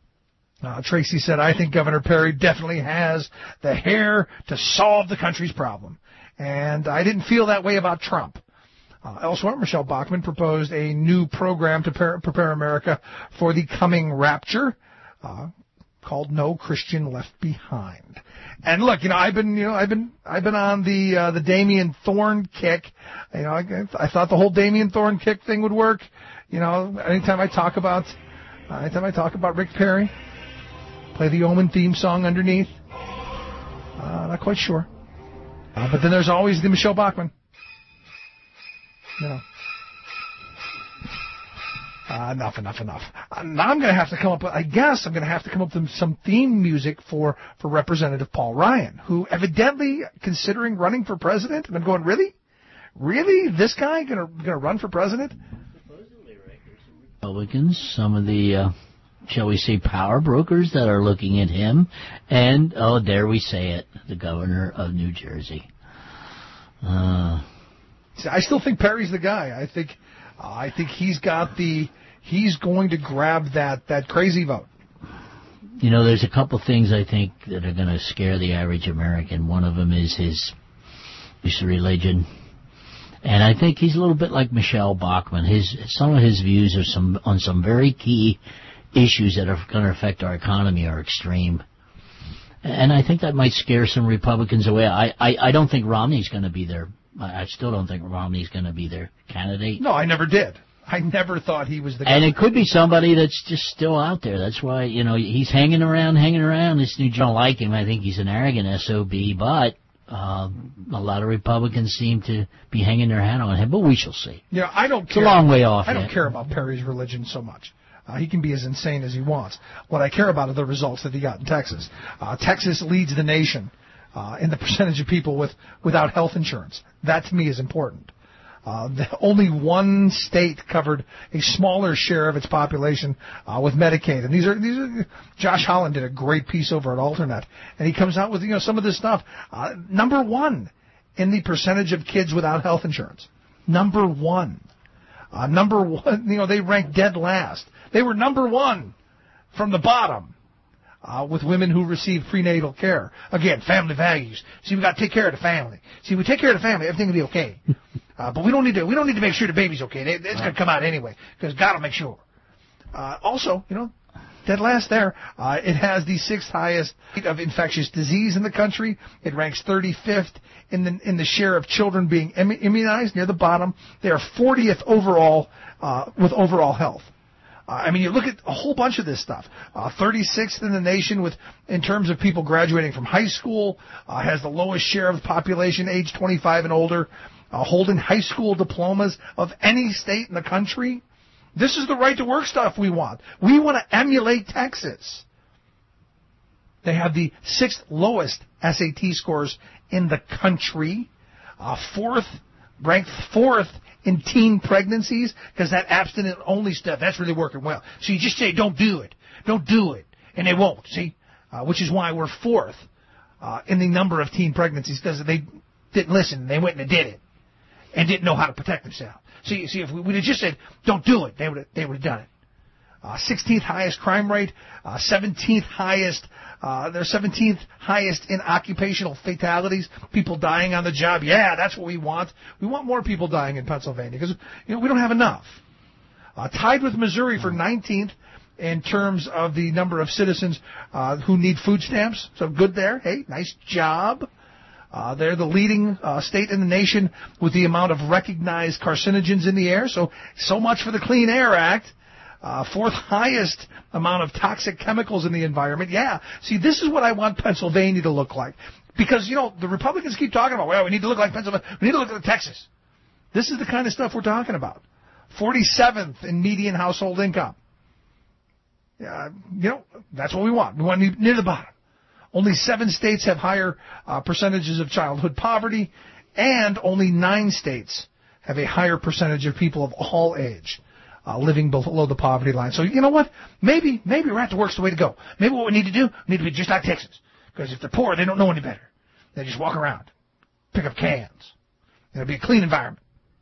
Uh, Tracy said, I think Governor Perry definitely has the hair to solve the country's problem. And I didn't feel that way about Trump. Uh, elsewhere, Michelle Bachmann proposed a new program to par- prepare America for the coming rapture, uh, called No Christian Left Behind. And look, you know, I've been, you know, I've been, I've been on the uh, the Damian Thorne kick. You know, I, I thought the whole Damian Thorne kick thing would work. You know, anytime I talk about, uh, anytime I talk about Rick Perry, play the Omen theme song underneath. Uh, not quite sure, uh, but then there's always the Michelle Bachmann. No. Uh, enough, enough, enough. Uh, now I'm going to have to come up with, I guess I'm going to have to come up with some theme music for, for Representative Paul Ryan, who evidently considering running for president. And I'm going, really? Really? This guy going to going to run for president? Republicans, some of the, uh, shall we say, power brokers that are looking at him. And, oh, dare we say it, the governor of New Jersey. Uh... I still think Perry's the guy. I think, uh, I think he's got the, he's going to grab that, that crazy vote. You know, there's a couple things I think that are going to scare the average American. One of them is his, his religion, and I think he's a little bit like Michelle Bachmann. His some of his views are some on some very key issues that are going to affect our economy are extreme. And I think that might scare some Republicans away. I, I, I don't think Romney's going to be there. I still don't think Romney's going to be their candidate. No, I never did. I never thought he was the guy. And it could be somebody that's just still out there. That's why, you know, he's hanging around, hanging around. This new don't like him. I think he's an arrogant S O B, but uh, a lot of Republicans seem to be hanging their hat on him. But we shall see. Yeah, I don't it's care. It's a long way off I don't yet. care about Perry's religion so much. Uh, he can be as insane as he wants. What I care about are the results that he got in Texas. Uh, Texas leads the nation uh, in the percentage of people with without health insurance. That to me is important. Uh, the, only one state covered a smaller share of its population uh, with Medicaid, and these are these are. Josh Holland did a great piece over at Alternet, and he comes out with you know some of this stuff. Uh, number one in the percentage of kids without health insurance. Number one. Uh, number one. You know they ranked dead last. They were number one from the bottom. Uh, with women who receive prenatal care. Again, family values. See, we got to take care of the family. See, we take care of the family, everything will be okay. Uh, but we don't need to. We don't need to make sure the baby's okay. They, it's going to come out anyway because God will make sure. Uh, also, you know, dead last there. Uh, it has the sixth highest rate of infectious disease in the country. It ranks thirty-fifth in the in the share of children being immunized, near the bottom. They are fortieth overall uh, with overall health. Uh, I mean, you look at a whole bunch of this stuff. Uh, thirty-sixth in the nation with, in terms of people graduating from high school, uh, has the lowest share of the population age twenty-five and older, uh, holding high school diplomas of any state in the country. This is the right to work stuff we want. We want to emulate Texas. They have the sixth lowest S A T scores in the country, uh, fourth, ranked fourth in teen pregnancies, because that abstinent-only stuff, that's really working well. So you just say, don't do it. Don't do it. And they won't, see? Uh, which is why we're fourth uh, in the number of teen pregnancies, because they didn't listen. They went and did it and didn't know how to protect themselves. See, see if we would have just said, don't do it, they would have, they would have done it. Uh, sixteenth highest crime rate, uh, seventeenth highest, uh, they're seventeenth highest in occupational fatalities, people dying on the job. Yeah, that's what we want. We want more people dying in Pennsylvania because, you know, we don't have enough. Uh, tied with Missouri for nineteenth in terms of the number of citizens uh, who need food stamps. So good there. Hey, nice job. Uh, they're the leading uh, state in the nation with the amount of recognized carcinogens in the air. So, so much for the Clean Air Act. Uh, fourth highest amount of toxic chemicals in the environment. Yeah. See, this is what I want Pennsylvania to look like. Because, you know, the Republicans keep talking about, well, we need to look like Pennsylvania. We need to look like Texas. This is the kind of stuff we're talking about. forty-seventh in median household income. Yeah, you know, that's what we want. We want to be near the bottom. Only seven states have higher uh, percentages of childhood poverty, and only nine states have a higher percentage of people of all age Uh, living below the poverty line. So, you know what? Maybe, maybe right to work's the way to go. Maybe what we need to do, we need to be just like Texas. Because if they're poor, they don't know any better. They just walk around, pick up cans. It'll be a clean environment.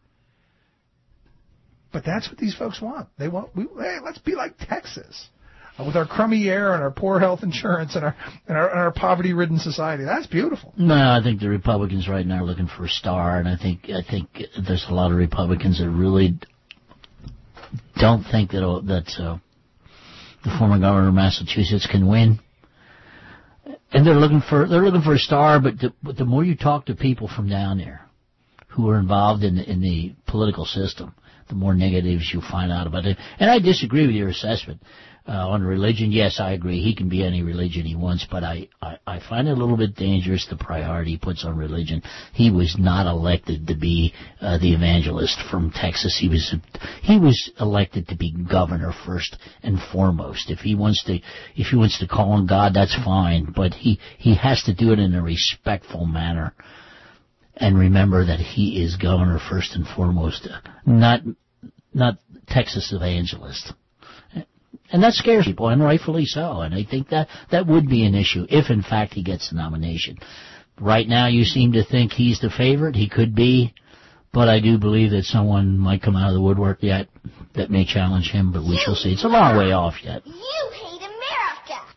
But that's what these folks want. They want, we, hey, let's be like Texas. Uh, with our crummy air and our poor health insurance and our, and our, and our poverty-ridden society. That's beautiful. No, I think the Republicans right now are looking for a star, and I think, I think there's a lot of Republicans that really don't think that that uh, the former governor of Massachusetts can win, and they're looking for they're looking for a star. But the, but the more you talk to people from down there who are involved in the, in the political system, the more negatives you find out about it. And I disagree with your assessment uh, on religion. Yes, I agree. He can be any religion he wants, but I, I, I find it a little bit dangerous the priority he puts on religion. He was not elected to be uh, the evangelist from Texas. He was he was elected to be governor first and foremost. If he wants to if he wants to call on God, that's fine, but he, he has to do it in a respectful manner. And remember that he is governor first and foremost, not not Texas evangelist. And that scares people, and rightfully so. And I think that that would be an issue if, in fact, he gets the nomination. Right now, you seem to think he's the favorite. He could be, but I do believe that someone might come out of the woodwork yet that may challenge him, but we shall see. It's a long way off yet. You hate America.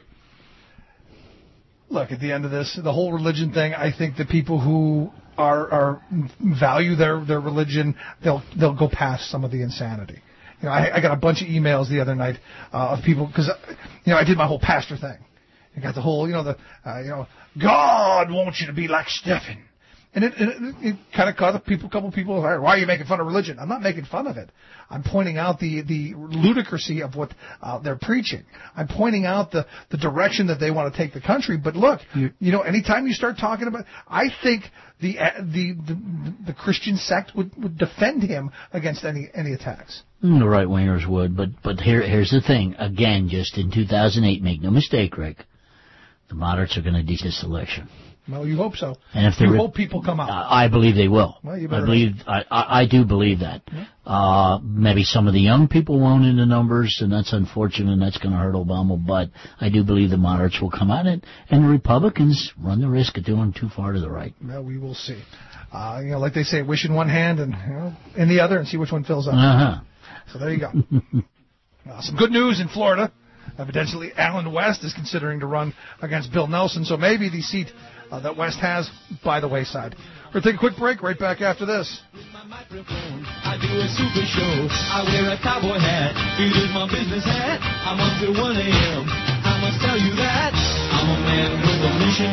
Look, at the end of this, the whole religion thing, I think the people who are, are value their, their religion, they'll they'll go past some of the insanity. You know, I, I got a bunch of emails the other night uh, of people because, you know, I did my whole pastor thing. I got the whole, you know, the, uh, you know, God wants you to be like Stephen. And it, it, it kind of caught a people, couple people, why are you making fun of religion? I'm not making fun of it. I'm pointing out the, the ludicrousy of what uh, they're preaching. I'm pointing out the, the direction that they want to take the country. But look, you, you know, anytime you start talking about, I think the the the, the Christian sect would, would defend him against any any attacks. The right wingers would, but but here here's the thing. Again, just in two thousand eight, make no mistake, Rick, the moderates are going to do this election. Well, you hope so. And if you re- hope people come out. I believe they will. Well, you I better believe. I, I, I do believe that. Yeah. Uh, maybe some of the young people won't in the numbers, and that's unfortunate, and that's going to hurt Obama. But I do believe the moderates will come out, and, and the Republicans run the risk of doing too far to the right. Well, we will see. Uh, you know, like they say, wish in one hand and you know, in the other, and see which one fills up. Uh-huh. So there you go. uh, some good news in Florida. Evidently, Alan West is considering to run against Bill Nelson, so maybe the seat uh, that West has by the wayside. We're going to take a quick break right back after this. I do a super show. I wear a cowboy hat. It is my business hat. I'm up till one a.m. I must tell you that I'm a man with a mission.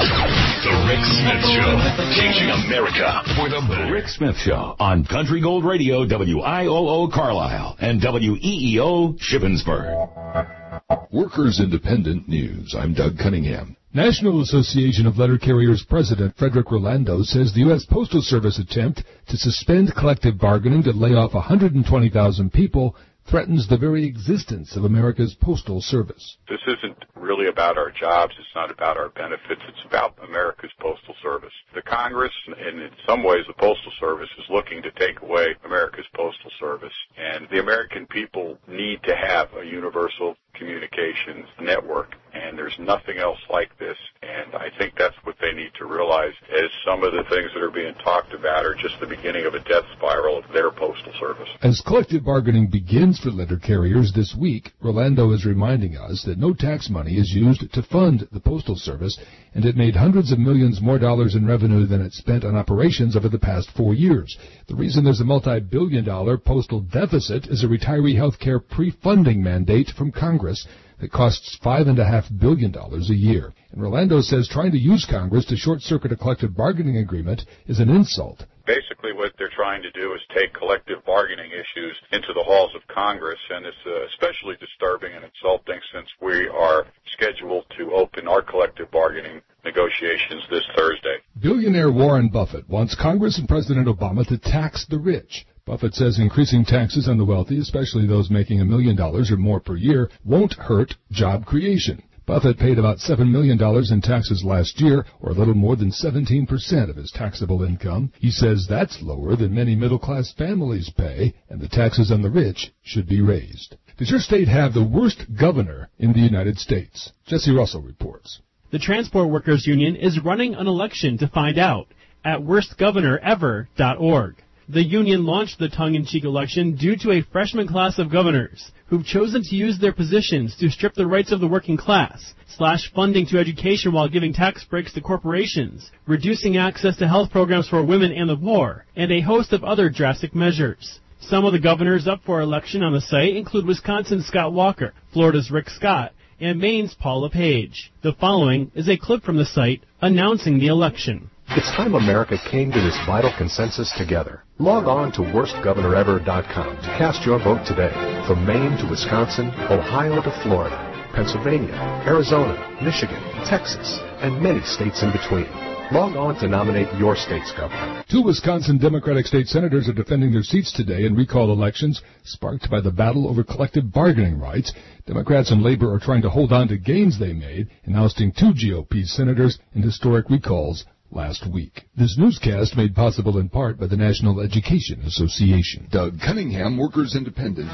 The Rick Smith Show, changing America for the better. The Rick Smith Show on Country Gold Radio, W I O O Carlisle and W E E O Shippensburg. Workers Independent News. I'm Doug Cunningham. National Association of Letter Carriers President Frederick Rolando says the U S Postal Service attempt to suspend collective bargaining to lay off one hundred twenty thousand people threatens the very existence of America's Postal Service. This isn't really about our jobs. It's not about our benefits. It's about America's Postal Service. The Congress, and in some ways the Postal Service, is looking to take away America's Postal Service. And the American people need to have a universal communications network, and there's nothing else like this. And I think that's what they need to realize, as some of the things that are being talked about are just the beginning of a death spiral of their postal service. As collective bargaining begins for letter carriers this week, Rolando is reminding us that no tax money is used to fund the Postal Service, and it made hundreds of millions more dollars in revenue than it spent on operations over the past four years. The reason there's a multi-billion dollar postal deficit is a retiree health care pre-funding mandate from Congress that costs five point five billion dollars a year. And Rolando says trying to use Congress to short-circuit a collective bargaining agreement is an insult. Basically what they're trying to do is take collective bargaining issues into the halls of Congress, and it's uh, especially disturbing and insulting since we are scheduled to open our collective bargaining negotiations this Thursday. Billionaire Warren Buffett wants Congress and President Obama to tax the rich. Buffett says increasing taxes on the wealthy, especially those making a million dollars or more per year, won't hurt job creation. Buffett paid about seven million dollars in taxes last year, or a little more than seventeen percent of his taxable income. He says that's lower than many middle-class families pay, and the taxes on the rich should be raised. Does your state have the worst governor in the United States? Jesse Russell reports. The Transport Workers Union is running an election to find out at worst governor ever dot org. The union launched the tongue-in-cheek election due to a freshman class of governors who've chosen to use their positions to strip the rights of the working class, slash funding to education while giving tax breaks to corporations, reducing access to health programs for women and the poor, and a host of other drastic measures. Some of the governors up for election on the site include Wisconsin's Scott Walker, Florida's Rick Scott, and Maine's Paula Page. The following is a clip from the site announcing the election. It's time America came to this vital consensus together. Log on to worst governor ever dot com to cast your vote today. From Maine to Wisconsin, Ohio to Florida, Pennsylvania, Arizona, Michigan, Texas, and many states in between. Log on to nominate your state's governor. Two Wisconsin Democratic state senators are defending their seats today in recall elections sparked by the battle over collective bargaining rights. Democrats and Labor are trying to hold on to gains they made in ousting two G O P senators in historic recalls last week. This newscast made possible in part by the National Education Association. Doug Cunningham, Workers Independent.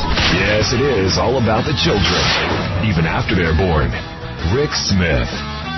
Yes, it is all about the children, even after they're born. Rick Smith.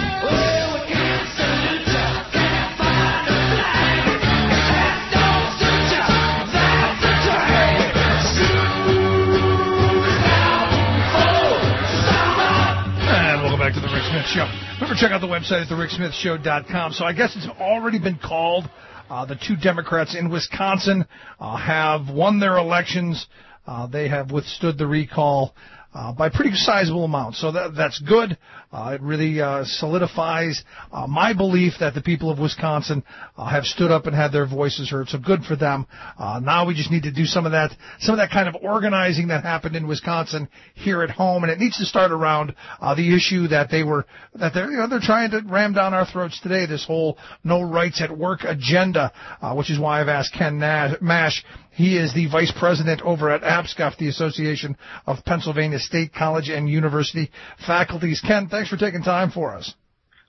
Back to the Rick Smith Show. Remember, check out the website at the rick smith show dot com. So I guess it's already been called. Uh, the two Democrats in Wisconsin uh, have won their elections. Uh, they have withstood the recall uh, by pretty sizable amounts. So that, that's good. Uh, it really uh, solidifies uh, my belief that the people of Wisconsin uh, have stood up and had their voices heard. So good for them. Uh, now we just need to do some of that, some of that kind of organizing that happened in Wisconsin here at home, and it needs to start around uh, the issue that they were that they're you know they're trying to ram down our throats today. This whole no rights at work agenda, uh, which is why I've asked Ken Nash, Mash. He is the vice president over at APSCOF, the Association of Pennsylvania State College and University Faculties. Ken, thanks for taking time for us.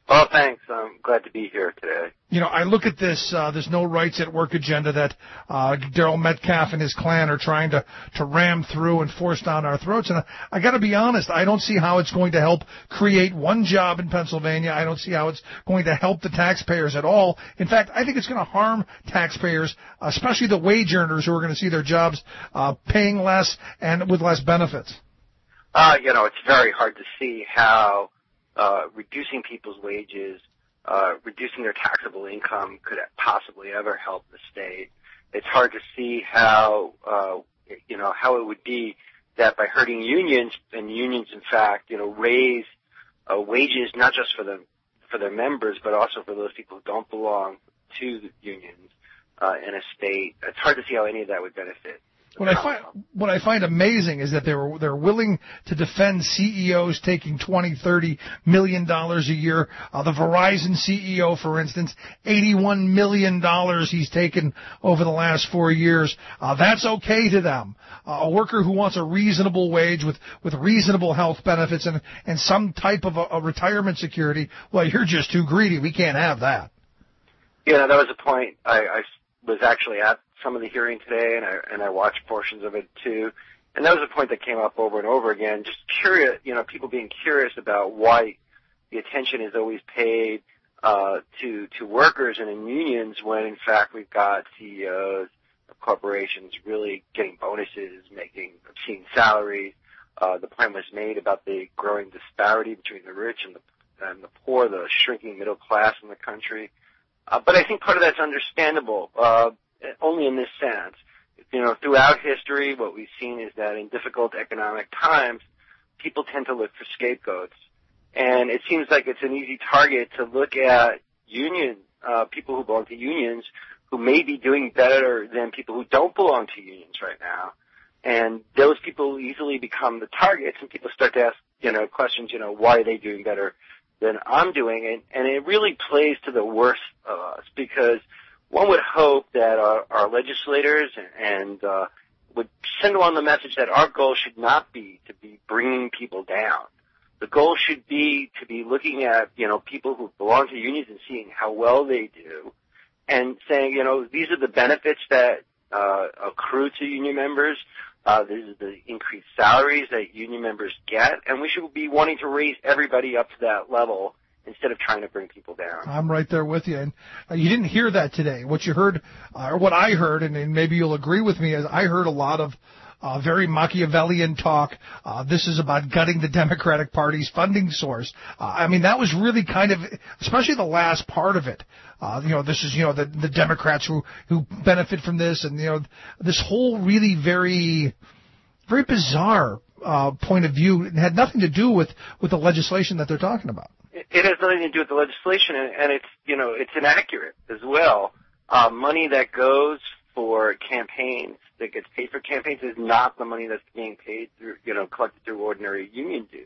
Well, thanks. I'm glad to be here today. You know, I look at this uh, this no rights at work agenda that uh, Daryl Metcalf and his clan are trying to, to ram through and force down our throats. And I, I got to be honest, I don't see how it's going to help create one job in Pennsylvania. I don't see how it's going to help the taxpayers at all. In fact, I think it's going to harm taxpayers, especially the wage earners who are going to see their jobs uh, paying less and with less benefits. Uh, you know, it's very hard to see how uh, reducing people's wages, uh, reducing their taxable income could possibly ever help the state. It's hard to see how, uh, you know, how it would be that by hurting unions, and unions, in fact, you know, raise uh, wages not just for the for their members, but also for those people who don't belong to the unions uh, in a state. It's hard to see how any of that would benefit. What I find what I find amazing is that they're they're willing to defend C E Os taking twenty, thirty million dollars a year. Uh, the Verizon C E O, for instance, eighty-one million dollars he's taken over the last four years. Uh, that's okay to them. Uh, a worker who wants a reasonable wage with with reasonable health benefits and and some type of a, a retirement security. Well, you're just too greedy. We can't have that. Yeah, that was a point I, I was actually at some of the hearing today, and I and I watched portions of it too. And that was a point that came up over and over again. Just curious, you know, people being curious about why the attention is always paid uh, to to workers and in unions when, in fact, we've got C E Os of corporations really getting bonuses, making obscene salaries. Uh, the point was made about the growing disparity between the rich and the and the poor, the shrinking middle class in the country. Uh, but I think part of that's understandable. Uh, Only in this sense. You know, throughout history, what we've seen is that in difficult economic times, people tend to look for scapegoats. And it seems like it's an easy target to look at union, uh, people who belong to unions who may be doing better than people who don't belong to unions right now. And those people easily become the targets, and people start to ask, you know, questions, you know, why are they doing better than I'm doing? And, and it really plays to the worst of us, because one would hope that our, our legislators and, and uh, would send along the message that our goal should not be to be bringing people down. The goal should be to be looking at, you know, people who belong to unions and seeing how well they do and saying, you know, these are the benefits that uh, accrue to union members. Uh, these are the increased salaries that union members get, and we should be wanting to raise everybody up to that level instead of trying to bring people down. I'm right there with you. And uh, you didn't hear that today. What you heard, uh, or what I heard, and, and maybe you'll agree with me, is I heard a lot of uh, very Machiavellian talk. Uh, this is about gutting the Democratic Party's funding source. Uh, I mean, that was really kind of, especially the last part of it. Uh, you know, this is, you know, the, the Democrats who, who benefit from this, and, you know, this whole really very, very bizarre uh, point of view. It had nothing to do with, with the legislation that they're talking about. It has nothing to do with the legislation, and it's, you know, it's inaccurate as well. Uh, money that goes for campaigns, that gets paid for campaigns, is not the money that's being paid through, you know, collected through ordinary union dues.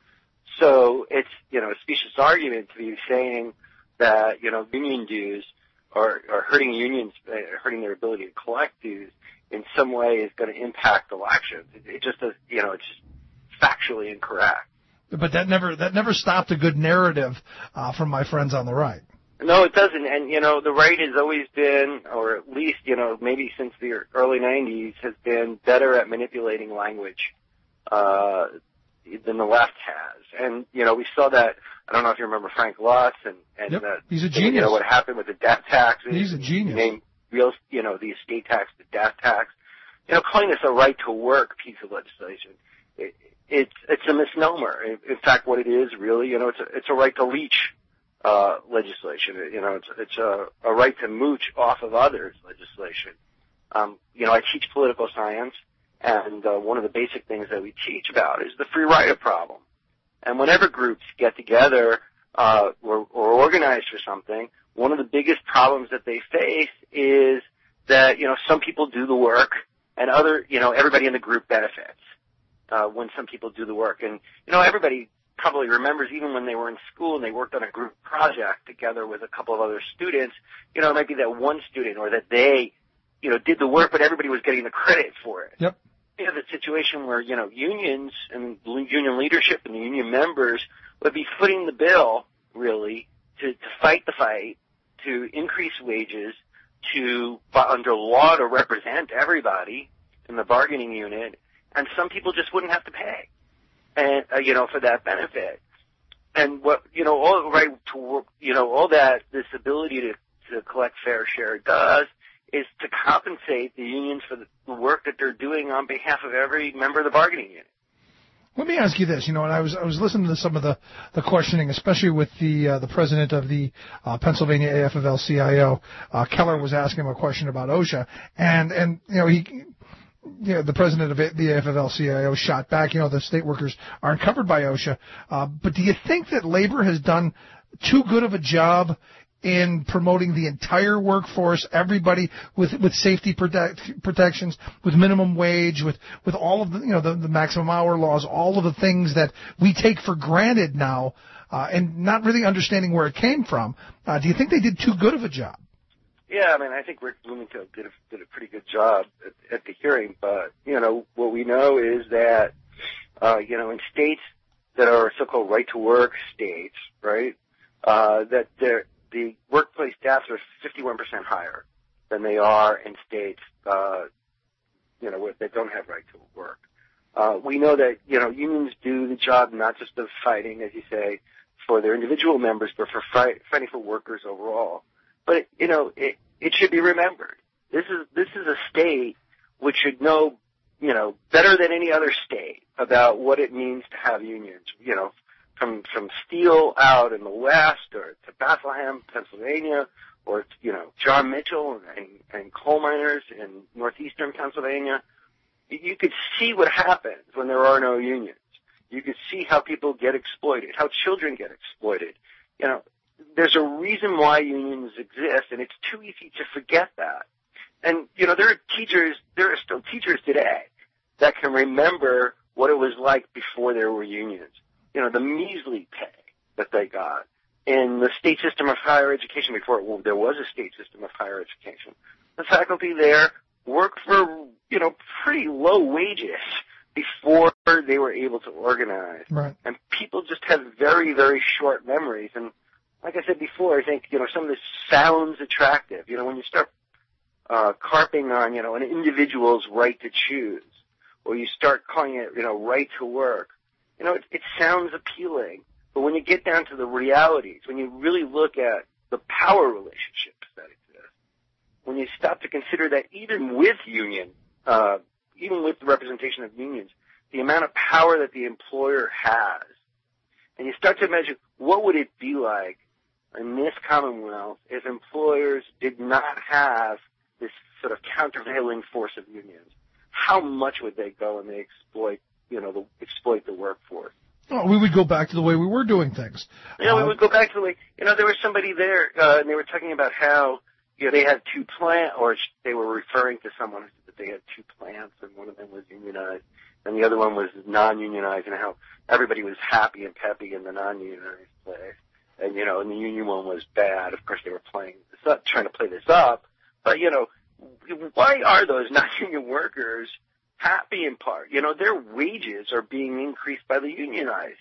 So it's, you know, a specious argument to be saying that, you know, union dues are, are hurting unions, uh, hurting their ability to collect dues in some way is going to impact elections. It, it just does, you know, it's just factually incorrect. But that never that never stopped a good narrative uh, from my friends on the right. No, it doesn't. And, you know, the right has always been, or at least, you know, maybe since the early nineties, has been better at manipulating language uh, than the left has. And, you know, we saw that, I don't know if you remember Frank Lutz and, and yep, uh, he's a genius. You know, what happened with the death tax. He's a genius. Named real, you know, the estate tax, the death tax. You know, calling this a right to work piece of legislation. It, It's it's a misnomer. In, in fact, what it is really, you know, it's a, it's a right to leech uh, legislation. You know, it's it's a, a right to mooch off of others legislation. Um, you know, I teach political science, and uh, one of the basic things that we teach about is the free rider problem. And whenever groups get together uh, or, or organize for something, one of the biggest problems that they face is that, you know, some people do the work and other, you know, everybody in the group benefits. Uh, when some people do the work. And, you know, everybody probably remembers even when they were in school and they worked on a group project together with a couple of other students, you know, it might be that one student or that they, you know, did the work, but everybody was getting the credit for it. Yep. You know, the situation where, you know, unions and union leadership and the union members would be footing the bill really, to, to fight the fight, to increase wages, to, under law, to represent everybody in the bargaining unit, and some people just wouldn't have to pay, and uh, you know, for that benefit. And what, you know, all right to, you know, all that this ability to, to collect fair share does is to compensate the unions for the work that they're doing on behalf of every member of the bargaining unit. Let me ask you this, you know, and I was I was listening to some of the, the questioning, especially with the uh, the president of the uh, Pennsylvania A F L C I O. Uh, Keller was asking him a question about OSHA, and and you know he. You know, the president of the A F L C I O shot back, you know, the state workers aren't covered by OSHA. Uh, but do you think that labor has done too good of a job in promoting the entire workforce, everybody with with safety protect, protections, with minimum wage, with, with all of the, you know, the, the maximum hour laws, all of the things that we take for granted now, uh, and not really understanding where it came from? Uh, do you think they did too good of a job? Yeah, I mean, I think Rick Blumenthal did a, did a pretty good job at, at the hearing, but, you know, what we know is that, uh, you know, in states that are so-called right-to-work states, right, uh, that the workplace deaths are fifty-one percent higher than they are in states, uh, you know, that don't have right to work. Uh, we know that, you know, unions do the job not just of fighting, as you say, for their individual members, but for fight, fighting for workers overall. But, you know, it, it should be remembered. This is, this is a state which should know, you know, better than any other state about what it means to have unions, you know, from, from steel out in the West or to Bethlehem, Pennsylvania, or, you know, John Mitchell and, and coal miners in northeastern Pennsylvania. You could see what happens when there are no unions. You could see how people get exploited, how children get exploited. You know, there's a reason why unions exist, and it's too easy to forget that. And, you know, there are teachers, there are still teachers today that can remember what it was like before there were unions. You know, the measly pay that they got in the state system of higher education before well, there was a state system of higher education. The faculty there worked for, you know, pretty low wages before they were able to organize. Right. And people just have very, very short memories. And like I said before, I think, you know, some of this sounds attractive. You know, when you start uh, carping on, you know, an individual's right to choose, or you start calling it, you know, right to work, you know, it, it sounds appealing. But when you get down to the realities, when you really look at the power relationships that exist, when you stop to consider that even with union, uh, even with the representation of unions, the amount of power that the employer has, and you start to imagine what would it be like in this Commonwealth if employers did not have this sort of countervailing force of unions? How much would they go and they exploit, you know, the, exploit the workforce? Well, we would go back to the way we were doing things. You know, uh, we would go back to the way, you know, there was somebody there, uh, and they were talking about how, you know, they had two plants, or they were referring to someone that they had two plants, and one of them was unionized, and the other one was non-unionized, and how everybody was happy and peppy in the non-unionized place. And, you know, and the union one was bad. Of course, they were playing this up, trying to play this up. But, you know, why are those non-union workers happy in part? You know, their wages are being increased by the unionized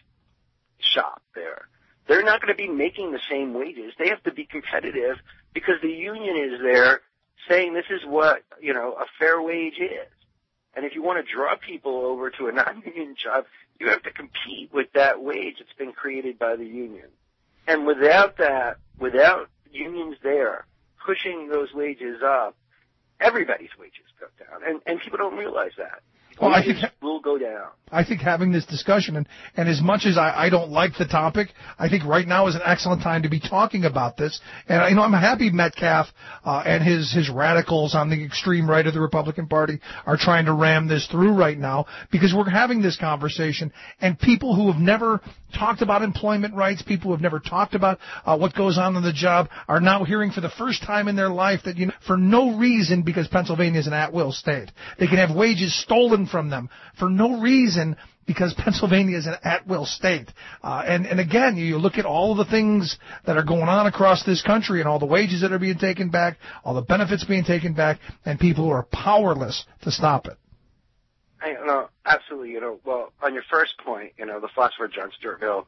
shop there. They're not going to be making the same wages. They have to be competitive because the union is there saying this is what, you know, a fair wage is. And if you want to draw people over to a non-union job, you have to compete with that wage that's been created by the union. And without that, without unions there pushing those wages up, everybody's wages go down. And, and people don't realize that. Well, I think will go down. I think having this discussion, and, and as much as I, I don't like the topic, I think right now is an excellent time to be talking about this. And, you know, I'm happy Metcalf uh, and his, his radicals on the extreme right of the Republican Party are trying to ram this through right now, because we're having this conversation, and people who have never talked about employment rights, people who have never talked about uh, what goes on in the job, are now hearing for the first time in their life that, you know, for no reason, because Pennsylvania is an at-will state, they can have wages stolen from them for no reason because Pennsylvania is an at-will state. Uh, and, and again, you look at all of the things that are going on across this country and all the wages that are being taken back, all the benefits being taken back, and people who are powerless to stop it. I, you know, absolutely. You know, well, on your first point, you know, the philosopher John Stuart Mill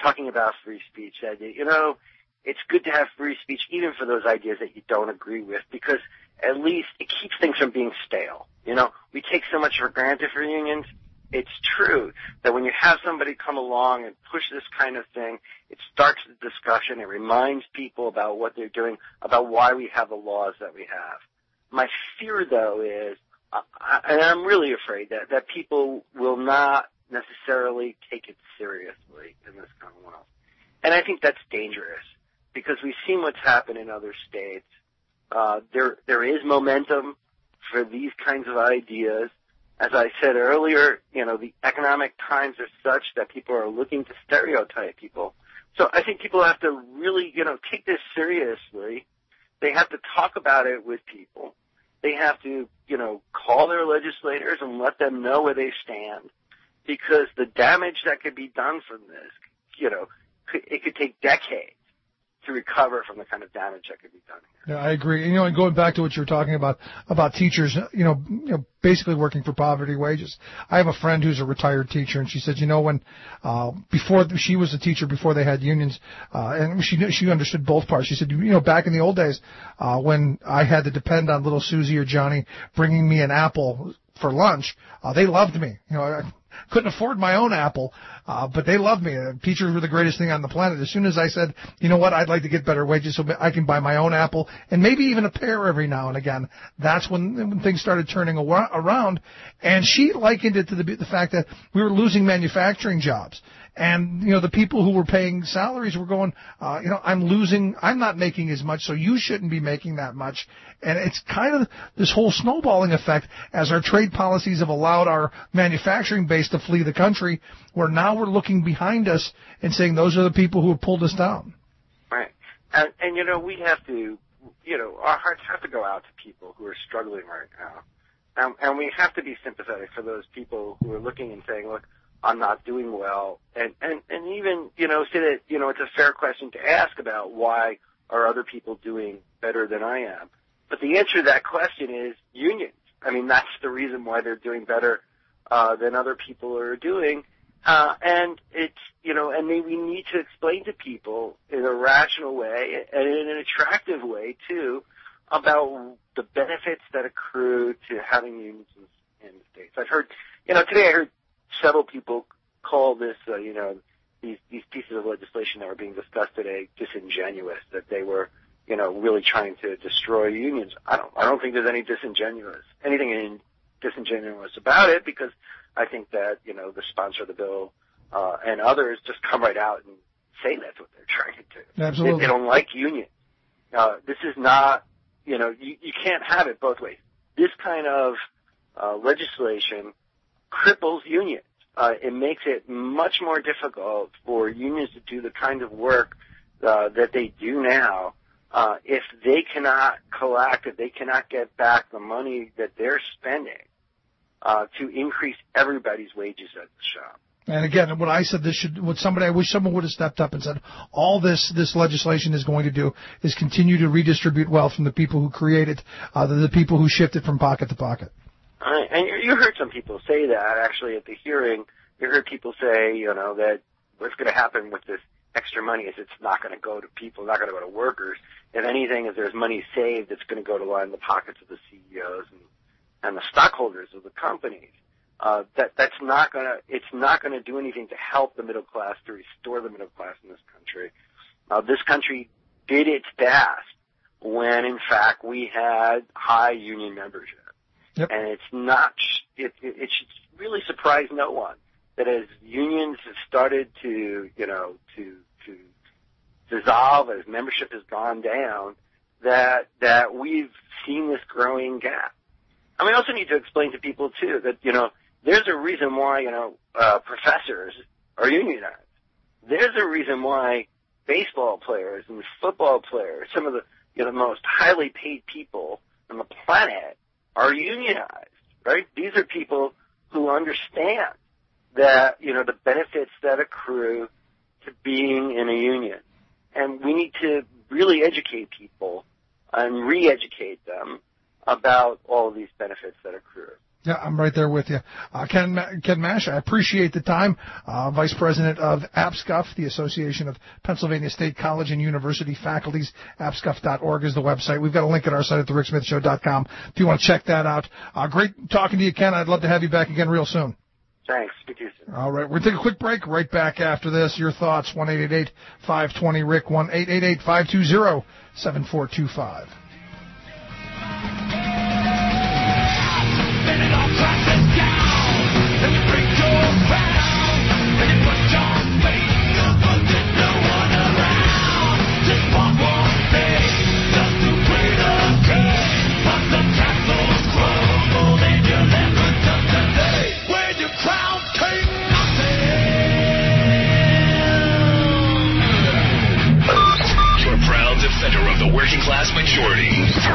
talking about free speech, said, you know, it's good to have free speech even for those ideas that you don't agree with, because at least it keeps things from being stale. You know, we take so much for granted for unions. It's true that when you have somebody come along and push this kind of thing, it starts the discussion. It reminds people about what they're doing, about why we have the laws that we have. My fear, though, is, uh, and I'm really afraid that, that people will not necessarily take it seriously in this Commonwealth. And I think that's dangerous, because we've seen what's happened in other states. Uh, there, there is momentum for these kinds of ideas. As I said earlier, you know, the economic times are such that people are looking to stereotype people. So I think people have to really, you know, take this seriously. They have to talk about it with people. They have to, you know, call their legislators and let them know where they stand, because the damage that could be done from this, you know, it could take decades to recover from the kind of damage that could be done here. Yeah, I agree. You know, and going back to what you were talking about, about teachers, you know, you know, basically working for poverty wages. I have a friend who's a retired teacher, and she said, you know, when, uh, before she was a teacher, before they had unions, uh, and she knew, she understood both parts. She said, you know, back in the old days, uh, when I had to depend on little Susie or Johnny bringing me an apple for lunch, uh, they loved me. You know, I couldn't afford my own apple, uh, but they loved me. Uh, teachers were the greatest thing on the planet. As soon as I said, you know what, I'd like to get better wages so I can buy my own apple and maybe even a pear every now and again, that's when, when things started turning around. And she likened it to the, the fact that we were losing manufacturing jobs. And, you know, the people who were paying salaries were going, uh, you know, I'm losing, I'm not making as much, so you shouldn't be making that much. And it's kind of this whole snowballing effect as our trade policies have allowed our manufacturing base to flee the country, where now we're looking behind us and saying those are the people who have pulled us down. Right. And, and you know, we have to, you know, our hearts have to go out to people who are struggling right now. Um, and we have to be sympathetic for those people who are looking and saying, look, I'm not doing well, and, and, and even, you know, say that, you know, it's a fair question to ask about why are other people doing better than I am. But the answer to that question is unions. I mean, that's the reason why they're doing better uh, than other people are doing. Uh, and it's, you know, and we need to explain to people in a rational way and in an attractive way, too, about the benefits that accrue to having unions in, in the States. I've heard, you know, today I heard several people call this, uh, you know, these these pieces of legislation that were being discussed today disingenuous, that they were, you know, really trying to destroy unions. I don't I don't think there's any disingenuous, anything in disingenuous about it, because I think that, you know, the sponsor of the bill uh, and others just come right out and say that's what they're trying to do. Absolutely. They, they don't like unions. Uh, this is not, you know, you, you can't have it both ways. This kind of uh, legislation cripples unions. Uh, it makes it much more difficult for unions to do the kind of work uh, that they do now uh, if they cannot collect, if they cannot get back the money that they're spending uh, to increase everybody's wages at the shop. And again, what I said, this should, what somebody, I wish someone would have stepped up and said, all this, this legislation is going to do is continue to redistribute wealth from the people who create it, uh, the, the people who shift it from pocket to pocket. Right. And you heard some people say that, actually, at the hearing. You heard people say, you know, that what's going to happen with this extra money is it's not going to go to people, not going to go to workers. If anything, if there's money saved, it's going to go to line the pockets of the C E Os and, and the stockholders of the companies. Uh, that that's not going to it's not going to do anything to help the middle class, to restore the middle class in this country. Uh, this country did its best when, in fact, we had high union membership. Yep. And it's not, it, it, it should really surprise no one that as unions have started to, you know, to, to dissolve, as membership has gone down, that, that we've seen this growing gap. And we also need to explain to people, too, that, you know, there's a reason why, you know, uh, professors are unionized. There's a reason why baseball players and football players, some of the, you know, most highly paid people on the planet, are unionized, right? These are people who understand that, you know, the benefits that accrue to being in a union. And we need to really educate people and re-educate them about all of these benefits that accrue. Yeah, I'm right there with you. Uh, Ken, Ken Mash, I appreciate the time. Uh, Vice President of APSCUF, the Association of Pennsylvania State College and University Faculties. A P S C U F dot org is the website. We've got a link at our site at the rick smith show dot com if you want to check that out. Uh, great talking to you, Ken. I'd love to have you back again real soon. Thanks. Speak to you soon. All right. We'll take a quick break. Right back after this. Your thoughts, one eight eight eight, five two zero, R I C K, one eight eight eight, five two zero, seven four two five. Defender of the working class majority,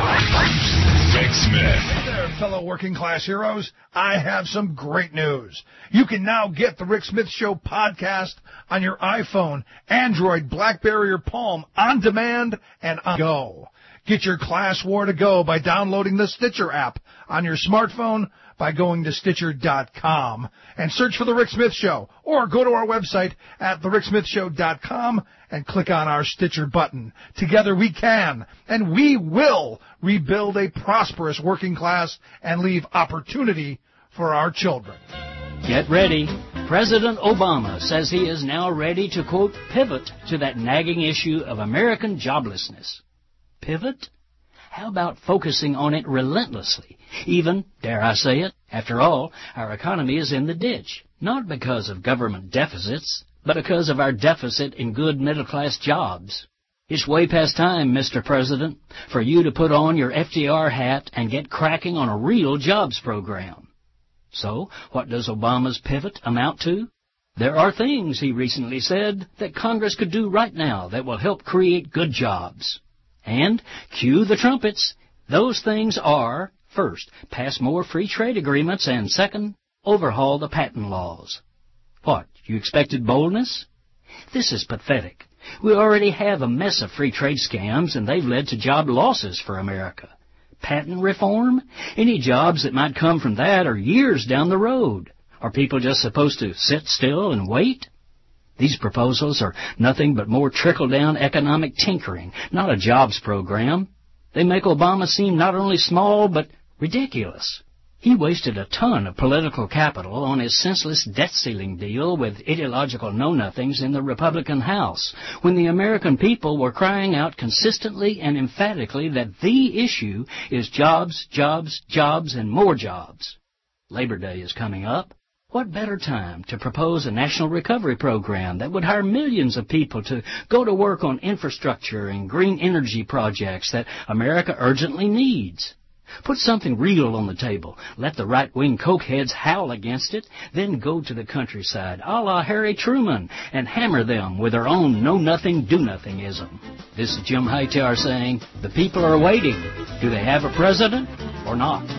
Rick Smith. Hey there, fellow working class heroes. I have some great news. You can now get the Rick Smith Show podcast on your iPhone, Android, BlackBerry, or Palm on demand and on go. Get your class war to go by downloading the Stitcher app on your smartphone by going to Stitcher dot com and search for The Rick Smith Show, or go to our website at the rick smith show dot com and click on our Stitcher button. Together we can, and we will, rebuild a prosperous working class and leave opportunity for our children. Get ready. President Obama says he is now ready to, quote, pivot to that nagging issue of American joblessness. Pivot? How about focusing on it relentlessly? Even, dare I say it, after all, our economy is in the ditch. Not because of government deficits, but because of our deficit in good middle-class jobs. It's way past time, Mister President, for you to put on your F D R hat and get cracking on a real jobs program. So, what does Obama's pivot amount to? There are things, he recently said, that Congress could do right now that will help create good jobs. And, cue the trumpets, those things are, first, pass more free trade agreements, and second, overhaul the patent laws. What, you expected boldness? This is pathetic. We already have a mess of free trade scams, and they've led to job losses for America. Patent reform? Any jobs that might come from that are years down the road. Are people just supposed to sit still and wait? These proposals are nothing but more trickle-down economic tinkering, not a jobs program. They make Obama seem not only small, but ridiculous. He wasted a ton of political capital on his senseless debt-ceiling deal with ideological know-nothings in the Republican House, when the American people were crying out consistently and emphatically that the issue is jobs, jobs, jobs, and more jobs. Labor Day is coming up. What better time to propose a national recovery program that would hire millions of people to go to work on infrastructure and green energy projects that America urgently needs? Put something real on the table. Let the right-wing cokeheads howl against it, then go to the countryside, a la Harry Truman, and hammer them with their own know-nothing, do-nothingism. This is Jim Hightower saying, the people are waiting. Do they have a president or not?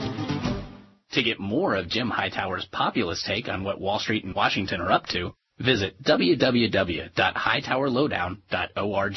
To get more of Jim Hightower's populist take on what Wall Street and Washington are up to, visit w w w dot hightower lowdown dot org.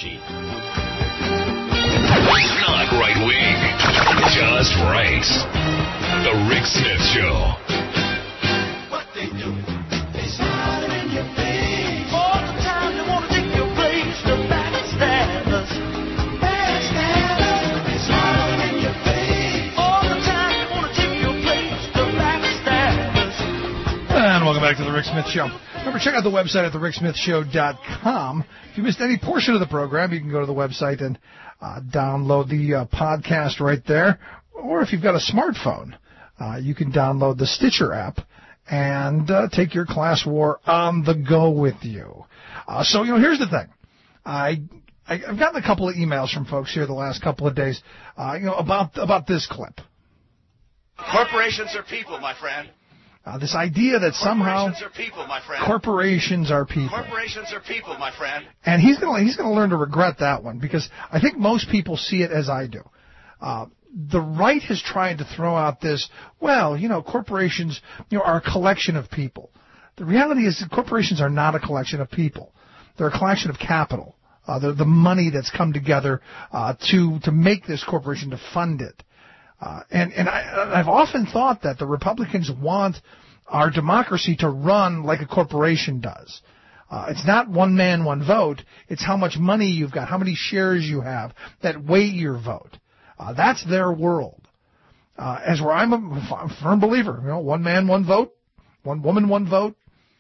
Not right wing, just right. The Rick Smith Show. What they do? They smile in your face. All the time they want to take your place. The backstabbers. Backstabbers. They smile in your face. All the time they want to take your place. The backstabbers. And welcome back to the Rick Smith Show. Remember, check out the website at the rick smith show dot com. If you missed any portion of the program, you can go to the website and uh, download the uh, podcast right there. Or if you've got a smartphone, uh, you can download the Stitcher app and uh, take your class war on the go with you. Uh, so, you know, here's the thing. I, I, I've gotten a couple of emails from folks here the last couple of days, uh, you know, about about this clip. Corporations are people, my friend. Uh, this idea that somehow corporations are people, my friend. Corporations are people. Corporations are people, my friend. And he's going to he's going to learn to regret that one, because I think most people see it as I do. Uh, the right has tried to throw out this, well, you know, corporations, you know, are a collection of people. The reality is that corporations are not a collection of people. They're a collection of capital. Uh, they're the money that's come together uh, to to make this corporation, to fund it. Uh, and and I, I've often thought that the Republicans want our democracy to run like a corporation does. Uh, it's not one man, one vote. It's how much money you've got, how many shares you have that weigh your vote. Uh, that's their world. Uh, as where I'm a firm believer, you know, one man, one vote, one woman, one vote.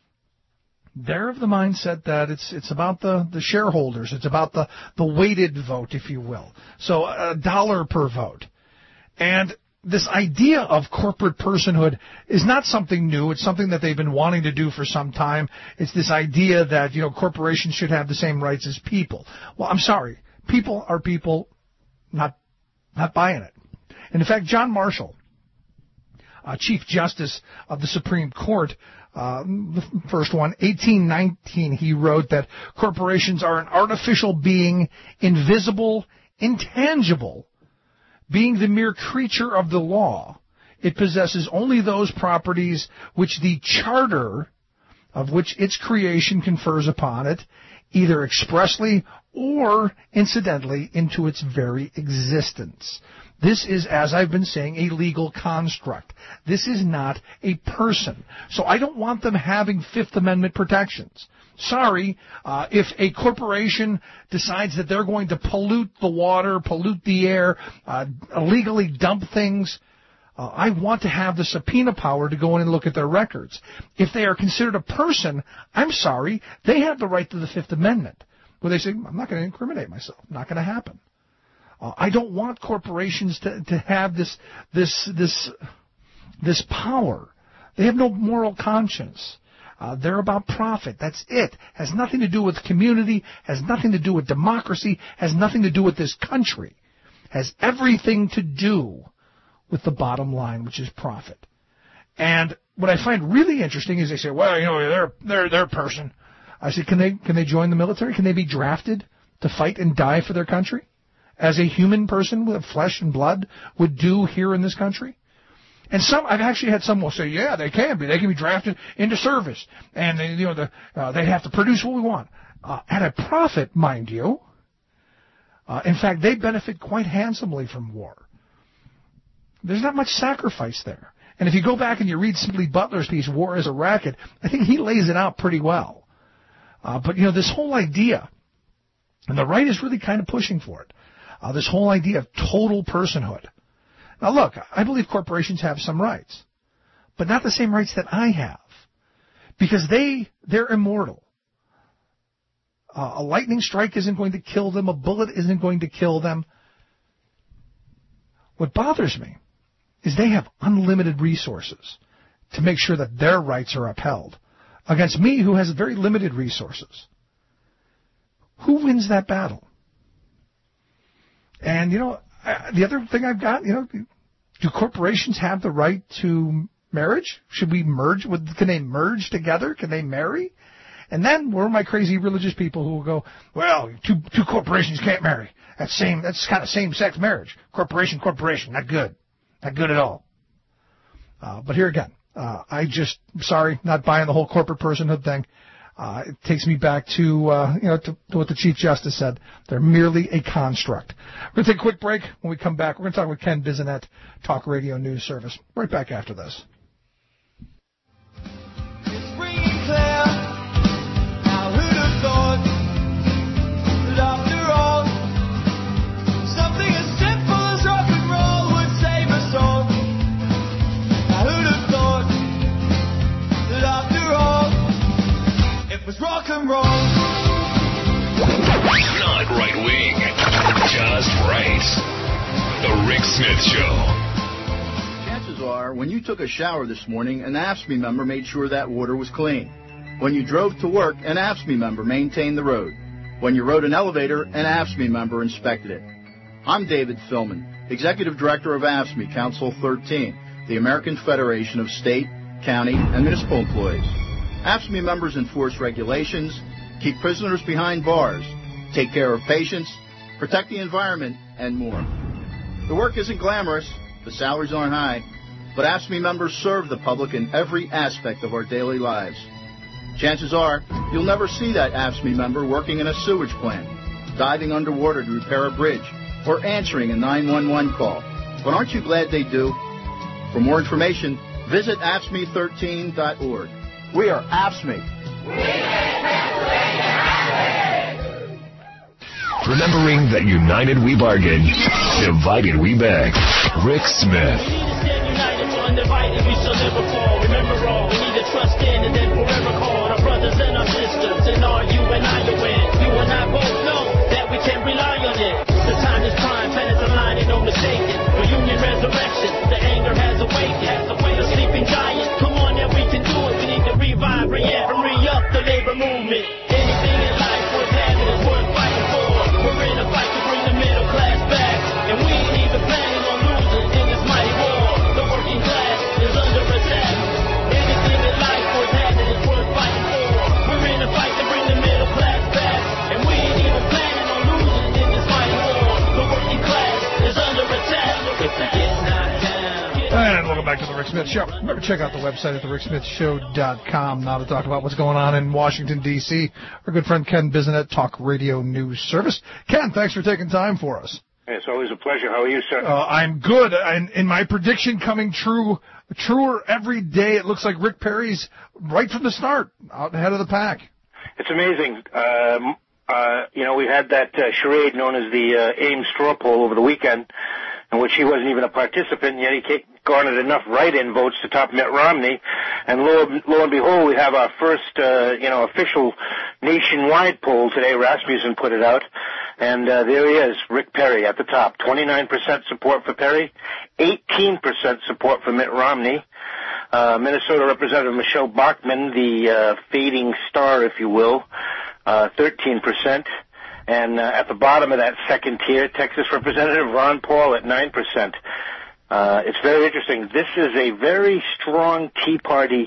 They're of the mindset that it's it's about the, the shareholders. It's about the, the weighted vote, if you will. So a dollar per vote. And this idea of corporate personhood is not something new. It's something that they've been wanting to do for some time. It's this idea that, you know, corporations should have the same rights as people. Well, I'm sorry. People are people, not not buying it. And in fact, John Marshall, uh, Chief Justice of the Supreme Court, uh, the first one, eighteen nineteen, he wrote that corporations are an artificial being, invisible, intangible, being the mere creature of the law. It possesses only those properties which the charter of which its creation confers upon it, either expressly or incidentally into its very existence. This is, as I've been saying, a legal construct. This is not a person. So I don't want them having Fifth Amendment protections. Sorry, uh, if a corporation decides that they're going to pollute the water, pollute the air, uh, illegally dump things, uh, I want to have the subpoena power to go in and look at their records. If they are considered a person, I'm sorry, they have the right to the Fifth Amendment, where they say, I'm not going to incriminate myself. Not going to happen. Uh, I don't want corporations to, to have this, this, this, this power. They have no moral conscience. Uh, they're about profit. That's it. Has nothing to do with community, has nothing to do with democracy, has nothing to do with this country. Has everything to do with the bottom line, which is profit. And what I find really interesting is they say, well, you know, they're, they're, they're a person. I say, can they, can they join the military? Can they be drafted to fight and die for their country? As a human person with flesh and blood would do here in this country? And some, I've actually had someone say, yeah, they can be. They can be drafted into service. And, they, you know, the, uh, they have to produce what we want. Uh, at a profit, mind you. Uh, in fact, they benefit quite handsomely from war. There's not much sacrifice there. And if you go back and you read Simply Butler's piece, War is a Racket, I think he lays it out pretty well. Uh, but, you know, this whole idea, and the right is really kind of pushing for it, uh, this whole idea of total personhood. Now, look, I believe corporations have some rights, but not the same rights that I have, because they, they're immortal. Uh, a lightning strike isn't going to kill them. A bullet isn't going to kill them. What bothers me is they have unlimited resources to make sure that their rights are upheld against me, who has very limited resources. Who wins that battle? And, you know, the other thing I've got, you know, do corporations have the right to marriage? Should we merge? With, can they merge together? Can they marry? And then where are my crazy religious people who will go, well, two two corporations can't marry. That's same. That's kind of same-sex marriage. Corporation, corporation, not good, not good at all. Uh, but here again, uh, I just sorry, not buying the whole corporate personhood thing. Uh, it takes me back to, uh, you know, to, to what the Chief Justice said. They're merely a construct. We're going to take a quick break. When we come back, we're going to talk with Ken Bissonette, Talk Radio News Service. Right back after this. It's ringing clear. Now who'd have thought that after all, something as simple as rock and roll would save us all? Now who'd have thought that after all, it was rock and roll? Not right wing, just right. The Rick Smith Show. Chances are, when you took a shower this morning, an A F S C M E member made sure that water was clean. When you drove to work, an A F S C M E member maintained the road. When you rode an elevator, an A F S C M E member inspected it. I'm David Philman, Executive Director of A F S C M E Council thirteen, the American Federation of State, County, and Municipal Employees. A F S C M E members enforce regulations, keep prisoners behind bars, take care of patients, protect the environment, and more. The work isn't glamorous, the salaries aren't high, but A F S C M E members serve the public in every aspect of our daily lives. Chances are, you'll never see that A F S C M E member working in a sewage plant, diving underwater to repair a bridge, or answering a nine one one call. But aren't you glad they do? For more information, visit A F S M E thirteen dot org. We are A F S M E. Remembering that united we bargain, divided we beg. Rick Smith. Undivided, we shall never fall. Remember all, we need to trust in and then forever call our brothers and our sisters. And are you and I are in? You and I both know that we can rely on it. The time is prime, planets aligning, no mistaking. For union resurrection, the anger has awakened. The sleeping giant, come on now, we can do it. We need to revive, re-amp, and re-up the labor movement. Anything in life worth having is worth fighting for. We're in a fight to bring the middle class back. And we ain't even planning on losing in this mighty war. The working class is under attack. Anything in life worth having is worth fighting for. We're in a fight to bring the middle class back. And we ain't even planning on losing in this mighty war. The working class is under attack. If we get knocked down. And welcome back to the Rick Smith Show. Remember, check out the website at the rick smith show dot com now to talk about what's going on in Washington, D C Our good friend Ken Bisonet, Talk Radio News Service. Ken, thanks for taking time for us. It's always a pleasure. How are you, sir? Uh, I'm good. And in my prediction coming true, truer every day, it looks like Rick Perry's right from the start, out ahead of the pack. It's amazing. Um, uh, you know, we had that uh, charade known as the uh, Ames straw poll over the weekend, in which he wasn't even a participant, yet he garnered enough write-in votes to top Mitt Romney. And lo, lo and behold, we have our first, uh, you know, official nationwide poll today. Rasmussen put it out. And uh, there he is, Rick Perry at the top. twenty-nine percent support for Perry, eighteen percent support for Mitt Romney. Uh, Minnesota Representative Michelle Bachmann, the uh, fading star, if you will, uh, thirteen percent. And uh, at the bottom of that second tier, Texas Representative Ron Paul at nine percent. Uh, it's very interesting. This is a very strong Tea Party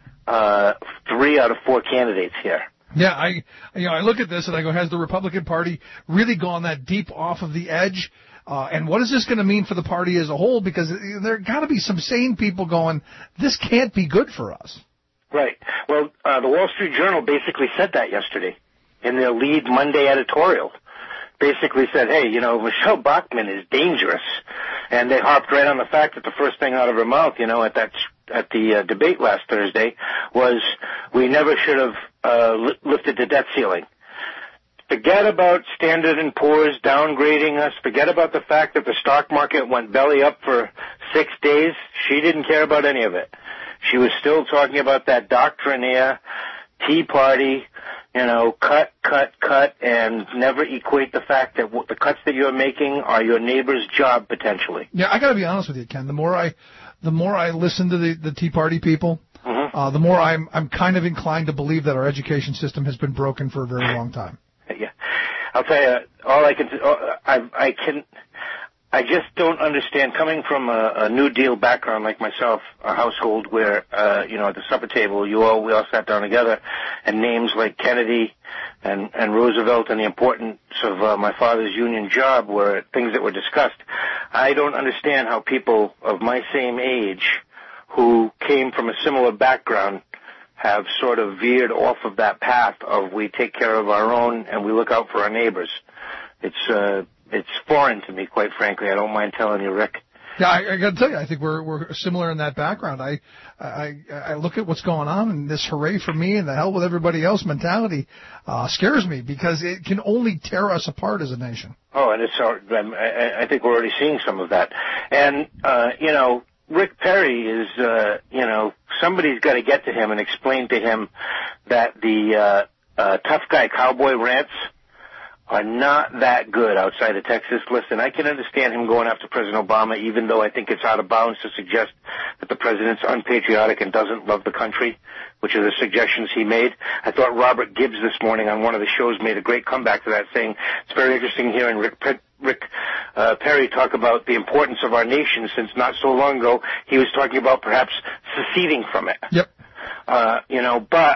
uh, three out of four candidates here. Yeah, I you know I look at this and I go, has the Republican Party really gone that deep off of the edge? Uh, and what is this going to mean for the party as a whole? Because there got to be some sane people going, this can't be good for us. Right. Well, uh, the Wall Street Journal basically said that yesterday in their lead Monday editorial. Basically said, hey, you know, Michelle Bachmann is dangerous. And they harped right on the fact that the first thing out of her mouth, you know, at that at the uh, debate last Thursday was, we never should have uh, li- lifted the debt ceiling. Forget about Standard and Poor's downgrading us. Forget about the fact that the stock market went belly up for six days. She didn't care about any of it. She was still talking about that doctrinaire Tea Party, you know, cut, cut, cut, and never equate the fact that the cuts that you're making are your neighbor's job potentially. Yeah, I got to be honest with you, Ken. The more I, the more I listen to the, the Tea Party people, mm-hmm. uh, the more I'm I'm kind of inclined to believe that our education system has been broken for a very long time. Yeah, I'll tell you, all I can, I, I can, I just don't understand, coming from a, a New Deal background like myself, a household where, uh, you know, at the supper table, you all, we all sat down together, and names like Kennedy and, and Roosevelt and the importance of uh, my father's union job were things that were discussed. I don't understand how people of my same age who came from a similar background have sort of veered off of that path of we take care of our own and we look out for our neighbors. It's uh, it's foreign to me, quite frankly. I don't mind telling you, Rick. Yeah, I, I got to tell you, I think we're we're similar in that background. I, I I look at what's going on, and this hooray for me and the hell with everybody else mentality uh, scares me because it can only tear us apart as a nation. Oh, and it's I, I think we're already seeing some of that. And uh, you know, Rick Perry is, uh, you know, somebody's got to get to him and explain to him that the uh, uh, tough guy cowboy rants are not that good outside of Texas. Listen, I can understand him going after President Obama, even though I think it's out of bounds to suggest that the president's unpatriotic and doesn't love the country, which are the suggestions he made. I thought Robert Gibbs this morning on one of the shows made a great comeback to that, saying it's very interesting hearing Rick Pe- Rick uh, Perry talk about the importance of our nation, since not so long ago he was talking about perhaps seceding from it. Yep. Uh, you know, but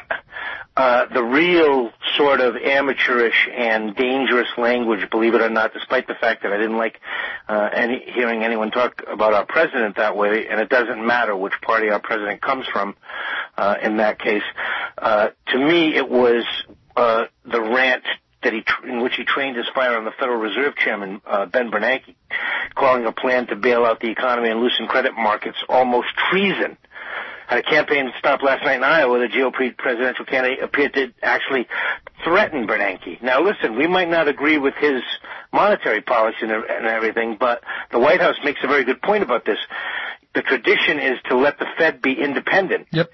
uh, the real sort of amateurish and dangerous language, believe it or not, despite the fact that I didn't like uh, any, hearing anyone talk about our president that way, and it doesn't matter which party our president comes from uh, in that case, uh, to me it was uh, the rant that he, in which he trained his fire on the Federal Reserve Chairman, uh, Ben Bernanke, calling a plan to bail out the economy and loosen credit markets almost treason. At a campaign stop last night in Iowa, the G O P presidential candidate appeared to actually threaten Bernanke. Now, listen, we might not agree with his monetary policy and, and everything, but the White House makes a very good point about this. The tradition is to let the Fed be independent. Yep.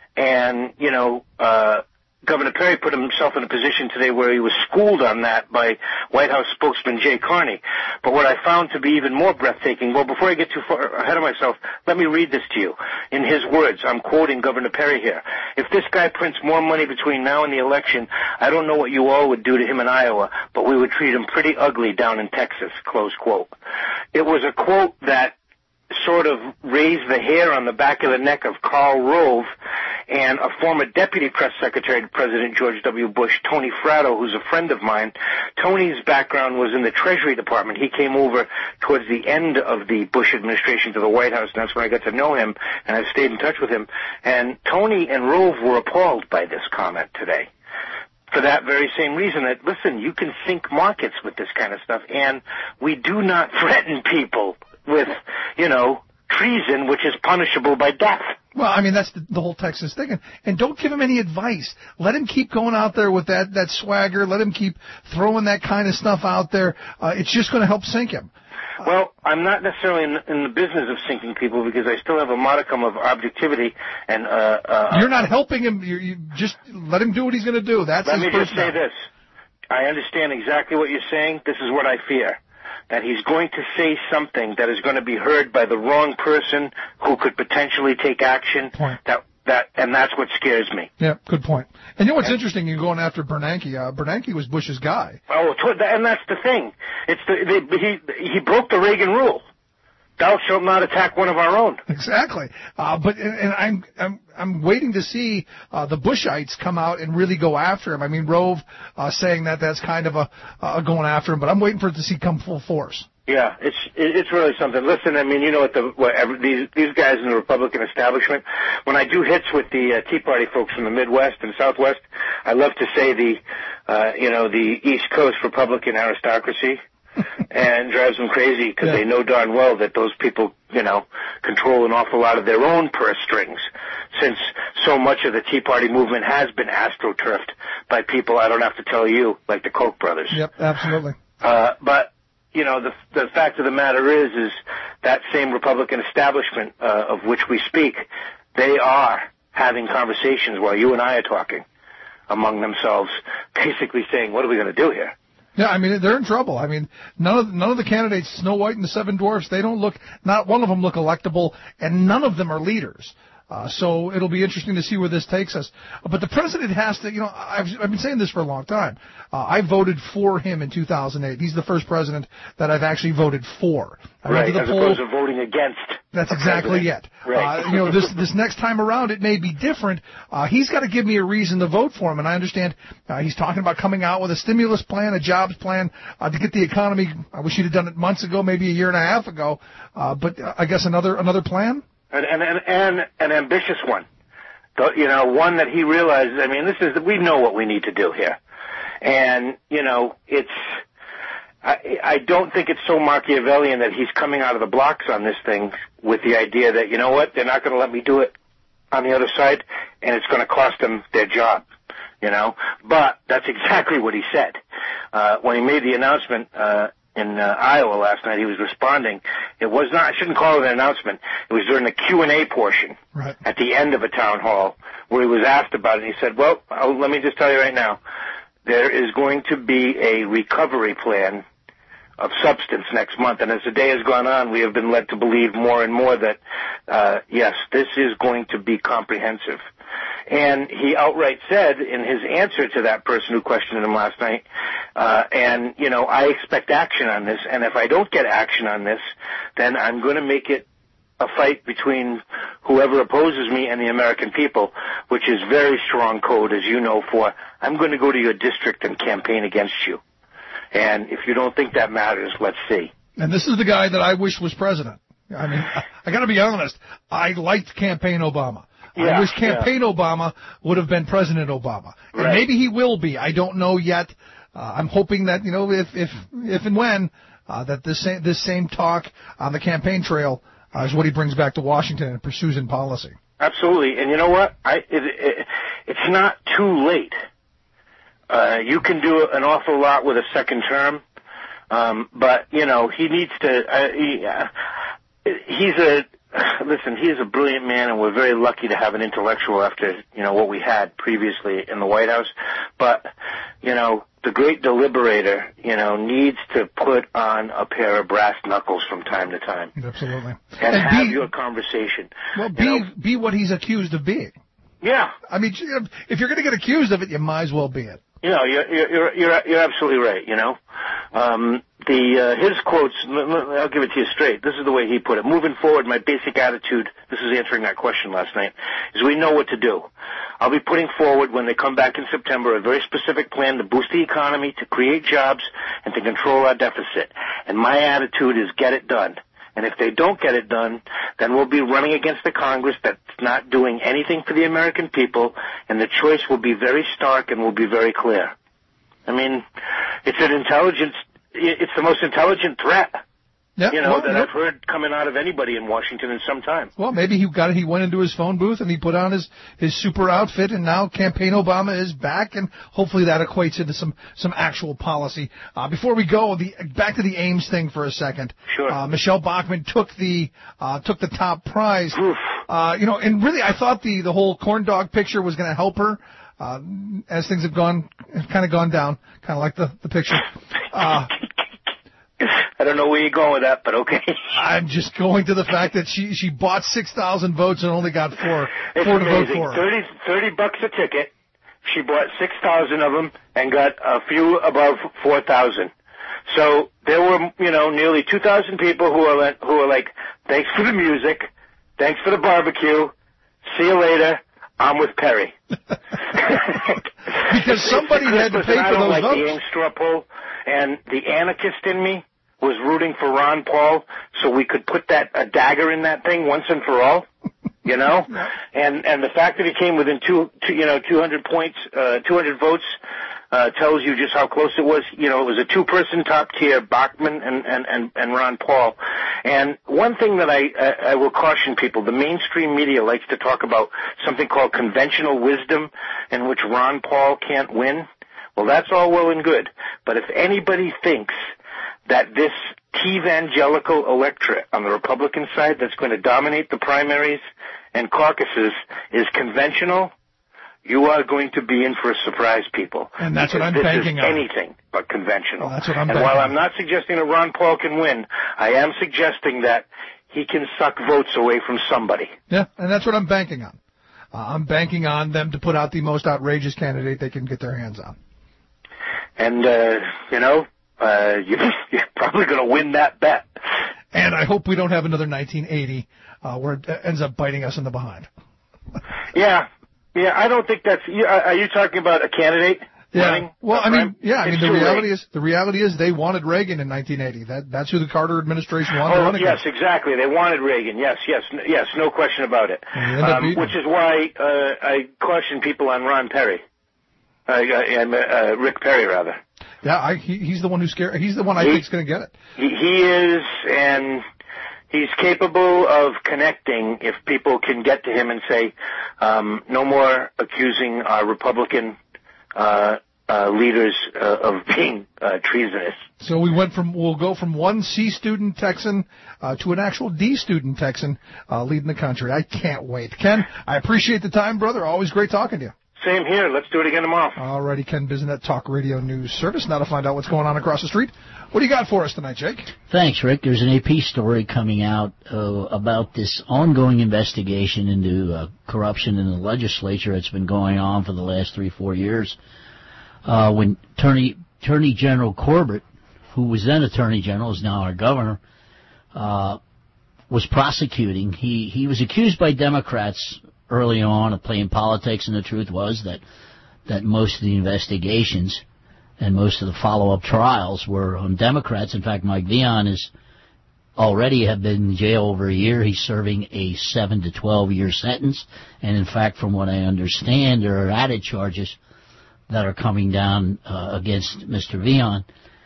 And, you know, uh, Governor Perry put himself in a position today where he was schooled on that by White House spokesman Jay Carney. But what I found to be even more breathtaking, well, before I get too far ahead of myself, let me read this to you. In his words, I'm quoting Governor Perry here. If this guy prints more money between now and the election, I don't know what you all would do to him in Iowa, but we would treat him pretty ugly down in Texas, close quote. It was a quote that sort of raised the hair on the back of the neck of Karl Rove and a former deputy press secretary to President George W. Bush, Tony Fratto, who's a friend of mine. Tony's background was in the Treasury Department. He came over towards the end of the Bush administration to the White House, and that's when I got to know him, and I've stayed in touch with him. And Tony and Rove were appalled by this comment today. For that very same reason that, listen, you can sink markets with this kind of stuff, and we do not threaten people with, you know, treason, which is punishable by death. Well, I mean, that's the, the whole Texas thing. And, and don't give him any advice. Let him keep going out there with that, that swagger. Let him keep throwing that kind of stuff out there. Uh, it's just going to help sink him. Well, I'm not necessarily in, in the business of sinking people because I still have a modicum of objectivity. And uh, uh, You're not helping him. You, you just let him do what he's going to do. That's Let his me just say this. I understand exactly what you're saying. This is what I fear. That he's going to say something that is going to be heard by the wrong person who could potentially take action. Point. That that and that's what scares me. Yeah, good point. And you know what's yeah. interesting? You're going after Bernanke. Uh, Bernanke was Bush's guy. Oh, and that's the thing. It's the, the he he broke the Reagan rule. Thou shalt not attack one of our own. Exactly. Uh, but and, and I'm I'm I'm waiting to see uh, the Bushites come out and really go after him. I mean, Rove uh, saying that that's kind of a uh, going after him, but I'm waiting for it to see come full force. Yeah, it's it's really something. Listen, I mean, you know what the what every, these these guys in the Republican establishment. When I do hits with the uh, Tea Party folks from the Midwest and Southwest, I love to say the uh, you know the East Coast Republican aristocracy. And drives them crazy because yeah. they know darn well that those people, you know, control an awful lot of their own purse strings, since so much of the Tea Party movement has been astroturfed by people I don't have to tell you, like the Koch brothers. Yep, absolutely. Uh, but, you know, the the fact of the matter is, is that same Republican establishment uh, of which we speak, they are having conversations while you and I are talking among themselves, basically saying, what are we going to do here? Yeah, I mean, they're in trouble. I mean, none of none of the candidates, Snow White and the Seven Dwarfs, they don't look, not one of them look electable, and none of them are leaders. Uh, so it'll be interesting to see where this takes us. But the president has to, you know, I've, I've been saying this for a long time. Uh, I voted for him in two thousand eight. He's the first president that I've actually voted for. I right, went to the as poll. opposed to voting against. That's exactly it. Right. Uh, you know, this this next time around, it may be different. Uh, he's got to give me a reason to vote for him, and I understand uh, he's talking about coming out with a stimulus plan, a jobs plan uh, to get the economy. I wish he'd have done it months ago, maybe a year and a half ago. Uh, but uh, I guess another another plan. And and and, and an ambitious one. You know, one that he realizes. I mean, this is we know what we need to do here, and you know, it's. I, I don't think it's so Machiavellian that he's coming out of the blocks on this thing with the idea that, you know what, they're not going to let me do it on the other side, and it's going to cost them their job, you know. But that's exactly what he said. Uh, when he made the announcement uh, in uh, Iowa last night, he was responding. It was not, I shouldn't call it an announcement. It was during the Q and A portion right. at the end of a town hall where he was asked about it. And he said, well, I'll, let me just tell you right now, there is going to be a recovery plan of substance next month. And as the day has gone on, we have been led to believe more and more that, uh, yes, this is going to be comprehensive. And he outright said in his answer to that person who questioned him last night, uh, and, you know, I expect action on this, and if I don't get action on this, then I'm going to make it a fight between whoever opposes me and the American people, which is very strong code, as you know, for I'm going to go to your district and campaign against you. And if you don't think that matters, let's see. And this is the guy that I wish was president. I mean, I, I got to be honest. I liked campaign Obama. Yeah, I wish campaign yeah. Obama would have been President Obama. And right. maybe he will be. I don't know yet. Uh, I'm hoping that, you know, if, if, if and when uh, that this same, this same talk on the campaign trail uh, is what he brings back to Washington and pursues in policy. Absolutely. And you know what? I, it, it, it's not too late. Uh, you can do an awful lot with a second term, um, but, you know, he needs to, uh, he, uh, he's a, listen, he is a brilliant man, and we're very lucky to have an intellectual after, you know, what we had previously in the White House. But, you know, the great deliberator, you know, needs to put on a pair of brass knuckles from time to time. Absolutely. And, And have be- your conversation. Well, be, You know, be what he's accused of being. yeah. I mean, if you're going to get accused of it, you might as well be it. You know, you're you're you're you're absolutely right. You know, um, the uh, his quotes. I'll give it to you straight. This is the way he put it. Moving forward, my basic attitude. This is answering that question last night. Is we know what to do. I'll be putting forward when they come back in September a very specific plan to boost the economy, to create jobs, and to control our deficit. And my attitude is get it done. And if they don't get it done, then we'll be running against the Congress that's not doing anything for the American people, and the choice will be very stark and will be very clear. I mean, it's an intelligence, it's the most intelligent threat, Yep, you know, well, that yep. I've heard coming out of anybody in Washington in some time. Well, maybe he got he went into his phone booth and he put on his, his super outfit, and now Campaign Obama is back, and hopefully that equates into some some actual policy. Uh, before we go, the back to the Ames thing for a second. Sure. Uh, Michelle Bachmann took the uh, took the top prize. Uh, you know, and really, I thought the the whole corn dog picture was going to help her. Uh, as things have gone, have kind of gone down, kind of like the the picture. Uh, I don't know where you're going with that, but okay. I'm just going to the fact that she she bought six thousand votes and only got four It's four to vote amazing. for her. thirty, thirty bucks a ticket. She bought six thousand of them and got a few above four thousand. So there were, you know, nearly two thousand people who are like, who are like, thanks for the music, thanks for the barbecue, see you later, I'm with Perry. Because somebody had to pay I for don't those like votes. the Ames straw poll, and the anarchist in me was rooting for Ron Paul so we could put that a dagger in that thing once and for all, you know. And and the fact that he came within two, two you know, two hundred points, uh, two hundred votes, uh, tells you just how close it was. You know, it was a two-person top tier, Bachmann and and and, and Ron Paul. And one thing that I, I I will caution people: the mainstream media likes to talk about something called conventional wisdom, in which Ron Paul can't win. Well, that's all well and good, but if anybody thinks that this evangelical electorate on the Republican side that's going to dominate the primaries and caucuses is conventional, you are going to be in for a surprise, people. And that's what Because I'm this banking is on. anything but conventional. Well, that's what I'm and banking while on. I'm not suggesting that Ron Paul can win, I am suggesting that he can suck votes away from somebody. Yeah, and that's what I'm banking on. Uh, I'm banking on them to put out the most outrageous candidate they can get their hands on. And, uh, you know, uh, you, you're probably going to win that bet. And I hope we don't have another nineteen eighty uh, where it ends up biting us in the behind. Yeah. Yeah, I don't think that's... you- Are you talking about a candidate Yeah. running? Well, I mean, yeah. I It's mean, the too reality late. is the reality is they wanted Reagan in nineteen eighty. That that's who the Carter administration wanted to Oh, run yes, against. exactly. They wanted Reagan. Yes, yes, n- yes, no question about it. And they ended up Um, beating which him. is why uh, I caution people on Ron Perry. Uh, uh, uh, Rick Perry, rather. Yeah, I, he, he's the one who's scared. He's the one I He- think's going to get it. He, he is, and he's capable of connecting if people can get to him and say, um, no more accusing our Republican uh, uh, leaders uh, of being uh, treasonous. So we went from we'll go from one C student Texan uh, to an actual D student Texan uh, leading the country. I can't wait. Ken, I appreciate the time, brother. Always great talking to you. Same here. Let's do it again tomorrow. Alrighty, Ken Bizinet, Talk Radio News Service. Now to find out what's going on across the street. What do you got for us tonight, Jake? Thanks, Rick. There's an A P story coming out uh, about this ongoing investigation into uh, corruption in the legislature that's been going on for the last three, four years. Uh, when Attorney, Attorney General Corbett, who was then Attorney General, is now our governor, uh, was prosecuting. He, he was accused by Democrats early on of playing politics, and the truth was that, that most of the investigations and most of the follow-up trials were on Democrats. In fact, Mike Vion is already have been in jail over a year. He's serving a seven to twelve year sentence, and in fact, from what I understand, there are added charges that are coming down uh, against Mister Vion.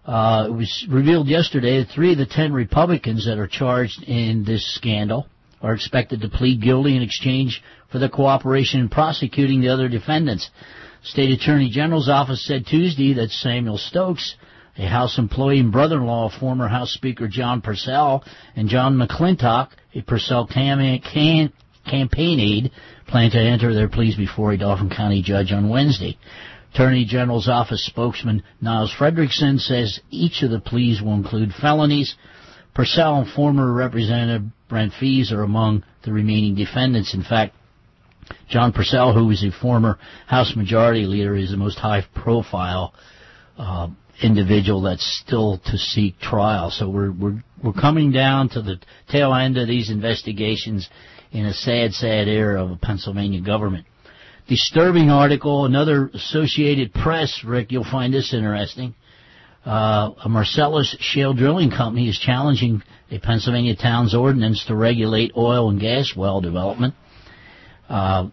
Uh, it was revealed yesterday that three of the ten Republicans that are charged in this scandal are expected to plead guilty in exchange for their cooperation in prosecuting the other defendants. State Attorney General's office said Tuesday that Samuel Stokes, a House employee and brother-in-law of former House Speaker John Purcell, and John McClintock, a Purcell cam- can- campaign aide, plan to enter their pleas before a Dauphin County judge on Wednesday. Attorney General's office spokesman Niles Frederickson says each of the pleas will include felonies. Purcell and former Representative Brent Fees are among the remaining defendants. In fact, John Purcell, who is a former House Majority Leader, is the most high-profile uh, individual that's still to seek trial. So we're we're we're coming down to the tail end of these investigations in a sad, sad era of a Pennsylvania government. Disturbing article, another Associated Press, Rick, you'll find this interesting. Uh, a Marcellus shale drilling company is challenging a Pennsylvania town's ordinance to regulate oil and gas well development. Uh,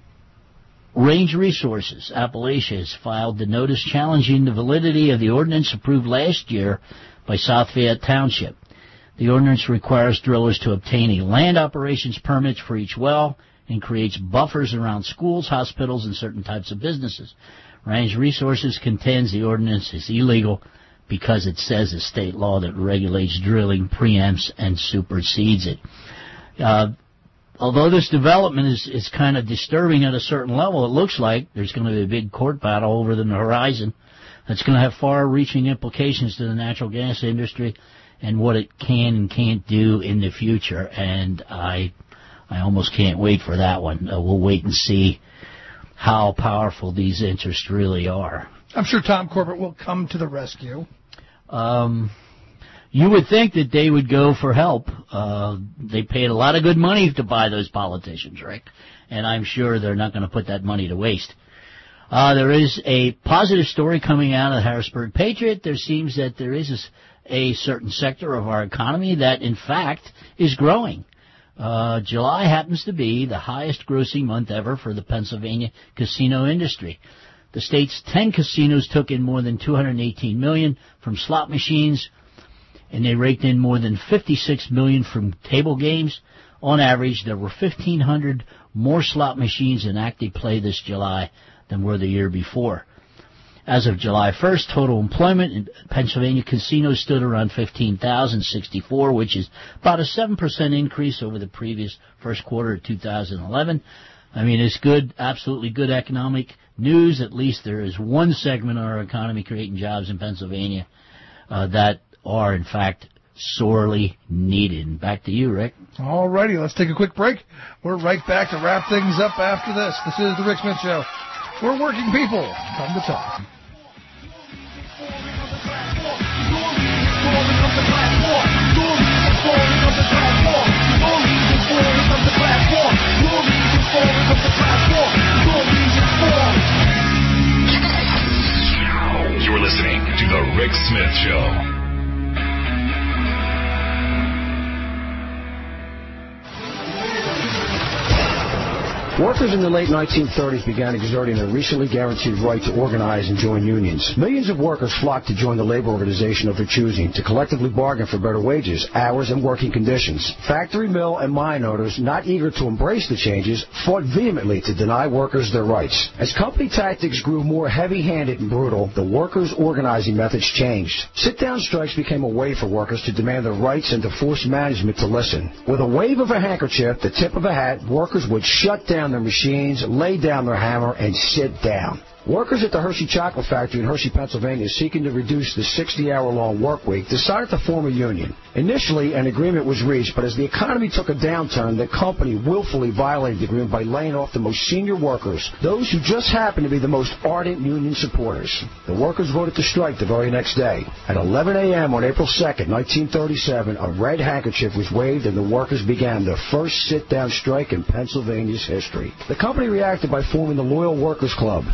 Range Resources, Appalachia, has filed the notice challenging the validity of the ordinance approved last year by South Fayette Township. The ordinance requires drillers to obtain a land operations permit for each well and creates buffers around schools, hospitals, and certain types of businesses. Range Resources contends the ordinance is illegal because it says a state law that regulates drilling preempts and supersedes it. Uh, although this development is, is kind of disturbing at a certain level, it looks like there's going to be a big court battle over the horizon that's going to have far-reaching implications to the natural gas industry and what it can and can't do in the future. And I I almost can't wait for that one. Uh, we'll wait and see how powerful these interests really are. I'm sure Tom Corbett will come to the rescue. Um, you would think that they would go for help. Uh, they paid a lot of good money to buy those politicians, Rick, and I'm sure they're not going to put that money to waste. Uh, there is a positive story coming out of the Harrisburg Patriot. There seems that there is a, a certain sector of our economy that, in fact, is growing. Uh, July happens to be the highest grossing month ever for the Pennsylvania casino industry. The state's ten casinos took in more than two hundred eighteen million dollars from slot machines, and they raked in more than fifty-six million dollars from table games. On average, there were fifteen hundred more slot machines in active play this July than were the year before. As of July first, total employment in Pennsylvania casinos stood around fifteen thousand sixty-four, which is about a seven percent increase over the previous first quarter of two thousand eleven. I mean, it's good, absolutely good economic news. At least there is one segment of our economy creating jobs in Pennsylvania uh, that are, in fact, sorely needed. Back to you, Rick. All righty, let's take a quick break. We're right back to wrap things up after this. This is The Rick Smith Show. We're working people. Come to talk. You're listening to The Rick Smith Show. Workers in the late nineteen thirties began exerting their recently guaranteed right to organize and join unions. Millions of workers flocked to join the labor organization of their choosing to collectively bargain for better wages, hours, and working conditions. Factory, mill, and mine owners, not eager to embrace the changes, fought vehemently to deny workers their rights. As company tactics grew more heavy-handed and brutal, the workers' organizing methods changed. Sit-down strikes became a way for workers to demand their rights and to force management to listen. With a wave of a handkerchief, the tip of a hat, workers would shut down their machines, lay down their hammer, and sit down. Workers at the Hershey Chocolate Factory in Hershey, Pennsylvania, seeking to reduce the sixty-hour-long work week, decided to form a union. Initially, an agreement was reached, but as the economy took a downturn, the company willfully violated the agreement by laying off the most senior workers, those who just happened to be the most ardent union supporters. The workers voted to strike the very next day. At eleven a.m. on April second, nineteen thirty-seven, a red handkerchief was waved and the workers began the first sit-down strike in Pennsylvania's history. The company reacted by forming the Loyal Workers Club. These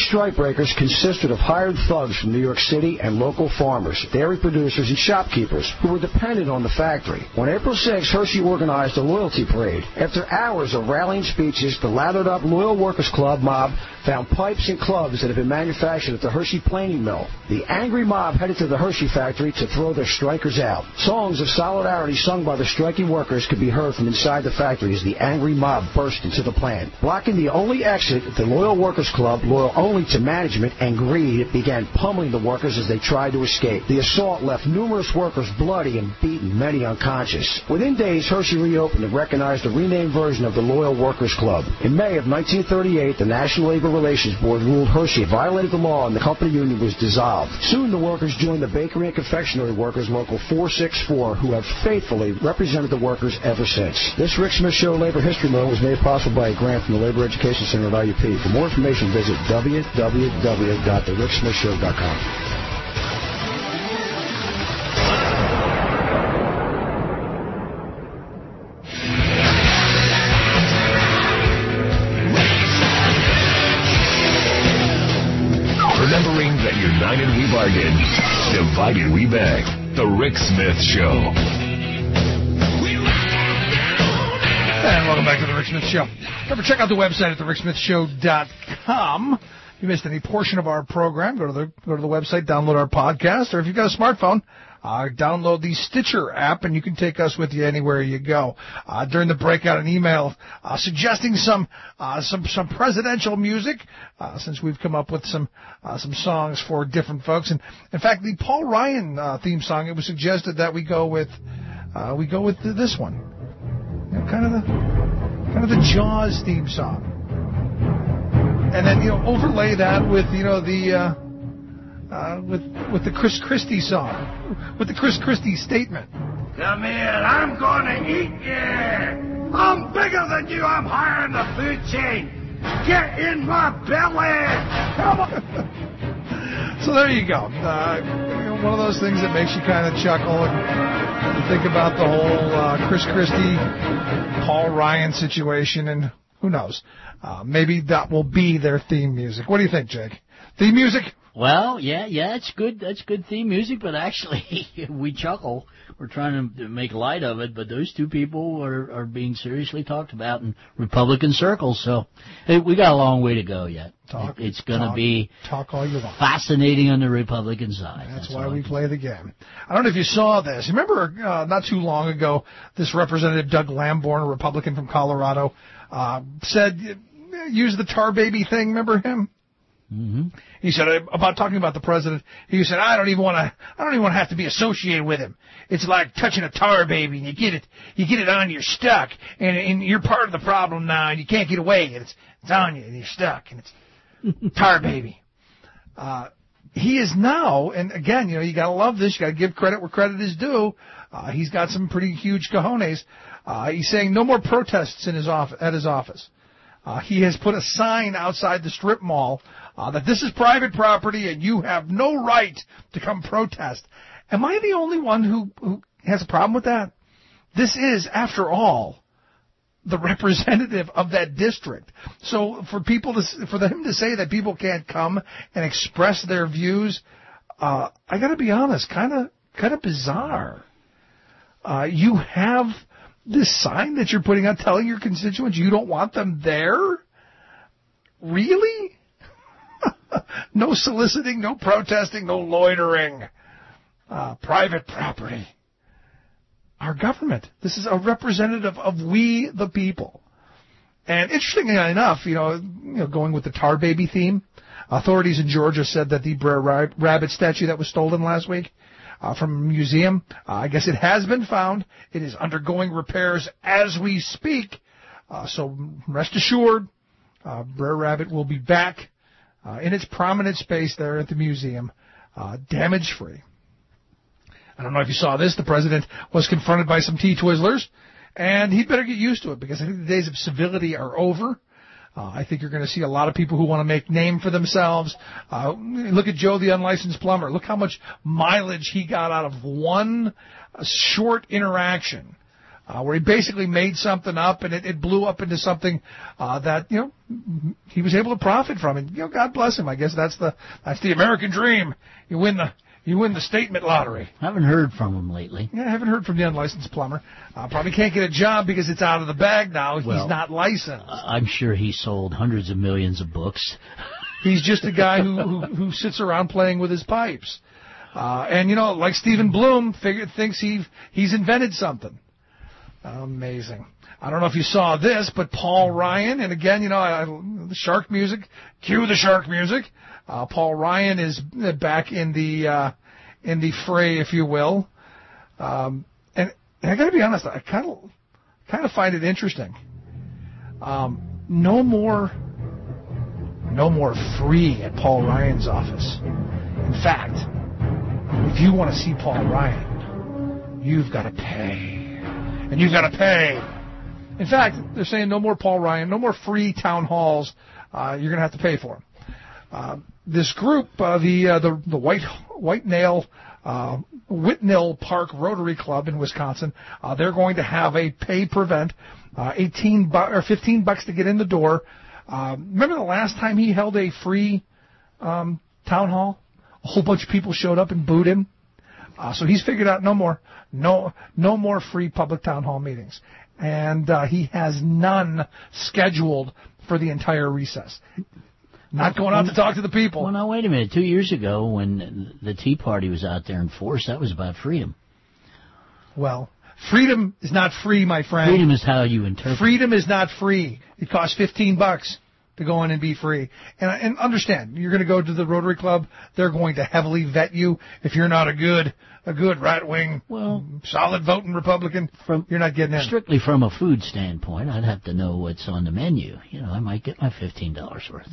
These strikebreakers consisted of hired thugs from New York City and local farmers, dairy producers, and shopkeepers who were dependent on the factory. On April sixth, Hershey organized a loyalty parade. After hours of rallying speeches, the lathered-up Loyal Workers Club mob found pipes and clubs that had been manufactured at the Hershey planing mill. The angry mob headed to the Hershey factory to throw their strikers out. Songs of solidarity sung by the striking workers could be heard from inside the factory as the angry mob burst into the plant. Blocking the only exit, the Loyal Workers Club, loyal only to management and greed, began pummeling the workers as they tried to escape. The assault left numerous workers bloody and beaten, many unconscious. Within days, Hershey reopened and recognized a renamed version of the Loyal Workers Club. In May of nineteen thirty-eight, the National Labor Relations Board ruled Hershey violated the law and the company union was dissolved. Soon the workers joined the Bakery and Confectionery Workers Local four sixty-four, who have faithfully represented the workers ever since. This Rick Smith Show Labor History Moment was made possible by a grant from the Labor Education Center at I U P. For more information, visit w w w dot the rick smith show dot com. Remembering that united we bargain, divided we beg. The Rick Smith Show. And welcome back to the Rick Smith Show. Remember, check out the website at the rick smith show dot com. If you missed any portion of our program, go to the go to the website, download our podcast, or if you've got a smartphone, uh, download the Stitcher app, and you can take us with you anywhere you go. Uh, during the break, out an email uh, suggesting some uh, some some presidential music, uh, since we've come up with some uh, some songs for different folks. And in fact, the Paul Ryan uh, theme song, it was suggested that we go with uh, we go with this one, you know, kind of the kind of the Jaws theme song. And then, you know, overlay that with, you know, the, uh, uh, with, with the Chris Christie song, with the Chris Christie statement. Come here, I'm gonna eat you. I'm bigger than you, I'm higher in the food chain. Get in my belly. Come on. So there you go. Uh, you know, one of those things that makes you kind of chuckle and think about the whole uh, Chris Christie, Paul Ryan situation, and who knows? Uh, maybe that will be their theme music. What do you think, Jake? Theme music? Well, yeah, yeah, it's good. That's good theme music, but actually, we chuckle. We're trying to make light of it, but those two people are, are being seriously talked about in Republican circles, so hey, we got a long way to go yet. Talk, it's going to be talk all you want. Fascinating on the Republican side. That's, That's why we play the game. I don't know if you saw this. Remember, uh, not too long ago, this Representative Doug Lamborn, a Republican from Colorado, uh, said, use the tar baby thing. Remember him? Mm-hmm. He said about talking about the president. He said, "I don't even want to. I don't even want to have to be associated with him. It's like touching a tar baby, and you get it, you get it on, you're stuck, and, and you're part of the problem now, and you can't get away. And it's it's on you, and you're stuck, and it's tar baby." Uh, he is now, and again, you know, you got to love this. You got to give credit where credit is due. Uh, he's got some pretty huge cojones. Uh, he's saying no more protests in his off- at his office. Uh, he has put a sign outside the strip mall uh, that this is private property and you have no right to come protest. Am I the only one who, who has a problem with that? This is, after all, the representative of that district. So for people to, for him to say that people can't come and express their views, uh, I got to be honest, kind of kind of bizarre. Uh, you have this sign that you're putting out telling your constituents you don't want them there? Really? No soliciting, no protesting, no loitering. Uh, private property. Our government. This is a representative of we the people. And interestingly enough, you know, you know, going with the tar baby theme, authorities in Georgia said that the Brer Rabbit statue that was stolen last week Uh, from a museum. Uh, I guess it has been found. It is undergoing repairs as we speak. Uh, so rest assured, uh, Brer Rabbit will be back uh, in its prominent space there at the museum, uh, damage-free. I don't know if you saw this. The president was confronted by some T-Twizzlers, and he'd better get used to it because I think the days of civility are over. Uh, I think you're going to see a lot of people who want to make name for themselves. Uh, look at Joe the unlicensed plumber. Look how much mileage he got out of one short interaction uh, where he basically made something up and it, it blew up into something uh, that, you know, he was able to profit from. And, you know, God bless him. I guess that's the that's the American dream. You win the you win the statement lottery. I haven't heard from him lately. Yeah, I haven't heard from the unlicensed plumber. Uh, probably can't get a job because it's out of the bag now. Well, he's not licensed. I'm sure he sold hundreds of millions of books. He's just a guy who, who, who sits around playing with his pipes. Uh, and, you know, like Stephen Bloom figure, thinks he he's invented something. Amazing. I don't know if you saw this, but Paul Ryan, and again, you know, I, the shark music, cue the shark music. Uh, Paul Ryan is back in the uh, in the fray, if you will. Um, and, and I got to be honest, I kind of kind of find it interesting. Um, no more, no more free at Paul Ryan's office. In fact, if you want to see Paul Ryan, you've got to pay. And you've got to pay. In fact, they're saying no more Paul Ryan, no more free town halls. Uh, you're going to have to pay for them. Uh, this group, uh, the, uh, the the White White Nail uh, Whitnell Park Rotary Club in Wisconsin, uh, they're going to have a pay prevent, uh, eighteen bu- or fifteen bucks to get in the door. Uh, remember the last time he held a free um, town hall? A whole bunch of people showed up and booed him. Uh, so he's figured out no more, no, no more free public town hall meetings, and uh, he has none scheduled for the entire recess. Not going out to talk to the people. Well, now wait a minute. Two years ago, when the Tea Party was out there in force, that was about freedom. Well, freedom is not free, my friend. Freedom is how you interpret. Freedom is not free. It costs fifteen bucks. To go in and be free. And, and understand, you're going to go to the Rotary Club, they're going to heavily vet you. If you're not a good a good right-wing, well, solid voting Republican, from, you're not getting in. Strictly from a food standpoint, I'd have to know what's on the menu. You know, I might get my fifteen dollars worth.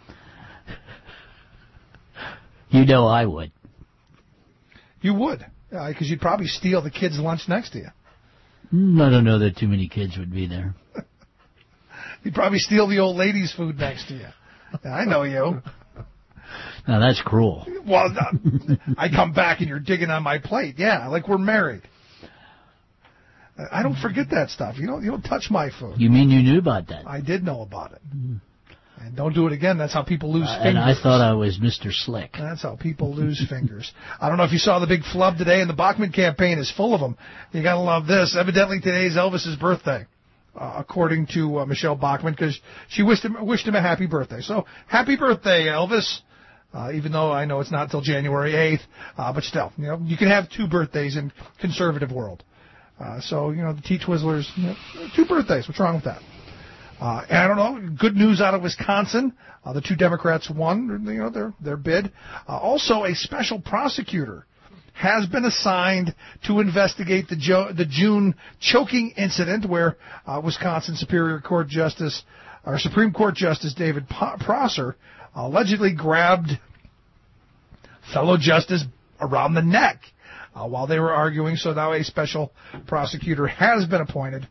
You know I would. You would, because uh, you'd probably steal the kids' lunch next to you. I don't know that too many kids would be there. You'd probably steal the old lady's food next to you. I know you. Now, that's cruel. Well, I come back and you're digging on my plate. Yeah, like we're married. I don't forget that stuff. You don't, you don't touch my food. You mean you knew about that? I did know about it. Mm. And don't do it again. That's how people lose uh, fingers. And I thought I was Mister Slick. That's how people lose fingers. I don't know if you saw the big flub today, and the Bachmann campaign is full of them. You got to love this. Evidently, today is Elvis's birthday. Uh, according to uh, Michelle Bachmann, because she wished him wished him a happy birthday. So, happy birthday, Elvis. Uh, even though I know it's not until January eighth, uh, but still, you know, you can have two birthdays in conservative world. Uh, so, you know, the T-Twizzlers, you know, two birthdays. What's wrong with that? Uh, and I don't know. Good news out of Wisconsin. Uh, the two Democrats won, you know, their their bid. Uh, also, a special prosecutor has been assigned to investigate the, jo- the June choking incident where uh, Wisconsin Superior Court Justice, or Supreme Court Justice David P- Prosser allegedly grabbed fellow justice around the neck uh, while they were arguing. So now a special prosecutor has been appointed.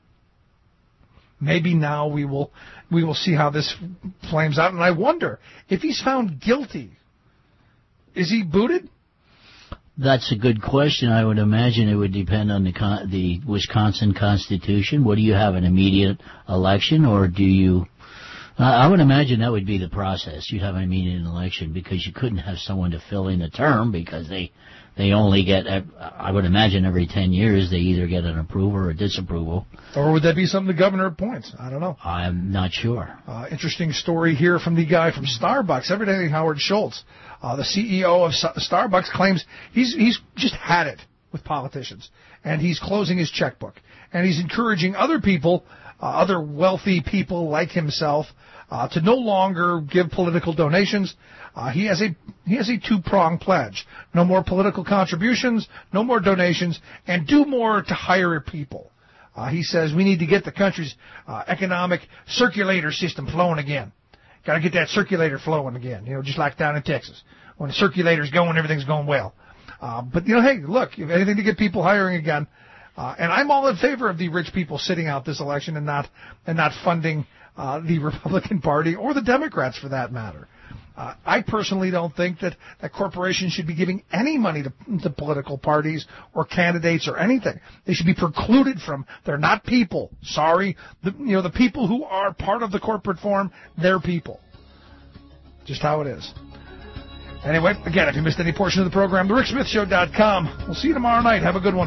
Maybe now we will we will see how this flames out. And I wonder if he's found guilty, is he booted? That's a good question. I would imagine it would depend on the con- the Wisconsin Constitution. What do you have, an immediate election, or do you... I would imagine that would be the process. You'd have an immediate election because you couldn't have someone to fill in the term because they they only get, I would imagine every ten years they either get an approval or a disapproval. Or would that be something the governor appoints? I don't know. I'm not sure. Uh, interesting story here from the guy from Starbucks, evidently Howard Schultz. Uh, the C E O of Starbucks claims he's he's just had it with politicians, and he's closing his checkbook, and he's encouraging other people, uh, other wealthy people like himself, uh, to no longer give political donations. Uh, he has a he has a two-pronged pledge: no more political contributions, no more donations, and do more to hire people. Uh, he says we need to get the country's uh, economic circulator system flowing again. Got to get that circulator flowing again, you know, just like down in Texas. When the circulator's going, everything's going well. Uh, but, you know, hey, look, if anything to get people hiring again, uh, and I'm all in favor of the rich people sitting out this election and not and not funding uh, the Republican Party or the Democrats for that matter. Uh, Uh, I personally don't think that, that corporations should be giving any money to, to political parties or candidates or anything. They should be precluded from. They're not people. Sorry. The, you know, the people who are part of the corporate form, they're people. Just how it is. Anyway, again, if you missed any portion of the program, the rick smith show dot com. We'll see you tomorrow night. Have a good one.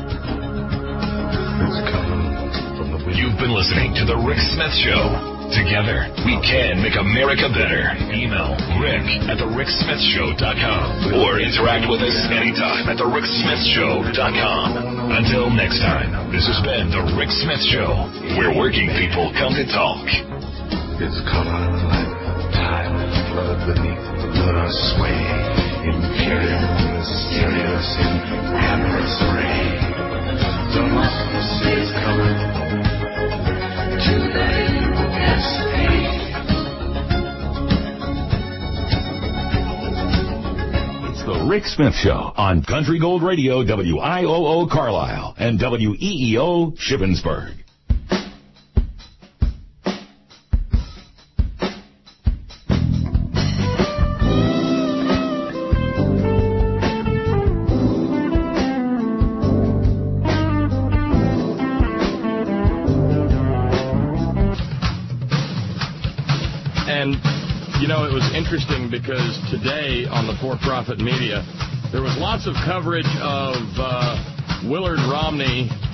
You've been listening to The Rick Smith Show. Together, we can make America better. Email Rick at the rick smith show dot com or interact with us anytime at the rick smith show dot com. Until next time, this has been The Rick Smith Show, where working people come to talk. It's color like tide flood beneath the sway. Imperial, mysterious, in amorous ray. Democracy is coming to the U S A. It's The Rick Smith Show on Country Gold Radio, W I O O Carlisle and W E E O Shippensburg. Interesting because today on the for-profit media, there was lots of coverage of uh, Willard Romney